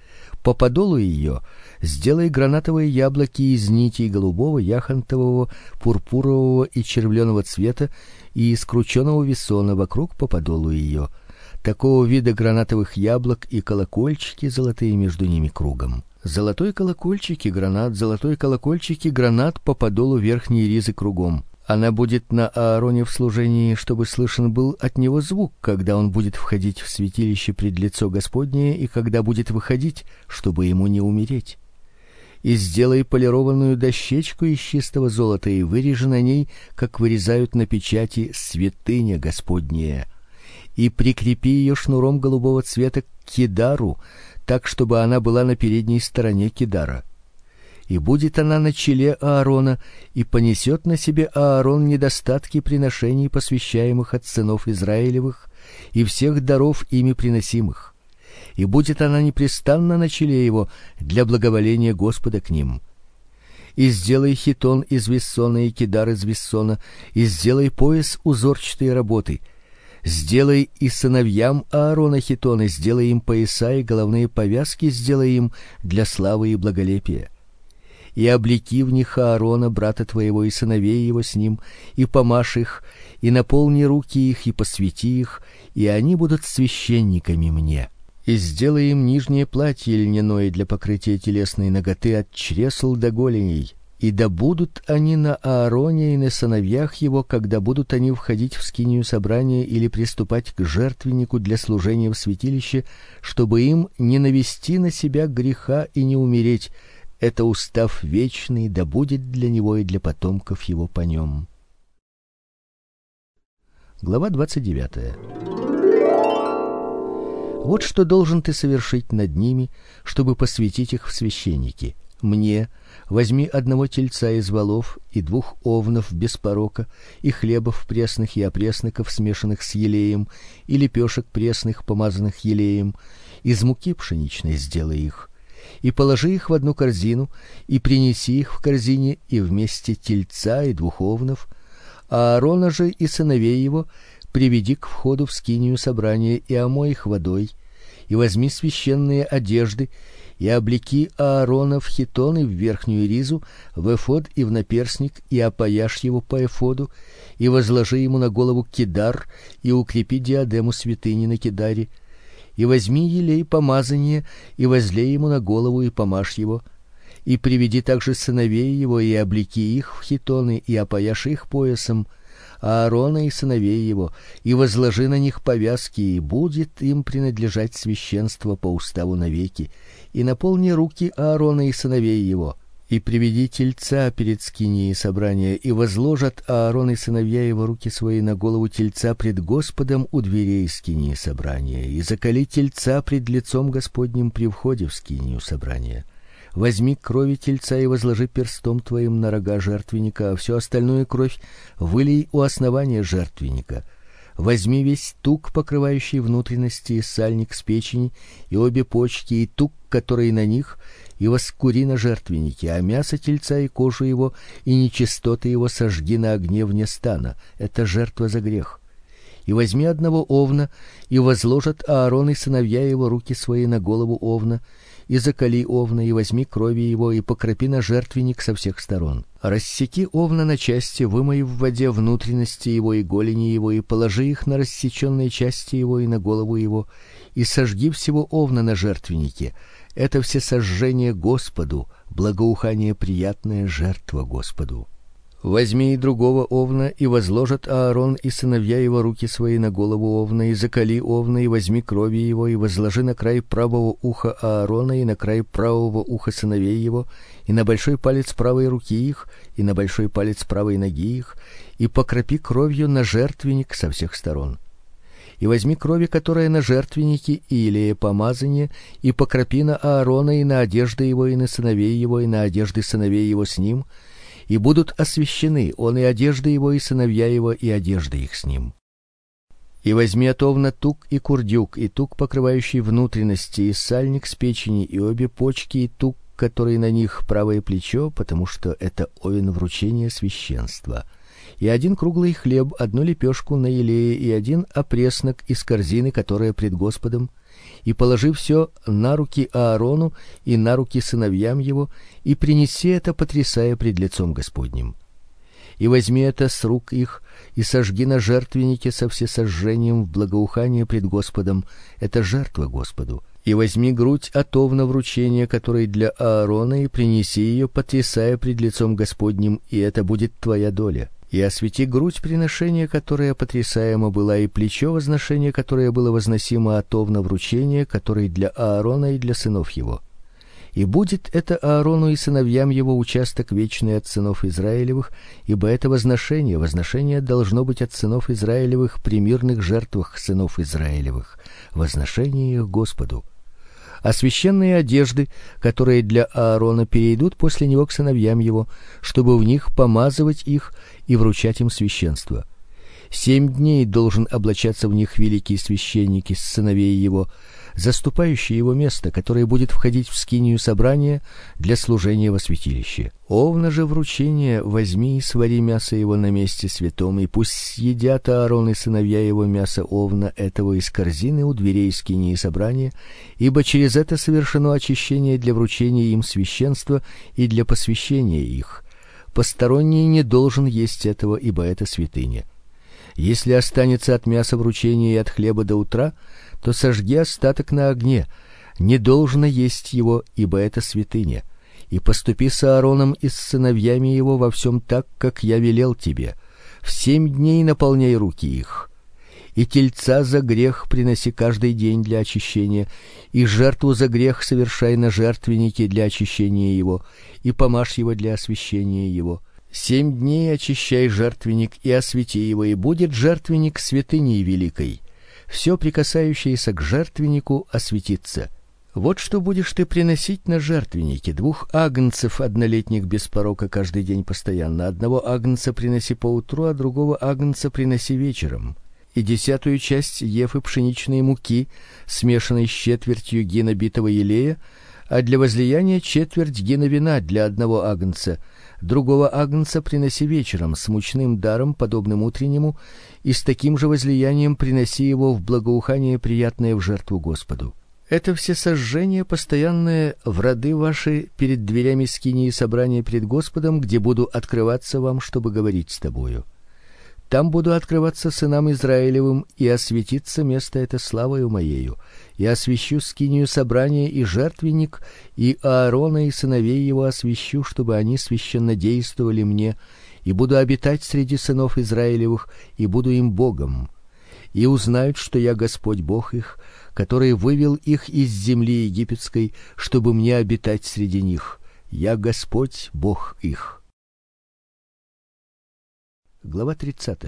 По подолу ее сделай гранатовые яблоки из нитей голубого, яхонтового, пурпурового и червленого цвета и из крученого весона вокруг по подолу ее. Такого вида гранатовых яблок и колокольчики золотые между ними кругом. Золотой колокольчик и гранат, золотой колокольчик и гранат по подолу верхней ризы кругом. Она будет на Аароне в служении, чтобы слышен был от него звук, когда он будет входить в святилище пред лицо Господнее и когда будет выходить, чтобы ему не умереть. И сделай полированную дощечку из чистого золота и вырежи на ней, как вырезают на печати, святыня Господняя. И прикрепи ее шнуром голубого цвета к кидару, так чтобы она была на передней стороне кидара. И будет она на челе Аарона, и понесет на себе Аарон недостатки приношений, посвящаемых от сынов Израилевых, и всех даров ими приносимых. И будет она непрестанно на челе его для благоволения Господа к ним. И сделай хитон из вессона и кидар из вессона, и сделай пояс узорчатой работы. Сделай и сыновьям Аарона хитоны, сделай им пояса и головные повязки, сделай им для славы и благолепия. И облеки в них Аарона, брата твоего, и сыновей его с ним, и помажь их, и наполни руки их, и посвяти их, и они будут священниками мне. И сделай им нижнее платье льняное для покрытия телесной наготы от чресл до голеней, и да будут они на Аароне и на сыновьях его, когда будут они входить в скинию собрания или приступать к жертвеннику для служения в святилище, чтобы им не навести на себя греха и не умереть. Это устав вечный, да будет для него и для потомков его по нем. Глава 29. Вот что должен ты совершить над ними, чтобы посвятить их в священники. Мне возьми одного тельца из волов и 2 овнов без порока, и хлебов пресных и опресноков, смешанных с елеем, и лепешек пресных, помазанных елеем, из муки пшеничной сделай их. И положи их в одну корзину, и принеси их в корзине, и вместе тельца и 2 овнов, а Аарона же и сыновей его приведи к входу в скинию собрания и омой их водой, и возьми священные одежды, и облеки Аарона в хитон и в верхнюю ризу, в эфод и в наперсник, и опояшь его по эфоду, и возложи ему на голову кидар, и укрепи диадему святыни на кидаре, и возьми елей помазания, и возлей ему на голову, и помажь его, и приведи также сыновей его, и облеки их в хитоны, и опояшь их поясом, Аарона и сыновей его, и возложи на них повязки, и будет им принадлежать священство по уставу навеки, и наполни руки Аарона и сыновей его. И приведи тельца перед скинией собрания, и возложат Аарон и сыновья его руки свои на голову тельца пред Господом у дверей скинии собрания, и заколи тельца пред лицом Господним при входе в скинию собрания. Возьми крови тельца и возложи перстом твоим на рога жертвенника, а всю остальную кровь вылей у основания жертвенника. Возьми весь тук, покрывающий внутренности, и сальник с печени, и обе почки, и тук, который на них, и воскури на жертвеннике, а мясо тельца и кожу его, и нечистоты его сожги на огне вне стана. Это жертва за грех. И возьми одного овна, и возложат Аарон и сыновья его руки свои на голову овна, и заколи овна, и возьми крови его, и покропи на жертвенник со всех сторон. Рассеки овна на части, вымой в воде внутренности его и голени его, и положи их на рассеченные части его и на голову его, и сожги всего овна на жертвеннике. Это всесожжение Господу, благоухание приятная жертва Господу. Возьми и другого овна, и возложат Аарон и сыновья его руки свои на голову овна, и заколи овна, и возьми крови его, и возложи на край правого уха Аарона, и на край правого уха сыновей его, и на большой палец правой руки их, и на большой палец правой ноги их, и покропи кровью на жертвенник со всех сторон. И возьми крови, которая на жертвеннике, и елея помазания, и покропи на Аарона, и на одежды его, и на сыновей его, и на одежды сыновей его с ним, и будут освящены он и одежды его, и сыновья его, и одежды их с ним. И возьми от овна тук и курдюк, и тук, покрывающий внутренности, и сальник с печени, и обе почки, и тук, который на них правое плечо, потому что это овен вручения священства, и 1 круглый хлеб, 1 лепешку на елее, и 1 опреснок из корзины, которая пред Господом, и положи все на руки Аарону и на руки сыновьям его, и принеси это, потрясая пред лицом Господним. И возьми это с рук их, и сожги на жертвеннике со всесожжением в благоухание пред Господом, это жертва Господу. И возьми грудь отов на вручение, которой для Аарона, и принеси ее, потрясая пред лицом Господним, и это будет твоя доля. И освети грудь приношения, которая потрясаема была, и плечо возношения, которое было возносимо отов на вручение, которой для Аарона и для сынов его. И будет это Аарону и сыновьям его участок вечный от сынов Израилевых, ибо это возношение должно быть от сынов Израилевых при мирных жертвах сынов Израилевых, возношение их Господу. А священные одежды, которые для Аарона, перейдут после него к сыновьям его, чтобы в них помазывать их и вручать им священство. 7 дней должен облачаться в них великий священник из сыновей его, заступающий его место, которое будет входить в скинию собрания для служения во святилище. Овна же вручения возьми и свари мясо его на месте святом, и пусть съедят Аарон и сыновья его мясо овна этого из корзины у дверей скинии собрания, ибо через это совершено очищение для вручения им священства и для посвящения их. Посторонний не должен есть этого, ибо это святыня. Если останется от мяса вручения и от хлеба до утра, то сожги остаток на огне, не должно есть его, ибо это святыня. И поступи с Аароном и с сыновьями его во всем так, как я велел тебе. В 7 дней наполняй руки их. И тельца за грех приноси каждый день для очищения, и жертву за грех совершай на жертвеннике для очищения его, и помажь его для освящения его. 7 дней очищай жертвенник и освети его, и будет жертвенник святыней великой. Все прикасающееся к жертвеннику осветится. Вот что будешь ты приносить на жертвеннике: 2 агнцев однолетних без порока каждый день постоянно. 1 агнца приноси поутру, а другого агнца приноси вечером. И 10 часть ефы пшеничной муки, смешанной с четвертью гина битого елея, а для возлияния четверть гина вина для 1 агнца. Другого агнца приноси вечером с мучным даром, подобным утреннему, и с таким же возлиянием приноси его в благоухание, приятное в жертву Господу. Это все сожжения постоянные в роды ваши перед дверями скинии собрания пред Господом, где буду открываться вам, чтобы говорить с тобою. Там буду открываться сынам Израилевым, и осветится место это славою моею, и освящу скинию собрания и жертвенник, и Аарона и сыновей его освящу, чтобы они священно действовали мне, и буду обитать среди сынов Израилевых, и буду им Богом. И узнают, что я Господь Бог их, который вывел их из земли египетской, чтобы мне обитать среди них. Я Господь Бог их. Глава 30.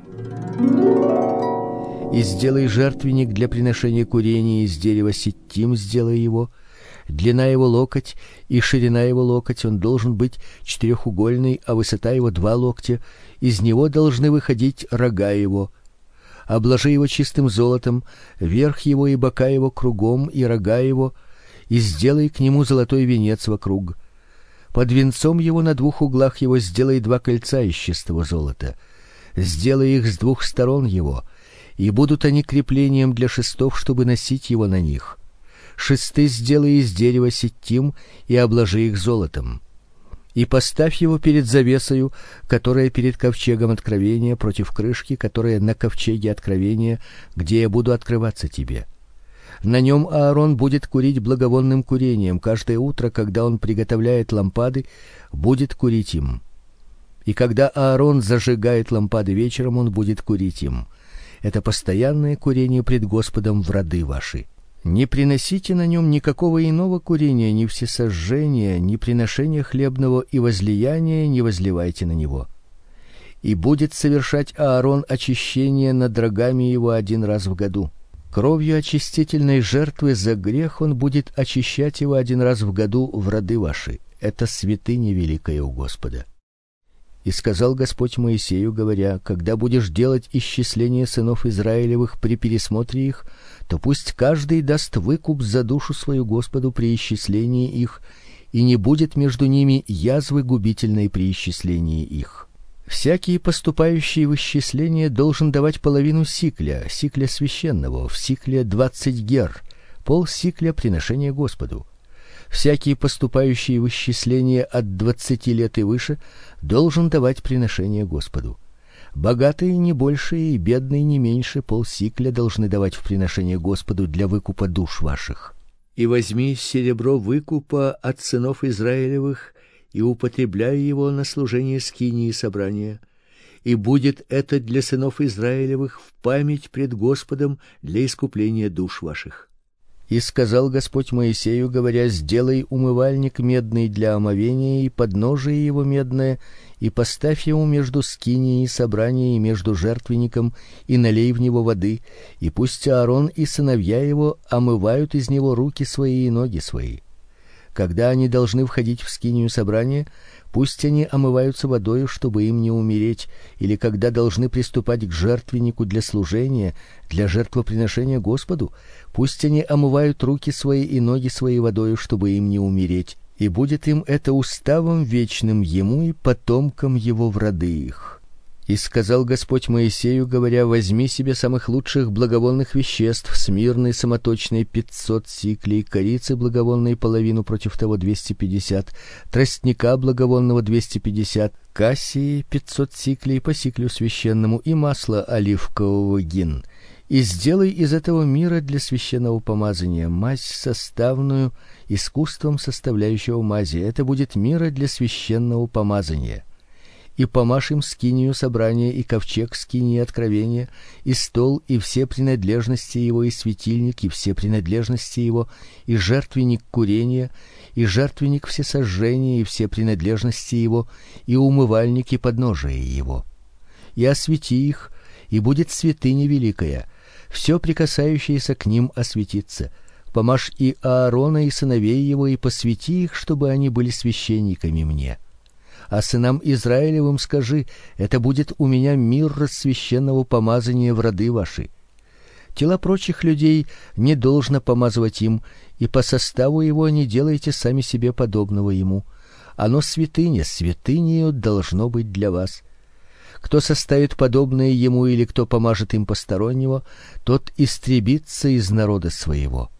И сделай жертвенник для приношения курения из дерева ситтим, сделай его. Длина его локоть и ширина его локоть, он должен быть 4-угольный, а высота его 2 локтя. Из него должны выходить рога его. Обложи его чистым золотом, верх его и бока его кругом, и рога его, и сделай к нему золотой венец вокруг. Под венцом его на 2 углах его сделай 2 кольца из чистого золота. Сделай их с 2 сторон его, и будут они креплением для шестов, чтобы носить его на них. Шесты сделай из дерева ситтим и обложи их золотом. И поставь его перед завесою, которая перед ковчегом откровения, против крышки, которая на ковчеге откровения, где я буду открываться тебе. На нем Аарон будет курить благовонным курением, каждое утро, когда он приготовляет лампады, будет курить им. И когда Аарон зажигает лампады вечером, он будет курить им. Это постоянное курение пред Господом в роды ваши. Не приносите на нем никакого иного курения, ни всесожжения, ни приношения хлебного и возлияния не возливайте на него. И будет совершать Аарон очищение над рогами его 1 раз в году. Кровью очистительной жертвы за грех он будет очищать его 1 раз в году в роды ваши. Это святыня великая у Господа. И сказал Господь Моисею, говоря: когда будешь делать исчисление сынов Израилевых при пересмотре их, то пусть каждый даст выкуп за душу свою Господу при исчислении их, и не будет между ними язвы губительной при исчислении их. Всякий поступающий в исчисление должен давать половину сикля священного, в сикле 20 гер, полсикля приношение Господу. Всякий, поступающий в исчисление от 20 лет и выше, должен давать приношение Господу. Богатые не больше и бедные не меньше полсикля должны давать в приношение Господу для выкупа душ ваших. И возьми серебро выкупа от сынов Израилевых и употребляй его на служение скинии собрания, и будет это для сынов Израилевых в память пред Господом для искупления душ ваших. И сказал Господь Моисею, говоря: сделай умывальник медный для омовения, и подножие его медное, и поставь его между скинией собрания и между жертвенником, и налей в него воды, и пусть Аарон и сыновья его омывают из него руки свои и ноги свои. Когда они должны входить в скинию собрания, пусть они омываются водою, чтобы им не умереть, или когда должны приступать к жертвеннику для служения, для жертвоприношения Господу, пусть они омывают руки свои и ноги свои водою, чтобы им не умереть, и будет им это уставом вечным ему и потомкам его в роды их. И сказал Господь Моисею, говоря: возьми себе самых лучших благовонных веществ, смирной самоточной 500 сиклей, корицы благовонной половину против того 250, тростника благовонного 250, кассии 500 сиклей по сиклю священному и масла оливкового гин. И сделай из этого мира для священного помазания мазь составную, искусством составляющего мази. Это будет мира для священного помазания. И помажь им скинию собрания, и ковчег скинии откровения, и стол, и все принадлежности его, и светильник, и все принадлежности его, и жертвенник курения, и жертвенник всесожжения, и все принадлежности его, и умывальник, и подножие его. И освети их, и будет святыня великая, все прикасающееся к ним осветится. Помажь и Аарона, и сыновей его, и посвяти их, чтобы они были священниками мне. А сынам Израилевым скажи: это будет у меня мир священного помазания в роды ваши. Тела прочих людей не должно помазывать им, и по составу его не делайте сами себе подобного ему. Оно святыня, святынею должно быть для вас. Кто составит подобное ему или кто помажет им постороннего, тот истребится из народа своего.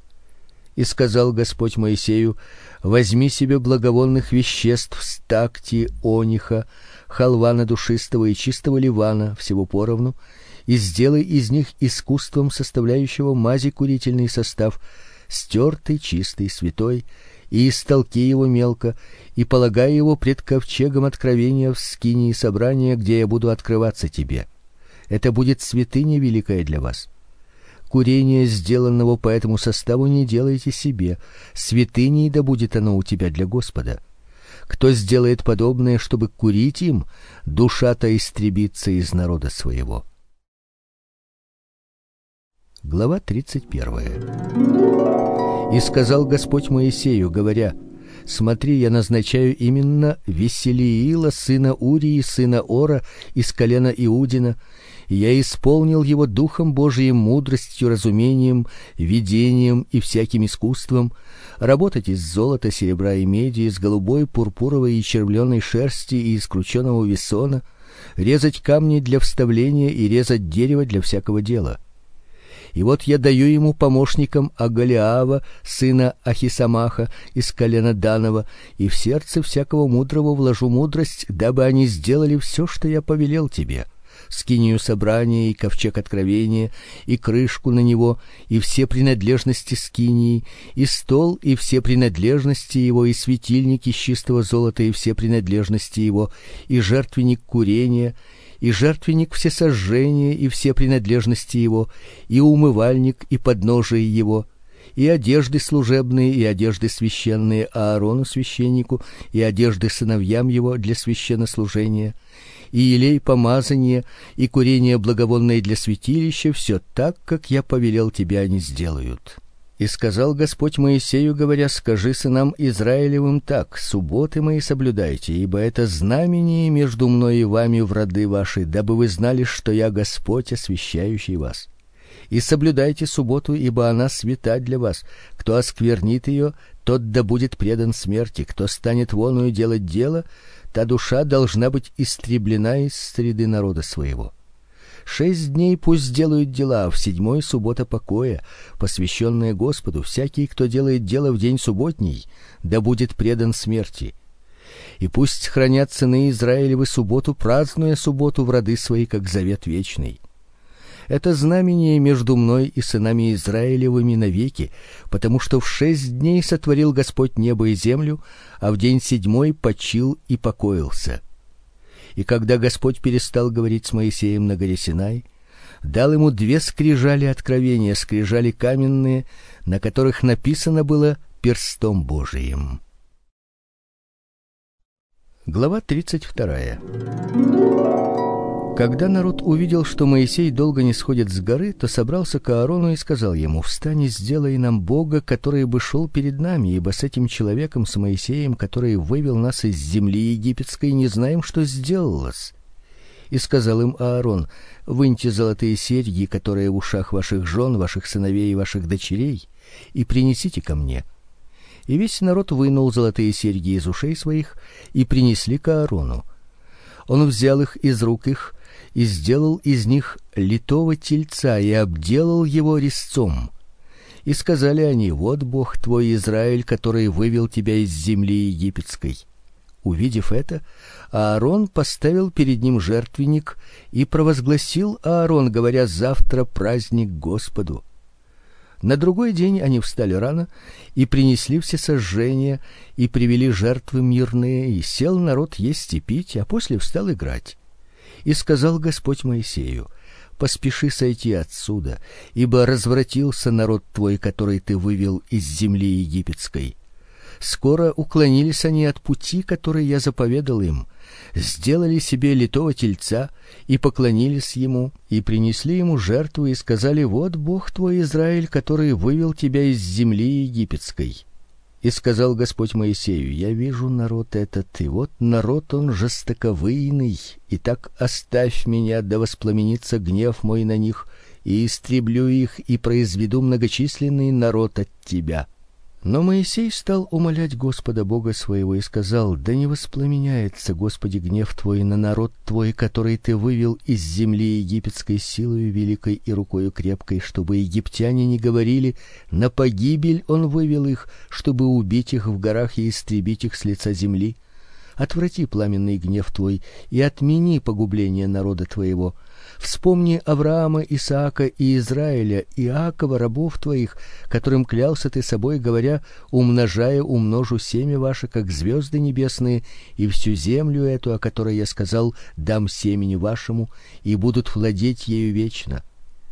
И сказал Господь Моисею: возьми себе благовонных веществ стакти, ониха, халвана душистого и чистого ливана, всего поровну, и сделай из них искусством составляющего мази курительный состав, стертый, чистый, святой, и истолки его мелко, и полагай его пред ковчегом откровения в скинии собрания, где я буду открываться тебе. Это будет святыня великая для вас. Курение, сделанного по этому составу, не делайте себе, святыней да будет оно у тебя для Господа. Кто сделает подобное, чтобы курить им, душа-то истребится из народа своего. Глава 31. И сказал Господь Моисею, говоря: смотри, я назначаю именно Веселиила, сына Урии, сына Ора, из колена Иудина, и я исполнил его духом Божиим, мудростью, разумением, видением и всяким искусством, работать из золота, серебра и меди, из голубой, пурпуровой и червленой шерсти и из крученого весона, резать камни для вставления и резать дерево для всякого дела. И вот я даю ему помощником Агалиава, сына Ахисамаха, из колена Данова, и в сердце всякого мудрого вложу мудрость, дабы они сделали все, что я повелел тебе: скинию собрания и ковчег откровения, и крышку на него, и все принадлежности скинии, и стол, и все принадлежности его, и светильник из чистого золота, и все принадлежности его, и жертвенник курения, и жертвенник всесожжения, и все принадлежности его, и умывальник, и подножие его, и одежды служебные, и одежды священные Аарону священнику, и одежды сыновьям его для священнослужения, и елей помазания, и курение благовонное для святилища, все так, как я повелел тебе, они сделают. И сказал Господь Моисею, говоря: скажи сынам Израилевым так: субботы мои соблюдайте, ибо это знамение между мной и вами в роды ваши, дабы вы знали, что я Господь, освящающий вас. И соблюдайте субботу, ибо она свята для вас. Кто осквернит ее, тот да будет предан смерти. Кто станет воною делать дело, та душа должна быть истреблена из среды народа своего. 6 дней пусть делают дела, а в 7-й суббота покоя, посвященная Господу. Всякий, кто делает дело в день субботний, да будет предан смерти. И пусть хранят сыны Израилевы субботу, празднуя субботу в роды свои, как завет вечный. Это знамение между мной и сынами Израилевыми навеки, потому что в 6 дней сотворил Господь небо и землю, а в день 7-й почил и покоился. И когда Господь перестал говорить с Моисеем на горе Синай, дал ему 2 скрижали откровения, скрижали каменные, на которых написано было перстом Божиим. Глава 32. Когда народ увидел, что Моисей долго не сходит с горы, то собрался к Аарону и сказал ему: «Встань и сделай нам Бога, который бы шел перед нами, ибо с этим человеком, с Моисеем, который вывел нас из земли египетской, не знаем, что сделалось». И сказал им Аарон: «Выньте золотые серьги, которые в ушах ваших жен, ваших сыновей и ваших дочерей, и принесите ко мне». И весь народ вынул золотые серьги из ушей своих и принесли к Аарону. Он взял их из рук их и сделал из них литого тельца и обделал его резцом. И сказали они: «Вот Бог твой Израиль, который вывел тебя из земли египетской». Увидев это, Аарон поставил перед ним жертвенник и провозгласил Аарон, говоря: «Завтра праздник Господу». На другой день они встали рано и принесли всесожжения и привели жертвы мирные, и сел народ есть и пить, а после встал играть. И сказал Господь Моисею: «Поспеши сойти отсюда, ибо развратился народ твой, который ты вывел из земли египетской». Скоро уклонились они от пути, который я заповедал им, сделали себе литого тельца и поклонились ему, и принесли ему жертву, и сказали: «Вот Бог твой Израиль, который вывел тебя из земли египетской». И сказал Господь Моисею: «Я вижу народ этот, и вот народ он жестоковыйный, и так оставь меня, да воспламенится гнев мой на них, и истреблю их, и произведу многочисленный народ от тебя». Но Моисей стал умолять Господа Бога своего и сказал: «Да не воспламеняется, Господи, гнев твой на народ твой, который ты вывел из земли египетской силою великой и рукою крепкой, чтобы египтяне не говорили: на погибель он вывел их, чтобы убить их в горах и истребить их с лица земли. Отврати пламенный гнев твой и отмени погубление народа твоего. Вспомни Авраама, Исаака и Израиля, Иакова, рабов твоих, которым клялся ты собой, говоря: умножая умножу семя ваше, как звезды небесные, и всю землю эту, о которой я сказал, дам семени вашему, и будут владеть ею вечно».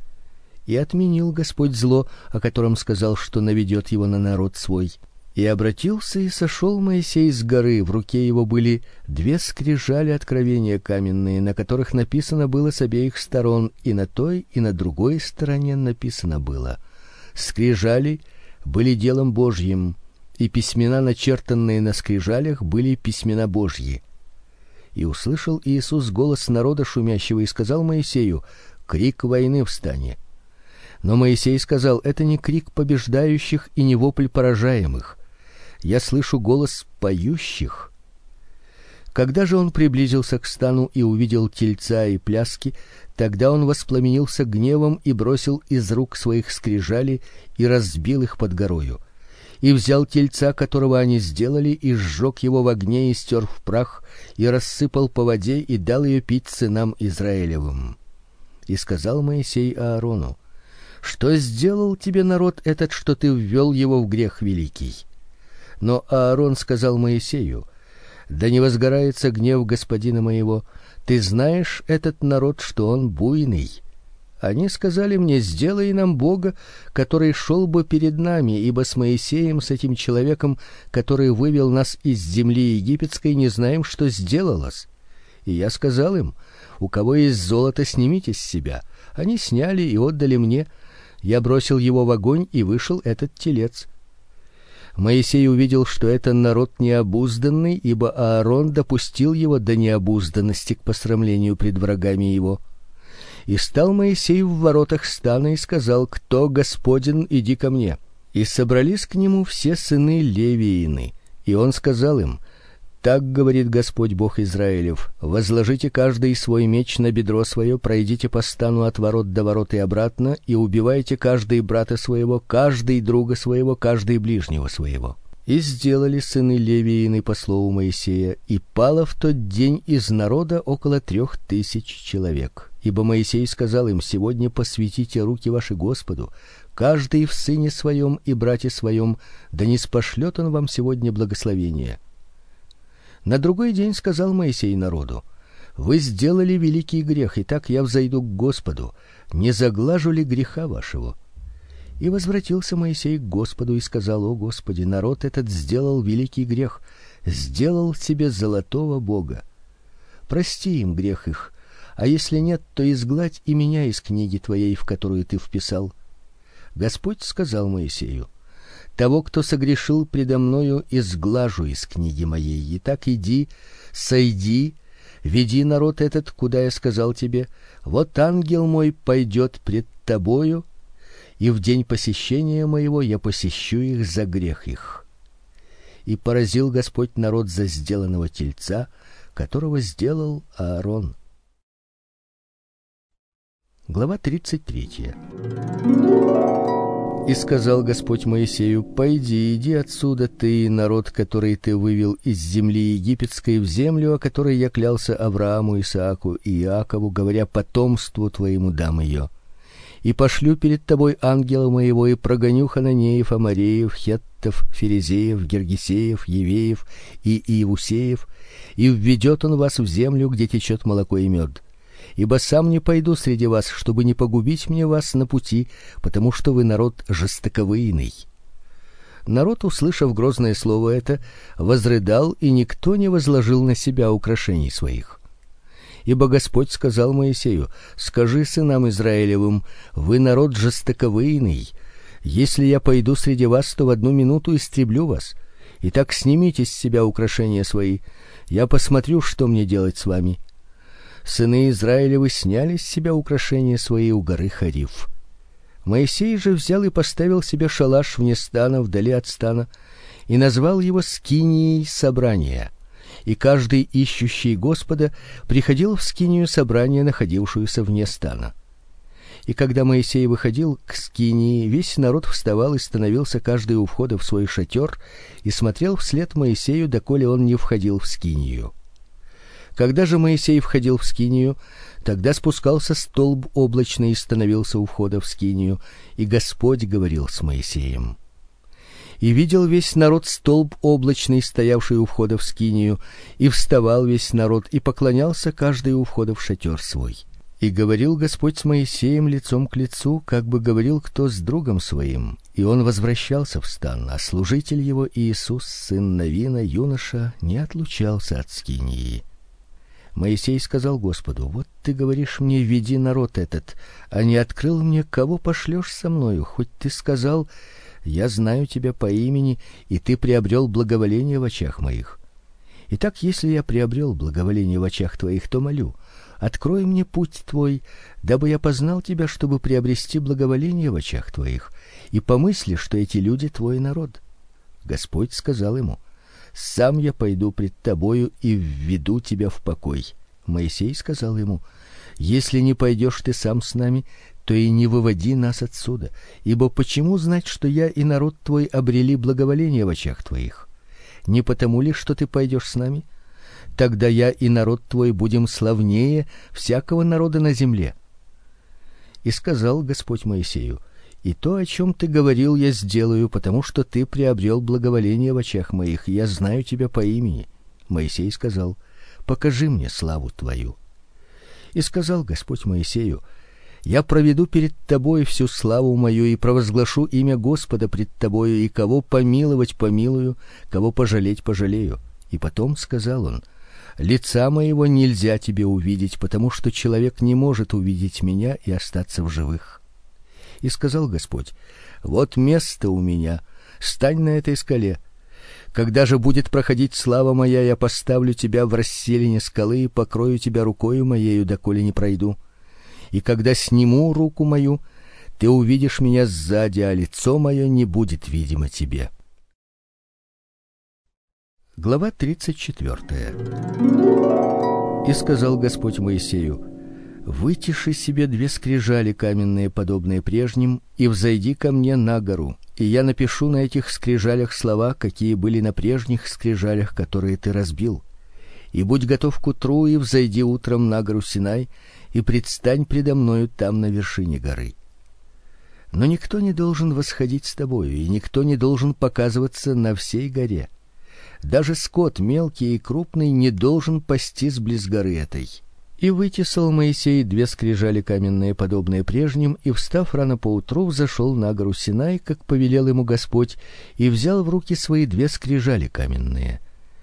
И отменил Господь зло, о котором сказал, что наведет его на народ свой. И обратился и сошел Моисей с горы, в руке его были 2 скрижали откровения каменные, на которых написано было с обеих сторон, и на той, и на другой стороне написано было. Скрижали были делом Божьим, и письмена, начертанные на скрижалях, были письмена Божьи. И услышал Иисус голос народа шумящего и сказал Моисею: «Крик войны встань». Но Моисей сказал: «Это не крик побеждающих и не вопль поражаемых. Я слышу голос поющих». Когда же он приблизился к стану и увидел тельца и пляски, тогда он воспламенился гневом и бросил из рук своих скрижали и разбил их под горою. И взял тельца, которого они сделали, и сжег его в огне, и стер в прах, и рассыпал по воде, и дал ее пить сынам Израилевым. И сказал Моисей Аарону: «Что сделал тебе народ этот, что ты ввел его в грех великий?» Но Аарон сказал Моисею: «Да не возгорается гнев господина моего. Ты знаешь этот народ, что он буйный. Они сказали мне: сделай нам Бога, который шел бы перед нами, ибо с Моисеем, с этим человеком, который вывел нас из земли египетской, не знаем, что сделалось». И я сказал им: у кого есть золото, снимите с себя. Они сняли и отдали мне. Я бросил его в огонь, и вышел этот телец. Моисей увидел, что это народ необузданный, ибо Аарон допустил его до необузданности к посрамлению пред врагами его. И стал Моисей в воротах стана и сказал: «Кто Господин, иди ко мне». И собрались к нему все сыны Левиины. И он сказал им: так говорит Господь Бог Израилев: возложите каждый свой меч на бедро свое, пройдите по стану от ворот до ворот и обратно, и убивайте каждый брата своего, каждый друга своего, каждый ближнего своего. И сделали сыны Левиины по слову Моисея, и пало в тот день из народа около 3000 человек. Ибо Моисей сказал им: сегодня посвятите руки ваши Господу, каждый в сыне своем и брате своем, да ниспошлет он вам сегодня благословение. На другой день сказал Моисей народу: вы сделали великий грех, и так я взойду к Господу, не заглажу ли греха вашего? И возвратился Моисей к Господу и сказал: о Господи, народ этот сделал великий грех, сделал себе золотого бога. Прости им грех их, а если нет, то изгладь и меня из книги твоей, в которую ты вписал. Господь сказал Моисею: того, кто согрешил предо мною, изглажу из книги моей. Итак, иди, сойди, веди народ этот, куда я сказал тебе. Вот ангел мой пойдет пред тобою, и в день посещения моего я посещу их за грех их. И поразил Господь народ за сделанного тельца, которого сделал Аарон. Глава 33. И сказал Господь Моисею: пойди, иди отсюда ты и народ, который ты вывел из земли египетской в землю, о которой я клялся Аврааму, Исааку и Иакову, говоря: потомству твоему дам ее. И пошлю перед тобой ангела моего, и прогоню хананеев, амореев, хеттов, ферезеев, гиргесеев, евеев и иевусеев, и введет он вас в землю, где течет молоко и мед. Ибо сам не пойду среди вас, чтобы не погубить мне вас на пути, потому что вы народ жестоковыйный. Народ, услышав грозное слово это, возрыдал, и никто не возложил на себя украшений своих. Ибо Господь сказал Моисею: скажи сынам Израилевым: вы народ жестоковыйный. Если я пойду среди вас, то в одну минуту истреблю вас. Итак, снимите с себя украшения свои. Я посмотрю, что мне делать с вами. Сыны Израилевы сняли с себя украшения свои у горы Хорив. Моисей же взял и поставил себе шалаш вне стана, вдали от стана, и назвал его скинией собрания. И каждый ищущий Господа приходил в скинию собрания, находившуюся вне стана. И когда Моисей выходил к скинии, весь народ вставал и становился каждый у входа в свой шатер и смотрел вслед Моисею, доколе он не входил в скинию. Когда же Моисей входил в скинию, тогда спускался столб облачный и становился у входа в скинию, и Господь говорил с Моисеем. И видел весь народ столб облачный, стоявший у входа в скинию, и вставал весь народ, и поклонялся каждый у входа в шатер свой. И говорил Господь с Моисеем лицом к лицу, как бы говорил кто с другом своим. И он возвращался в стан, а служитель его Иисус, сын Навина, юноша, не отлучался от скинии. Моисей сказал Господу: вот ты говоришь мне: веди народ этот, а не открыл мне, кого пошлешь со мною, хоть ты сказал: я знаю тебя по имени, и ты приобрел благоволение в очах моих. Итак, если я приобрел благоволение в очах твоих, то молю: открой мне путь твой, дабы я познал тебя, чтобы приобрести благоволение в очах твоих, и помысли, что эти люди твой народ. Господь сказал ему: сам я пойду пред тобою и введу тебя в покой. Моисей сказал ему: если не пойдешь ты сам с нами, то и не выводи нас отсюда, ибо почему знать, что я и народ твой обрели благоволение в очах твоих? Не потому ли, что ты пойдешь с нами? Тогда я и народ твой будем славнее всякого народа на земле. И сказал Господь Моисею: и то, о чем ты говорил, я сделаю, потому что ты приобрел благоволение в очах моих, и я знаю тебя по имени. Моисей сказал: покажи мне славу твою. И сказал Господь Моисею: я проведу перед тобой всю славу мою и провозглашу имя Господа пред тобою, и кого помиловать помилую, кого пожалеть пожалею. И потом сказал он: лица моего нельзя тебе увидеть, потому что человек не может увидеть меня и остаться в живых. И сказал Господь: вот место у меня, стань на этой скале. Когда же будет проходить слава моя, я поставлю тебя в расселине скалы и покрою тебя рукою моею, доколе не пройду. И когда сниму руку мою, ты увидишь меня сзади, а лицо мое не будет видимо тебе. Глава 34. И сказал Господь Моисею: вытиши себе 2 скрижали каменные, подобные прежним, и взойди ко мне на гору, и я напишу на этих скрижалях слова, какие были на прежних скрижалях, которые ты разбил. И будь готов к утру, и взойди утром на гору Синай, и предстань предо мною там на вершине горы. Но никто не должен восходить с тобою, и никто не должен показываться на всей горе. Даже скот мелкий и крупный не должен пастись близ горы этой. И вытесал Моисей 2 скрижали каменные, подобные прежним, и, встав рано поутру, взошел на гору Синай, как повелел ему Господь, и взял в руки свои 2 скрижали каменные.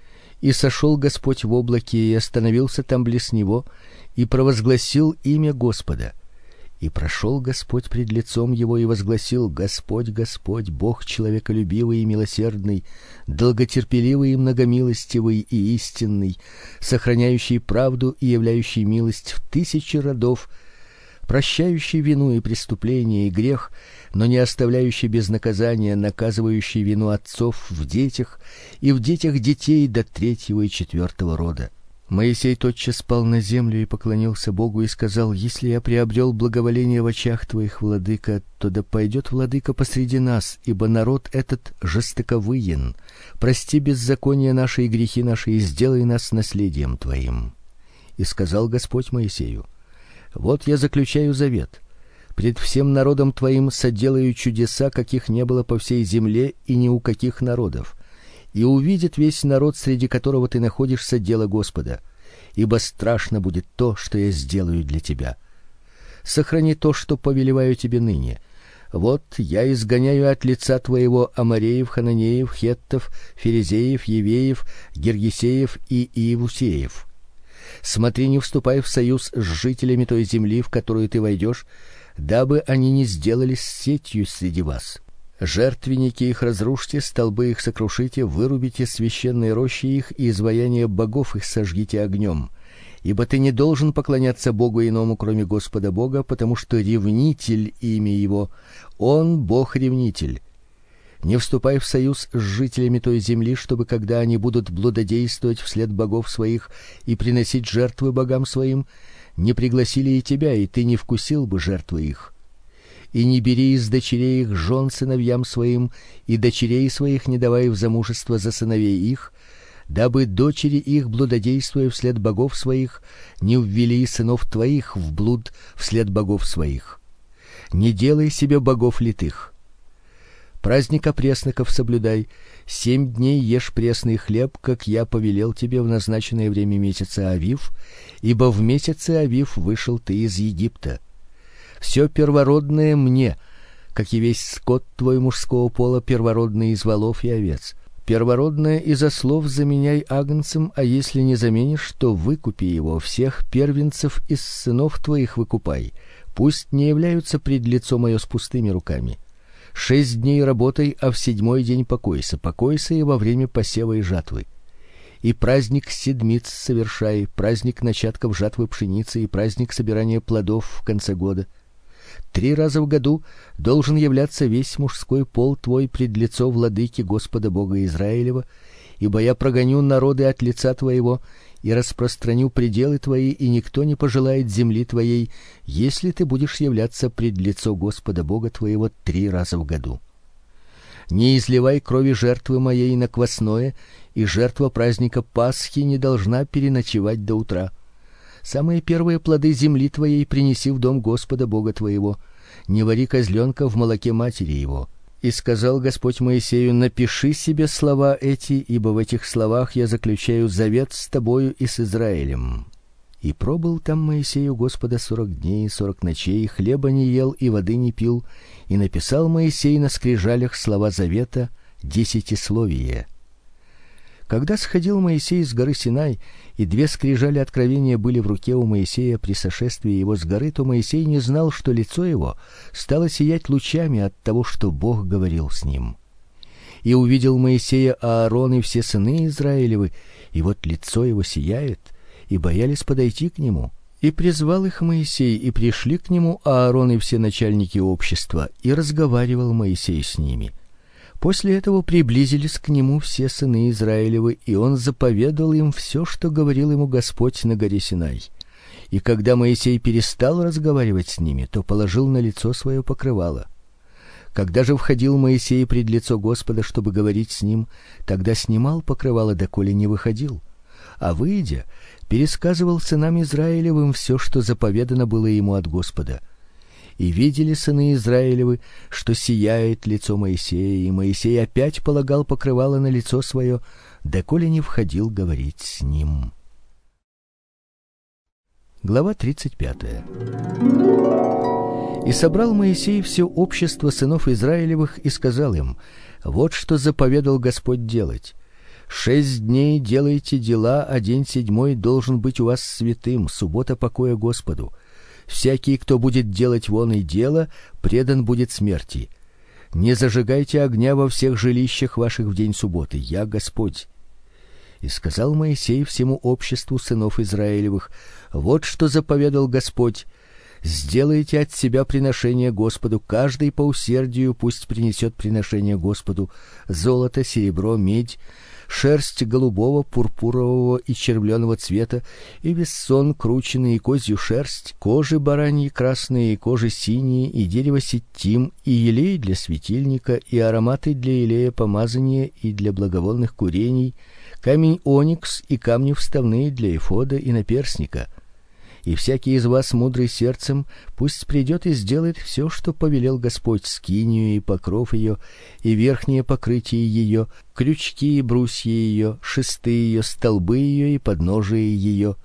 И сошел Господь в облаке, и остановился там близ него, и провозгласил имя Господа. И прошел Господь пред лицом его и возгласил: Господь, Господь, Бог человеколюбивый и милосердный, долготерпеливый и многомилостивый и истинный, сохраняющий правду и являющий милость в 1000 родов, прощающий вину и преступление и грех, но не оставляющий без наказания, наказывающий вину отцов в детях и в детях детей до 3-го и 4-го рода. Моисей тотчас пал на землю и поклонился Богу и сказал: если я приобрел благоволение в очах твоих, владыка, то да пойдет владыка посреди нас, ибо народ этот жестоковыен. Прости беззакония наши и грехи наши, и сделай нас наследием твоим. И сказал Господь Моисею: вот я заключаю завет. Пред всем народом твоим соделаю чудеса, каких не было по всей земле и ни у каких народов. И увидит весь народ, среди которого ты находишься, дело Господа, ибо страшно будет то, что я сделаю для тебя. Сохрани то, что повелеваю тебе ныне. Вот я изгоняю от лица твоего амореев, хананеев, хеттов, ферезеев, евеев, гиргесеев и иевусеев. Смотри, не вступай в союз с жителями той земли, в которую ты войдешь, дабы они не сделались сетью среди вас. Жертвенники их разрушьте, столбы их сокрушите, вырубите священные рощи их и изваяния богов их сожгите огнем. Ибо ты не должен поклоняться богу иному, кроме Господа Бога, потому что ревнитель имя его, он Бог-ревнитель. Не вступай в союз с жителями той земли, чтобы, когда они будут блудодействовать вслед богов своих и приносить жертвы богам своим, не пригласили и тебя, и ты не вкусил бы жертвы их. И не бери из дочерей их жен сыновьям своим, и дочерей своих не давай в замужество за сыновей их, дабы дочери их, блудодействуя вслед богов своих, не ввели сынов твоих в блуд вслед богов своих. Не делай себе богов литых. Праздник опресноков соблюдай, 7 дней ешь пресный хлеб, как я повелел тебе в назначенное время месяца Авив, ибо в месяце Авив вышел ты из Египта. Все первородное мне, как и весь скот твой мужского пола, первородный из волов и овец. Первородное из ослов заменяй агнцем, а если не заменишь, то выкупи его. Всех первенцев из сынов твоих выкупай. Пусть не являются пред лицо мое с пустыми руками. 6 дней работай, а в 7-й день покойся. Покойся и во время посева и жатвы. И праздник седмиц совершай, праздник начатков жатвы пшеницы и праздник собирания плодов в конце года. 3 раза в году должен являться весь мужской пол твой пред лицо владыки Господа Бога Израилева, ибо я прогоню народы от лица твоего и распространю пределы твои, и никто не пожелает земли твоей, если ты будешь являться пред лицо Господа Бога твоего 3 раза в году. Не изливай крови жертвы моей на квасное, и жертва праздника Пасхи не должна переночевать до утра. Самые первые плоды земли твоей принеси в дом Господа Бога твоего. Не вари козленка в молоке матери его. И сказал Господь Моисею: напиши себе слова эти, ибо в этих словах я заключаю завет с тобою и с Израилем. И пробыл там Моисей у Господа 40 дней и 40 ночей, и хлеба не ел и воды не пил, и написал Моисей на скрижалях слова завета, 10-словие. Когда сходил Моисей с горы Синай, и 2 скрижали откровения были в руке у Моисея при сошествии его с горы, то Моисей не знал, что лицо его стало сиять лучами от того, что Бог говорил с ним. И увидел Моисея Аарон и все сыны Израилевы, и вот лицо его сияет, и боялись подойти к нему. И призвал их Моисей, и пришли к нему Аарон и все начальники общества, и разговаривал Моисей с ними. После этого приблизились к нему все сыны Израилевы, и он заповедал им все, что говорил ему Господь на горе Синай. И когда Моисей перестал разговаривать с ними, то положил на лицо свое покрывало. Когда же входил Моисей пред лицо Господа, чтобы говорить с ним, тогда снимал покрывало, доколе не выходил. А выйдя, пересказывал сынам Израилевым все, что заповедано было ему от Господа. И видели сыны Израилевы, что сияет лицо Моисея, и Моисей опять полагал покрывало на лицо свое, доколе не входил говорить с ним. Глава 35. И собрал Моисей все общество сынов Израилевых и сказал им: вот что заповедал Господь делать. 6 дней делайте дела, а день 7 должен быть у вас святым, суббота покоя Господу. Всякий, кто будет делать вон и дело, предан будет смерти. Не зажигайте огня во всех жилищах ваших в день субботы. Я Господь. И сказал Моисей всему обществу сынов Израилевых: вот что заповедал Господь: сделайте от себя приношение Господу, каждый по усердию пусть принесет приношение Господу: золото, серебро, медь, шерсть голубого, пурпурового и червленого цвета, и вессон крученый, и козью шерсть, кожи бараньи красные, и кожи синие, и дерево ситтим, и елей для светильника, и ароматы для елея помазания и для благовонных курений, камень оникс и камни вставные для эфода и наперстника. И всякий из вас, мудрый сердцем, пусть придет и сделает все, что повелел Господь: скинию и покров ее, и верхнее покрытие ее, крючки и брусья ее, шесты ее, столбы ее и подножие ее,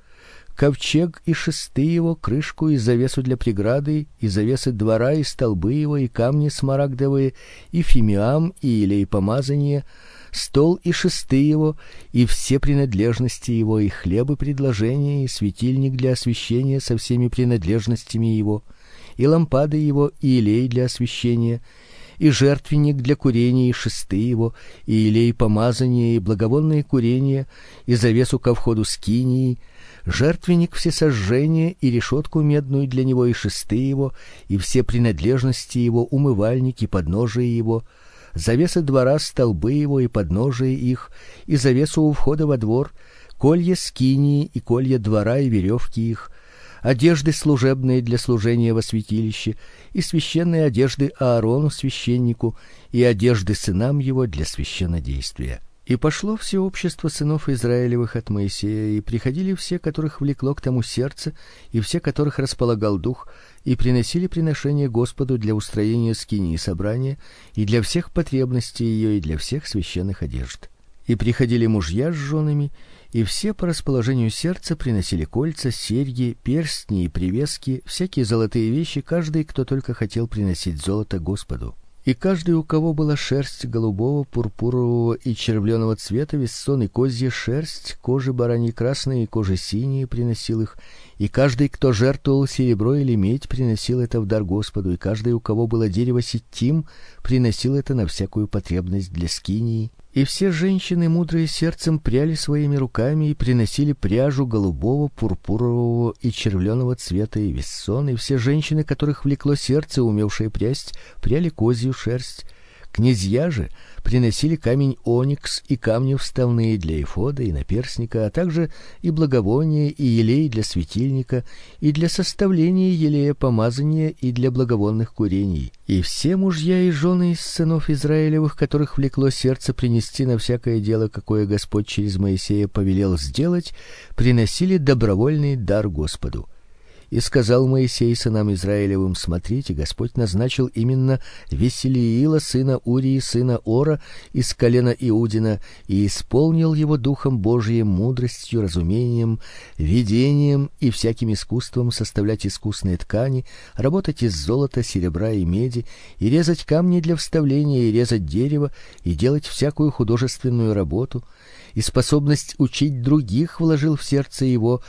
ковчег и шесты его, крышку и завесу для преграды, и завесы двора, и столбы его, и камни смарагдовые, и фимиам, и елей помазания, стол и шесты его, и все принадлежности его, и хлебы предложения, и светильник для освещения со всеми принадлежностями его, и лампады его, и елей для освещения, и жертвенник для курения, и шесты его, и елей помазания, и благовонные курения, и завесу ко входу скинии, жертвенник всесожжения, и решетку медную для него, и шесты его, и все принадлежности его, умывальник и подножие его, завесы двора, столбы его и подножие их, и завесу у входа во двор, колья скинии и колья двора и веревки их, одежды служебные для служения во святилище, и священные одежды Аарону священнику, и одежды сынам его для священнодействия. И пошло все общество сынов Израилевых от Моисея, и приходили все, которых влекло к тому сердце, и все, которых располагал дух, и приносили приношения Господу для устроения скинии собрания, и для всех потребностей ее, и для всех священных одежд. И приходили мужья с женами, и все по расположению сердца приносили кольца, серьги, перстни и привески, всякие золотые вещи, каждый, кто только хотел приносить золото Господу. И каждый, у кого была шерсть голубого, пурпурового и червленого цвета, вессон и козья шерсть, кожи бараньи красные и кожи синие, приносил их. И каждый, кто жертвовал серебро или медь, приносил это в дар Господу. И каждый, у кого было дерево ситтим, приносил это на всякую потребность для скинии. И все женщины, мудрые сердцем, пряли своими руками и приносили пряжу голубого, пурпурового и червленого цвета и вессон, и все женщины, которых влекло сердце, умевшие прясть, пряли козью шерсть. Князья же приносили камень оникс и камни вставные для эфода и наперстника, а также и благовония, и елей для светильника, и для составления елея помазания, и для благовонных курений. И все мужья и жены из сынов Израилевых, которых влекло сердце принести на всякое дело, какое Господь через Моисея повелел сделать, приносили добровольный дар Господу. И сказал Моисей сынам Израилевым: смотрите, Господь назначил именно Веселиила, сына Урии, сына Ора, из колена Иудина, и исполнил его Духом Божиим, мудростью, разумением, видением и всяким искусством составлять искусные ткани, работать из золота, серебра и меди, и резать камни для вставления, и резать дерево, и делать всякую художественную работу. И способность учить других вложил в сердце его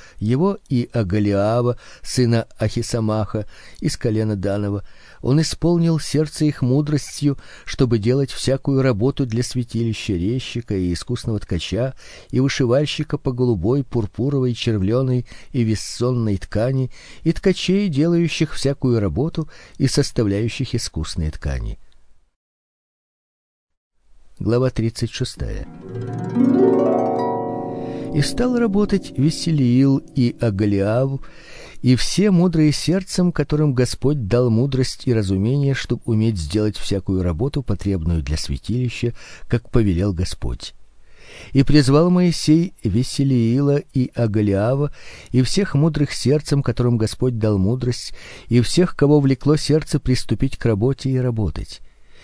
и Агалиава, сына Ахисамаха, из колена Данова. Он исполнил сердце их мудростью, чтобы делать всякую работу для святилища, резчика и искусного ткача, и вышивальщика по голубой, пурпуровой, червленой и вессонной ткани, и ткачей, делающих всякую работу и составляющих искусные ткани. Глава 36. И стал работать Веселиил и Оголиав, и все мудрые сердцем, которым Господь дал мудрость и разумение, чтобы уметь сделать всякую работу, потребную для святилища, как повелел Господь. И призвал Моисей Веселиила и Оголиава, и всех мудрых сердцем, которым Господь дал мудрость, и всех, кого влекло сердце приступить к работе и работать.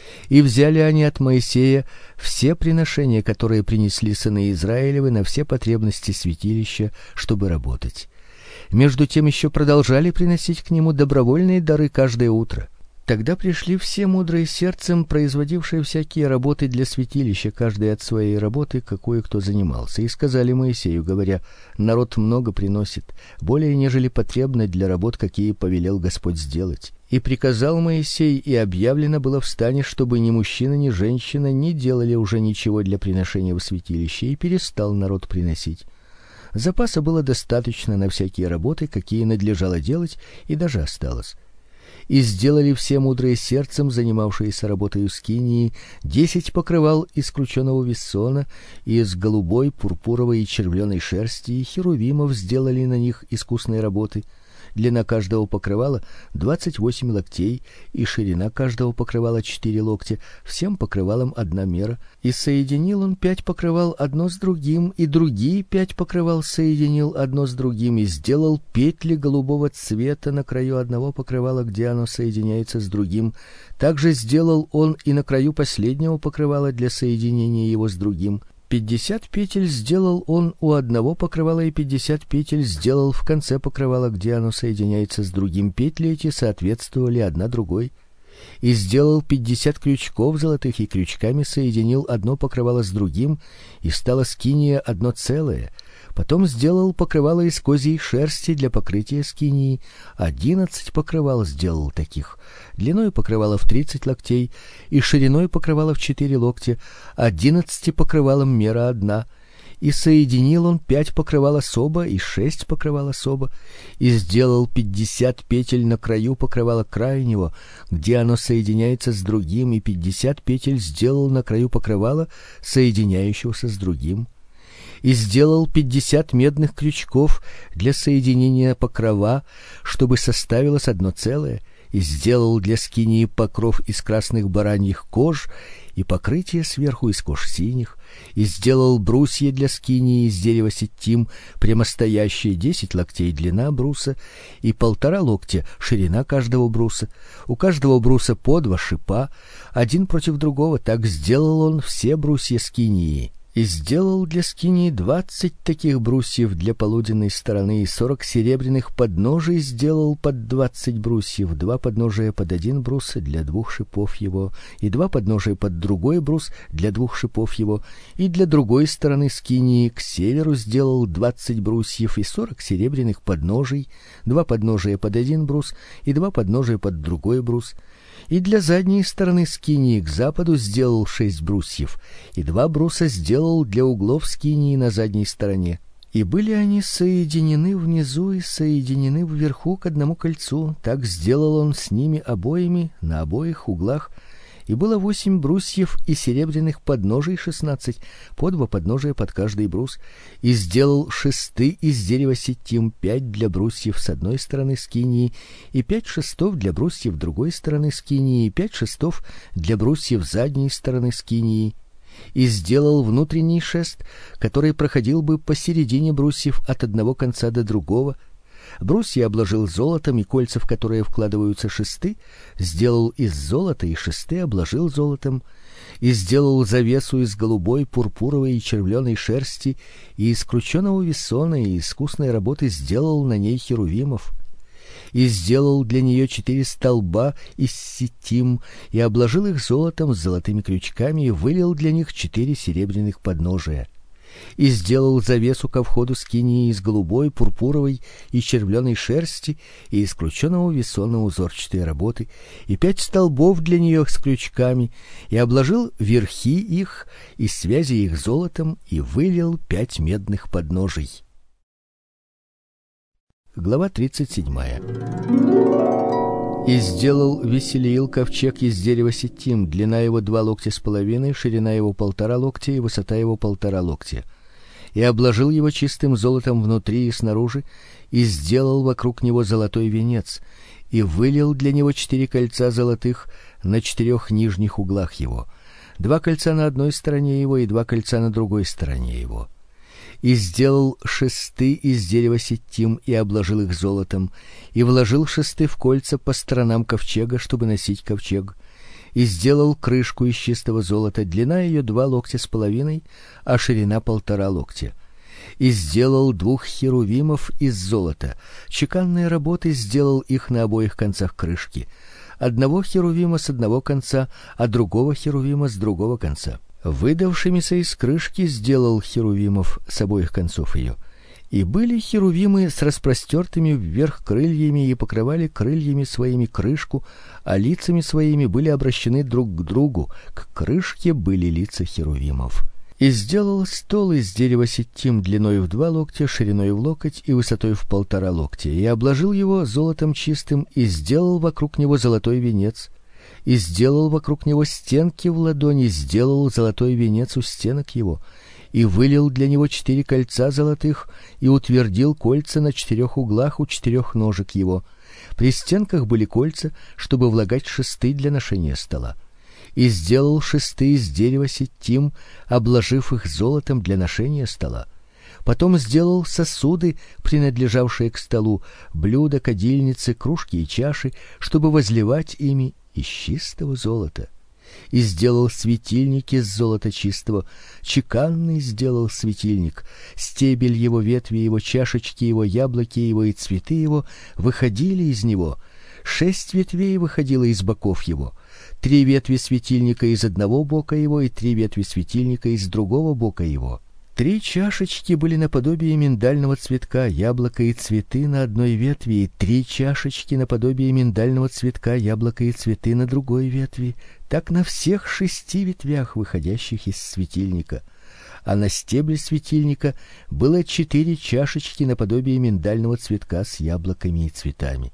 И взяли они от Моисея все приношения, которые принесли сыны Израилевы на все потребности святилища, чтобы работать. Между тем еще продолжали приносить к нему добровольные дары каждое утро. Тогда пришли все мудрые сердцем, производившие всякие работы для святилища, каждый от своей работы, какой кто занимался, и сказали Моисею, говоря: народ много приносит, более нежели потребно для работ, какие повелел Господь сделать. И приказал Моисей, и объявлено было в стане, чтобы ни мужчина, ни женщина не делали уже ничего для приношения в святилище, и перестал народ приносить. Запаса было достаточно на всякие работы, какие надлежало делать, и даже осталось. И сделали все мудрые сердцем, занимавшиеся работой скинии, 10 покрывал из крученого вессона, и из голубой, пурпуровой и червленой шерсти, и херувимов сделали на них искусной работы. Длина каждого покрывала 28 локтей, и ширина каждого покрывала 4 локтя, всем покрывалам одна мера. И соединил он 5 покрывал одно с другим, и другие 5 покрывал соединил одно с другим, и сделал петли голубого цвета на краю одного покрывала, где оно соединяется с другим. Также сделал он и на краю последнего покрывала для соединения его с другим. 50 петель сделал он у одного покрывала, и 50 петель сделал в конце покрывала, где оно соединяется с другим. Петли эти соответствовали одна другой. И сделал 50 крючков золотых, и крючками соединил одно покрывало с другим, и стало скиния одно целое. Потом сделал покрывало из козьей шерсти для покрытия скинии. 11 покрывал сделал таких. Длиной покрывала в 30 локтей, и шириной покрывала в 4 локтя. 11 покрывалам мера одна. И соединил он 5 покрывал особо и 6 покрывал особо, и сделал 50 петель на краю покрывала крайнего, где оно соединяется с другим, и 50 петель сделал на краю покрывала, соединяющегося с другим. И сделал 50 медных крючков для соединения покрова, чтобы составилось одно целое, и сделал для скинии покров из красных бараньих кож и покрытие сверху из кож синих, и сделал брусья для скинии из дерева ситим, прямостоящие, 10 локтей длина бруса и 1,5 локтя ширина каждого бруса. У каждого бруса по 2 шипа, один против другого. Так сделал он все брусья скинии. И сделал для скинии 20 таких брусьев для полуденной стороны, и 40 серебряных подножий сделал под 20 брусьев, 2 подножия под один брус для 2 шипов его, и 2 подножия под другой брус для 2 шипов его, и для другой стороны скинии к северу сделал 20 брусьев и 40 серебряных подножий, 2 подножия под один брус и 2 подножия под другой брус. И для задней стороны скинии к западу сделал 6 брусьев, и 2 бруса сделал для углов скинии на задней стороне. И были они соединены внизу и соединены вверху к одному кольцу. Так сделал он с ними обоими на обоих углах. И было 8 брусьев и серебряных подножий 16, по 2 подножия под каждый брус. И сделал шесты из дерева ситим, 5 для брусьев с одной стороны скинии, и 5 шестов для брусьев другой стороны скинии, и 5 шестов для брусьев задней стороны скинии. И сделал внутренний шест, который проходил бы посередине брусьев от одного конца до другого. Брусья обложил золотом, и кольца, в которые вкладываются шесты, сделал из золота, и шесты обложил золотом. И сделал завесу из голубой, пурпуровой и червленой шерсти, и из крученого вессона, и искусной работы сделал на ней херувимов. И сделал для нее 4 столба из ситим, и обложил их золотом с золотыми крючками, и вылил для них 4 серебряных подножия. И сделал завесу ко входу скинии из голубой, пурпуровой и червленой шерсти, и из крученого вессона узорчатой работы, и 5 столбов для нее с крючками, и обложил верхи их и связи их золотом, и вылил 5 медных подножий. Глава 37. И сделал Весилиил ковчег из дерева ситим, длина его 2 локтя с половиной, ширина его 1,5 локтя и высота его 1,5 локтя. И обложил его чистым золотом внутри и снаружи, и сделал вокруг него золотой венец, и вылил для него 4 кольца золотых на 4 нижних углах его, 2 кольца на одной стороне его и 2 кольца на другой стороне его. И сделал шесты из дерева ситим и обложил их золотом, и вложил шесты в кольца по сторонам ковчега, чтобы носить ковчег. И сделал крышку из чистого золота, длина ее 2 локтя с половиной, а ширина 1,5 локтя. И сделал 2 херувимов из золота. Чеканные работы сделал их на обоих концах крышки. Одного херувима с одного конца, а другого херувима с другого конца. Выдавшимися из крышки сделал херувимов с обоих концов ее. И были херувимы с распростертыми вверх крыльями и покрывали крыльями своими крышку, а лицами своими были обращены друг к другу, к крышке были лица херувимов. И сделал стол из дерева ситим длиной в 2 локтя, шириной в локоть и высотой в 1,5 локтя, и обложил его золотом чистым, и сделал вокруг него золотой венец, и сделал вокруг него стенки в ладони, сделал золотой венец у стенок его, и вылил для него 4 кольца золотых, и утвердил кольца на 4 углах у 4 ножек его. При стенках были кольца, чтобы влагать шесты для ношения стола. И сделал шесты из дерева ситим, обложив их золотом для ношения стола. Потом сделал сосуды, принадлежавшие к столу, блюда, кадильницы, кружки и чаши, чтобы возливать ими из чистого золота. И сделал светильник из золота чистого, чеканный сделал светильник, стебель его, ветви его, чашечки его, яблоки его и цветы его выходили из него. 6 ветвей выходило из боков его, 3 ветви светильника из одного бока его и 3 ветви светильника из другого бока его. 3 чашечки были наподобие миндального цветка, яблоко и цветы на одной ветви, и 3 чашечки наподобие миндального цветка, яблоко и цветы на другой ветви, так на всех 6 ветвях, выходящих из светильника. А на стебле светильника было 4 чашечки наподобие миндального цветка с яблоками и цветами.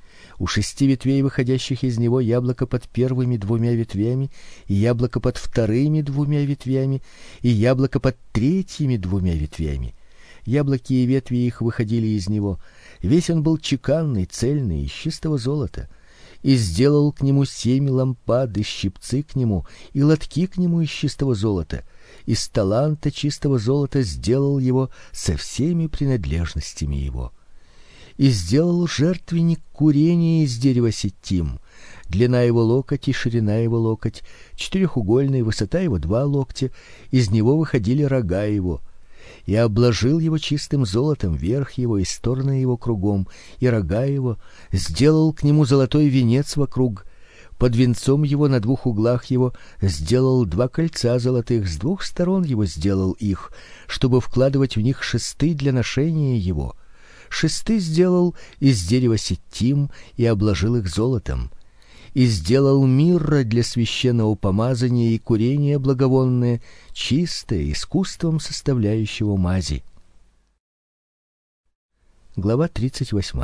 У 6 ветвей, выходящих из него, яблоко под первыми 2 ветвями, и яблоко под вторыми 2 ветвями, и яблоко под третьими 2 ветвями. Яблоки и ветви их выходили из него. Весь он был чеканный, цельный, из чистого золота. И сделал к нему 7 лампад, и щипцы к нему, и лотки к нему из чистого золота. Из таланта чистого золота сделал его со всеми принадлежностями его. И сделал жертвенник курения из дерева ситим. Длина его локоть и ширина его локоть, 4-угольный, высота его 2 локтя, из него выходили рога его. И обложил его чистым золотом, верх его и стороны его кругом, и рога его, сделал к нему золотой венец вокруг. Под венцом его на 2 углах его сделал 2 кольца золотых, с 2 сторон его сделал их, чтобы вкладывать в них шесты для ношения его. Шесты сделал из дерева ситим и обложил их золотом. И сделал мирра для священного помазания и курения благовонное, чистое, искусством составляющего мази. Глава 38.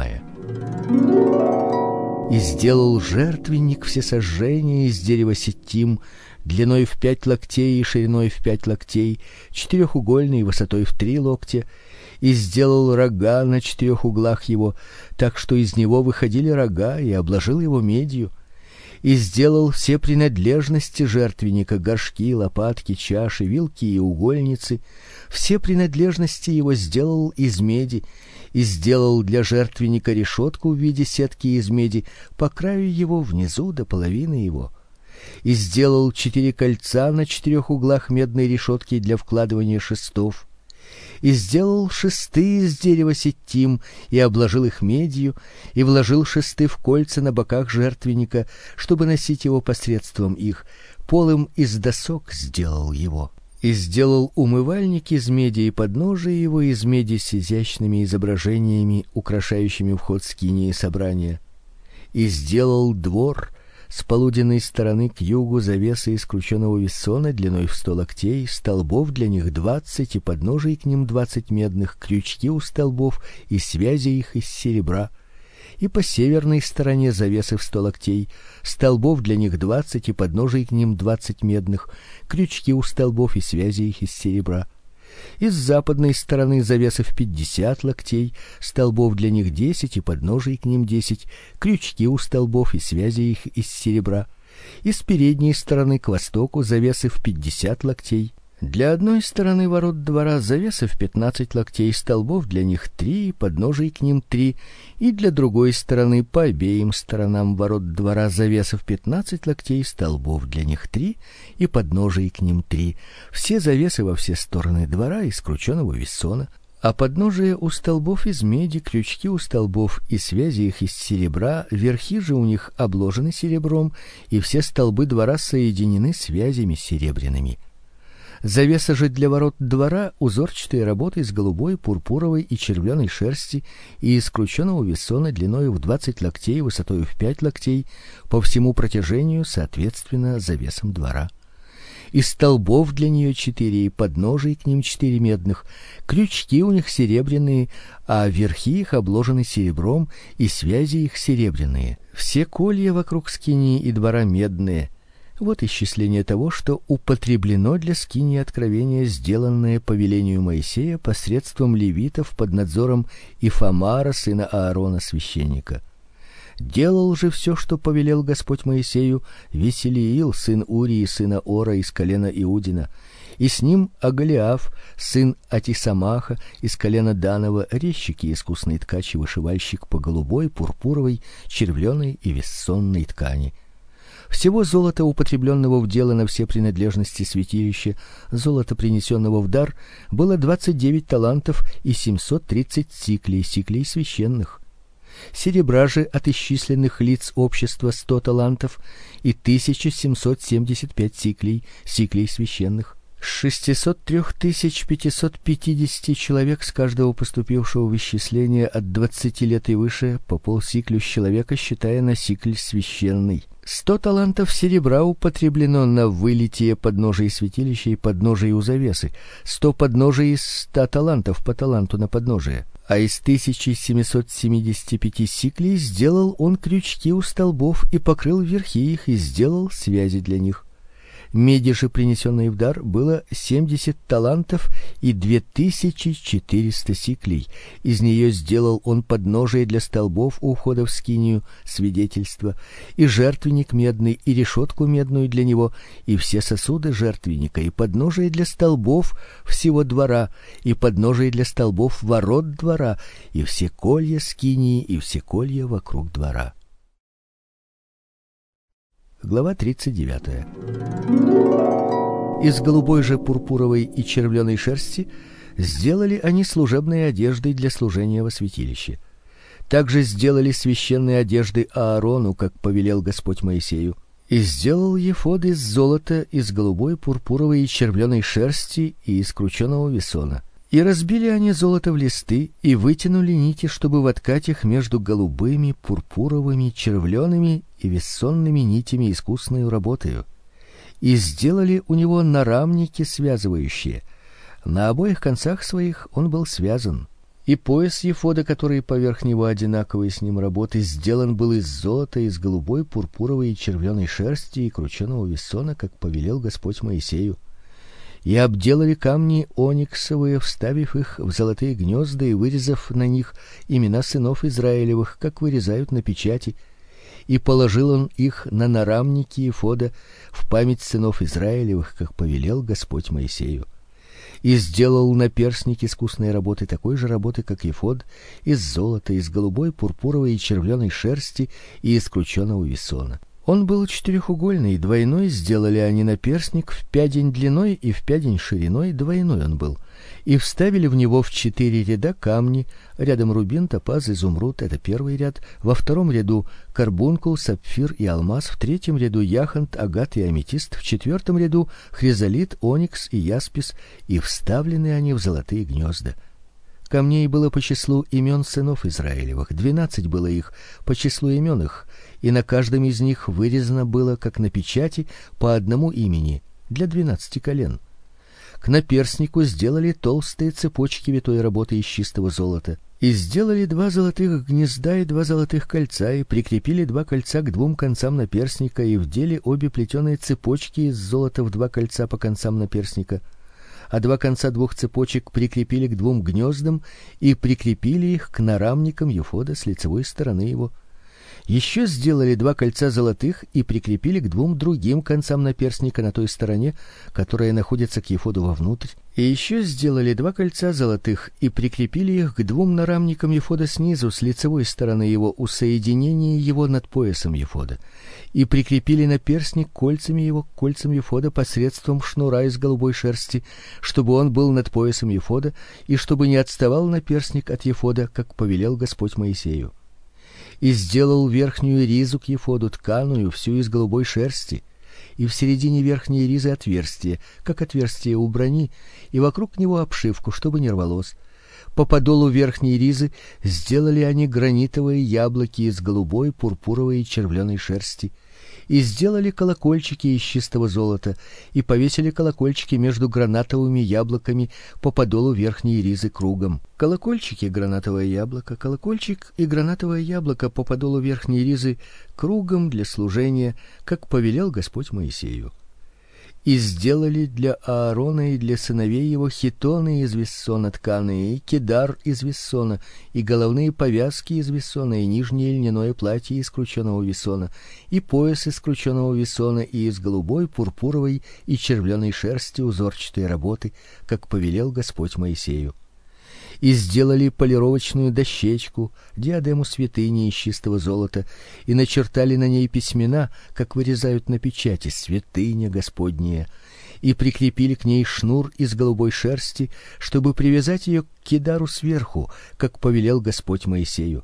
И сделал жертвенник всесожжения из дерева ситим, длиной в 5 локтей и шириной в 5 локтей, 4-угольный, высотой в 3 локтя, и сделал рога на 4 углах его, так что из него выходили рога, и обложил его медью. И сделал все принадлежности жертвенника: горшки, лопатки, чаши, вилки и угольницы. Все принадлежности его сделал из меди, и сделал для жертвенника решетку в виде сетки из меди по краю его внизу до половины его. И сделал 4 кольца на 4 углах медной решетки для вкладывания шестов. И сделал шесты из дерева ситим, и обложил их медью, и вложил шесты в кольца на боках жертвенника, чтобы носить его посредством их. Полым из досок сделал его. И сделал умывальник из меди, и подножие его из меди с изящными изображениями, украшающими вход скинии собрания. И сделал двор с полуденной стороны к югу завесы из крученого вессона длиной в 100 локтей, столбов для них 20, и подножий к ним 20 медных, крючки у столбов и связи их из серебра. и по северной стороне завесы в 100 локтей, столбов для них 20 и подножий к ним 20 медных, крючки у столбов и связи их из серебра. И с западной стороны завесы в 50 локтей, столбов для них 10 и подножий к ним 10, крючки у столбов и связи их из серебра. И с передней стороны к востоку завесы в 50 локтей. Для одной стороны ворот двора завесы в 15 локтей, столбов для них 3, подножий к ним 3, и для другой стороны по обеим сторонам ворот двора завесы в 15 локтей, столбов для них 3, и подножий к ним 3. Все завесы во все стороны двора из крученого вессона, а подножие у столбов из меди, крючки у столбов и связи их из серебра, верхи же у них обложены серебром, и все столбы двора соединены связями серебряными. Завеса же для ворот двора узорчатые работы из голубой, пурпуровой и червленой шерсти и из крученого вессона длиною в 20 локтей, высотою в 5 локтей, по всему протяжению, соответственно, завесам двора. Из столбов для нее 4, и подножий к ним 4 медных, крючки у них серебряные, а верхи их обложены серебром, и связи их серебряные. Все колья вокруг скинии и двора медные. Вот исчисление того, что употреблено для скинии откровения, сделанное по велению Моисея посредством левитов под надзором Ифамара, сына Аарона, священника. Делал же все, что повелел Господь Моисею, Веселиил, сын Урии, сына Ора, из колена Иудина, и с ним Агалиаф, сын Атисамаха, из колена Данова, резчик и искусный ткач и вышивальщик по голубой, пурпуровой, червленой и вессонной ткани. Всего золота, употребленного в дело на все принадлежности святилища, золота, принесенного в дар, было 29 талантов и 730 сиклей священных. Серебра же от исчисленных лиц общества 100 талантов и 1775 сиклей священных. С 603 550 человек с каждого поступившего в исчисление от 20 лет и выше по полсиклю с человека, считая на сикль священный. 100 талантов серебра употреблено на вылитие подножий святилища и подножий у завесы, 100 подножий из 100 талантов по таланту на подножие. А из 1775 сиклей сделал он крючки у столбов и покрыл верхи их и сделал связи для них. Меди же, принесенной в дар, было 70 талантов и 2400 сиклей. Из нее сделал он подножие для столбов у входа в скинию, свидетельство, и жертвенник медный, и решетку медную для него, и все сосуды жертвенника, и подножие для столбов всего двора, и подножие для столбов ворот двора, и все колья скинии, и все колья вокруг двора. Глава 39. Из голубой же, пурпуровой и червленой шерсти сделали они служебные одежды для служения во святилище. Также сделали священные одежды Аарону, как повелел Господь Моисею. И сделал ефод из золота, из голубой, пурпуровой и червленой шерсти и из крученого весона. И разбили они золото в листы и вытянули нити, чтобы воткать их между голубыми, пурпуровыми, червлеными и вессонными нитями искусною работою. И сделали у него нарамники связывающие. На обоих концах своих он был связан. И пояс ефода, который поверх него одинаковой с ним работы, сделан был из золота, из голубой, пурпуровой и червленой шерсти и крученого вессона, как повелел Господь Моисею. И обделали камни ониксовые, вставив их в золотые гнезда и вырезав на них имена сынов Израилевых, как вырезают на печати. И положил он их на нарамники ефода в память сынов Израилевых, как повелел Господь Моисею. И сделал наперстник искусной работы, такой же работы, как ефод, из золота, из голубой, пурпуровой и червленой шерсти и из крученого весона. Он был четырехугольный, двойной сделали они наперстник, в пядень длиной и в пядень шириной, двойной он был. И вставили в него в 4 ряда камни, рядом рубин, топаз, изумруд, это первый ряд, во втором ряду карбункул, сапфир и алмаз, в третьем ряду яхонт, агат и аметист, в четвертом ряду хризолит, оникс и яспис, и вставлены они в золотые гнезда. Камней было по числу имен сынов Израилевых, 12 было их по числу имен их, и на каждом из них вырезано было, как на печати, по одному имени для 12 колен. К наперстнику сделали толстые цепочки витой работы из чистого золота. И сделали 2 золотых гнезда и 2 золотых кольца, и прикрепили 2 кольца к 2 концам наперстника, и вдели обе плетеные цепочки из золота в 2 кольца по концам наперстника, а 2 конца 2 цепочек прикрепили к 2 гнездам и прикрепили их к нарамникам ефода с лицевой стороны его. Еще сделали 2 кольца золотых и прикрепили к 2 другим концам наперстника на той стороне, которая находится к ефоду вовнутрь. И еще сделали 2 кольца золотых и прикрепили их к 2 нарамникам ефода снизу с лицевой стороны его у соединения его над поясом ефода. И прикрепили наперстник кольцами его к кольцам ефода посредством шнура из голубой шерсти, чтобы он был над поясом ефода и чтобы не отставал наперстник от ефода, как повелел Господь Моисею. И сделал верхнюю ризу к ефоду тканую, всю из голубой шерсти, и в середине верхней ризы отверстие, как отверстие у брони, и вокруг него обшивку, чтобы не рвалось. По подолу верхней ризы сделали они гранитовые яблоки из голубой, пурпуровой и червленой шерсти, и сделали колокольчики из чистого золота, и повесили колокольчики между гранатовыми яблоками по подолу верхней ризы кругом. Колокольчики, гранатовое яблоко, колокольчик и гранатовое яблоко по подолу верхней ризы кругом для служения, как повелел Господь Моисею. И сделали для Аарона и для сыновей его хитоны из виссона тканые, и кедар из виссона, и головные повязки из виссона, и нижнее льняное платье из крученого виссона, и пояс из крученого виссона, и из голубой, пурпуровой и червленой шерсти узорчатой работы, как повелел Господь Моисею. И сделали полировочную дощечку, диадему святыни из чистого золота, и начертали на ней письмена, как вырезают на печати: святыня Господняя, и прикрепили к ней шнур из голубой шерсти, чтобы привязать ее к кедару сверху, как повелел Господь Моисею.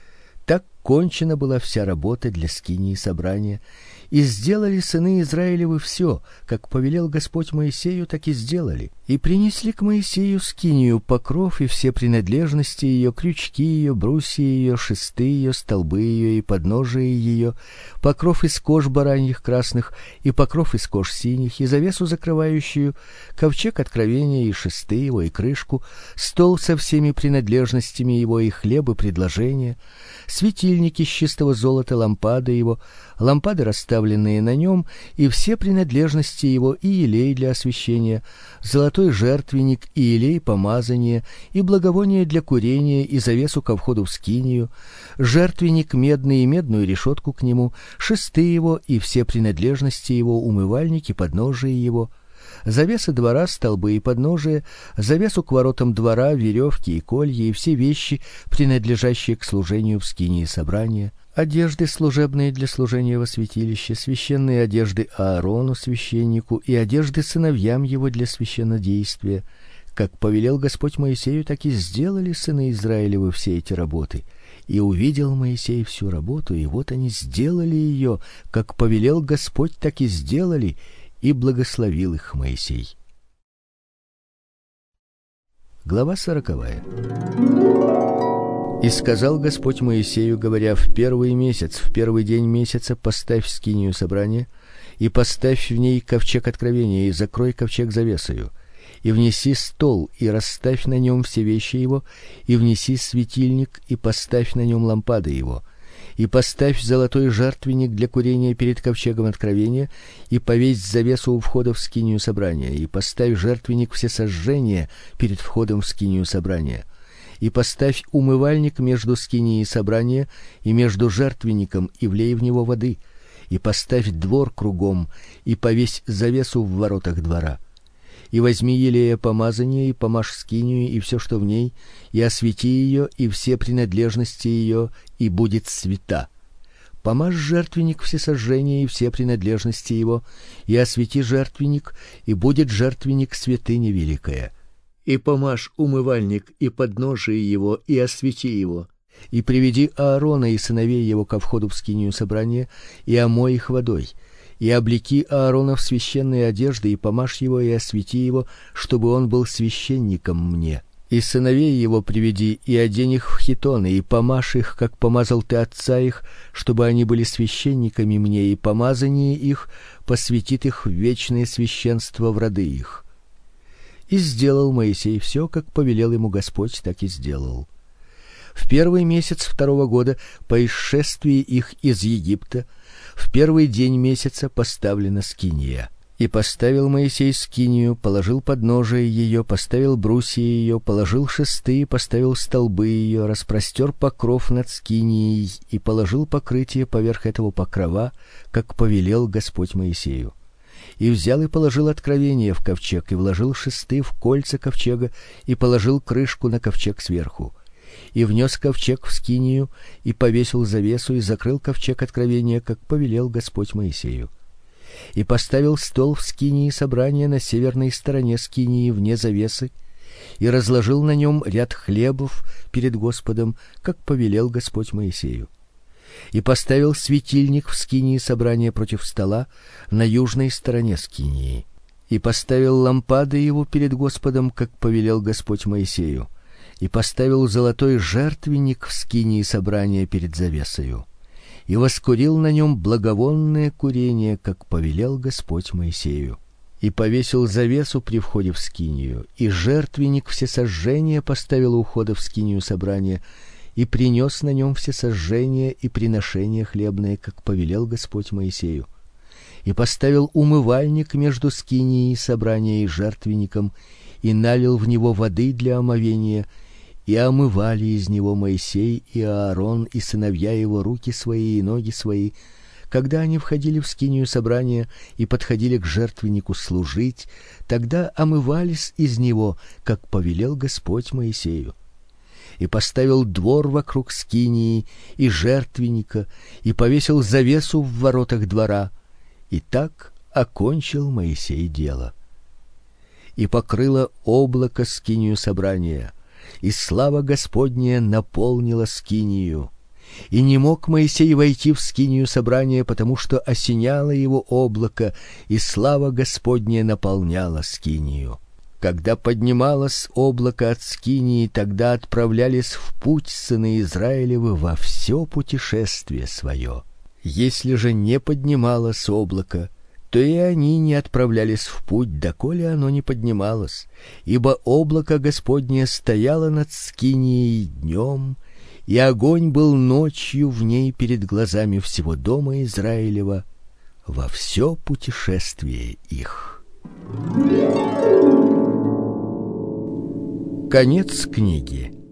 Так кончена была вся работа для скинии собрания, и сделали сыны Израилевы все, как повелел Господь Моисею, так и сделали. И принесли к Моисею скинию покров и все принадлежности ее, крючки ее, брусья ее, шесты ее, столбы ее и подножия ее, покров из кож бараньих красных и покров из кож синих, и завесу закрывающую, ковчег откровения и шесты его, и крышку, стол со всеми принадлежностями его, и хлеб и предложения, светильники из чистого золота, лампады его, лампады, расставленные на нем, и все принадлежности его, и елей для освящения, золотой жертвенник, и елей помазания, и благовоние для курения, и завесу ко входу в скинию, жертвенник медный и медную решетку к нему, шесты его и все принадлежности его, умывальники, подножия его, завеса двора, столбы и подножия, завесу к воротам двора, веревки и колья, и все вещи, принадлежащие к служению в скинии собрания, одежды служебные для служения во святилище, священные одежды Аарону священнику и одежды сыновьям его для священнодействия. Как повелел Господь Моисею, так и сделали сыны Израилевы все эти работы. И увидел Моисей всю работу, и вот они сделали ее, как повелел Господь, так и сделали, и благословил их Моисей. Глава 40. И сказал Господь Моисею, говоря: в первый месяц, в первый день месяца поставь скинию собрания, и поставь в ней ковчег откровения, и закрой ковчег завесою, и внеси стол, и расставь на нем все вещи его, и внеси светильник, и поставь на нем лампады его, и поставь золотой жертвенник для курения перед ковчегом откровения, и повесь завесу у входа в скинию собрания, и поставь жертвенник всесожжения перед входом в скинию собрания, и поставь умывальник между скинией собрания и между жертвенником, и влей в него воды, и поставь двор кругом, и повесь завесу в воротах двора. И возьми елея помазания, и помажь скинию и все, что в ней, и освети ее, и все принадлежности ее, и будет свята. Помажь жертвенник всесожжения и все принадлежности его, и освети жертвенник, и будет жертвенник святыня великая. И помажь умывальник и подножие его, и освети его. И приведи Аарона и сыновей его ко входу в скинию собрания, и омой их водой. И облеки Аарона в священные одежды, и помажь его, и освети его, чтобы он был священником мне. И сыновей его приведи, и одень их в хитоны, и помажь их, как помазал ты отца их, чтобы они были священниками мне, и помазание их посвятит их в вечное священство в роды их. И сделал Моисей все, как повелел ему Господь, так и сделал. В первый месяц второго года по исшествии их из Египта, в первый день месяца поставлена скиния. И поставил Моисей скинию, положил подножие ее, поставил брусья ее, положил шесты, поставил столбы ее, распростер покров над скинией и положил покрытие поверх этого покрова, как повелел Господь Моисею. И взял и положил откровение в ковчег, и вложил шесты в кольца ковчега, и положил крышку на ковчег сверху. И внес ковчег в скинию, и повесил завесу, и закрыл ковчег откровения, как повелел Господь Моисею. И поставил стол в скинии собрания на северной стороне скинии вне завесы, и разложил на нем ряд хлебов перед Господом, как повелел Господь Моисею. И поставил светильник в скинии собрания против стола на южной стороне скинии. И поставил лампады его перед Господом, как повелел Господь Моисею. И поставил золотой жертвенник в скинии собрания перед завесою. И воскурил на нем благовонное курение, как повелел Господь Моисею. И повесил завесу при входе в скинию, и жертвенник всесожжения поставил у входа в скинию собрания, и принес на нем всесожжения и приношения хлебные, как повелел Господь Моисею. И поставил умывальник между скинией собрания и жертвенником, и налил в него воды для омовения, и омывали из него Моисей и Аарон и сыновья его руки свои и ноги свои, когда они входили в скинию собрания и подходили к жертвеннику служить, тогда омывались из него, как повелел Господь Моисею. И поставил двор вокруг скинии и жертвенника, и повесил завесу в воротах двора, и так окончил Моисей дело. И покрыло облако скинию собрания, и слава Господня наполнила скинию. И не мог Моисей войти в скинию собрания, потому что осеняло его облако, и слава Господня наполняла скинию. Когда поднималось облако от скинии, тогда отправлялись в путь сыны Израилевы во все путешествие свое. Если же не поднималось облако, то и они не отправлялись в путь, доколе оно не поднималось, ибо облако Господне стояло над скинией днем, и огонь был ночью в ней перед глазами всего дома Израилева во все путешествие их. Конец книги.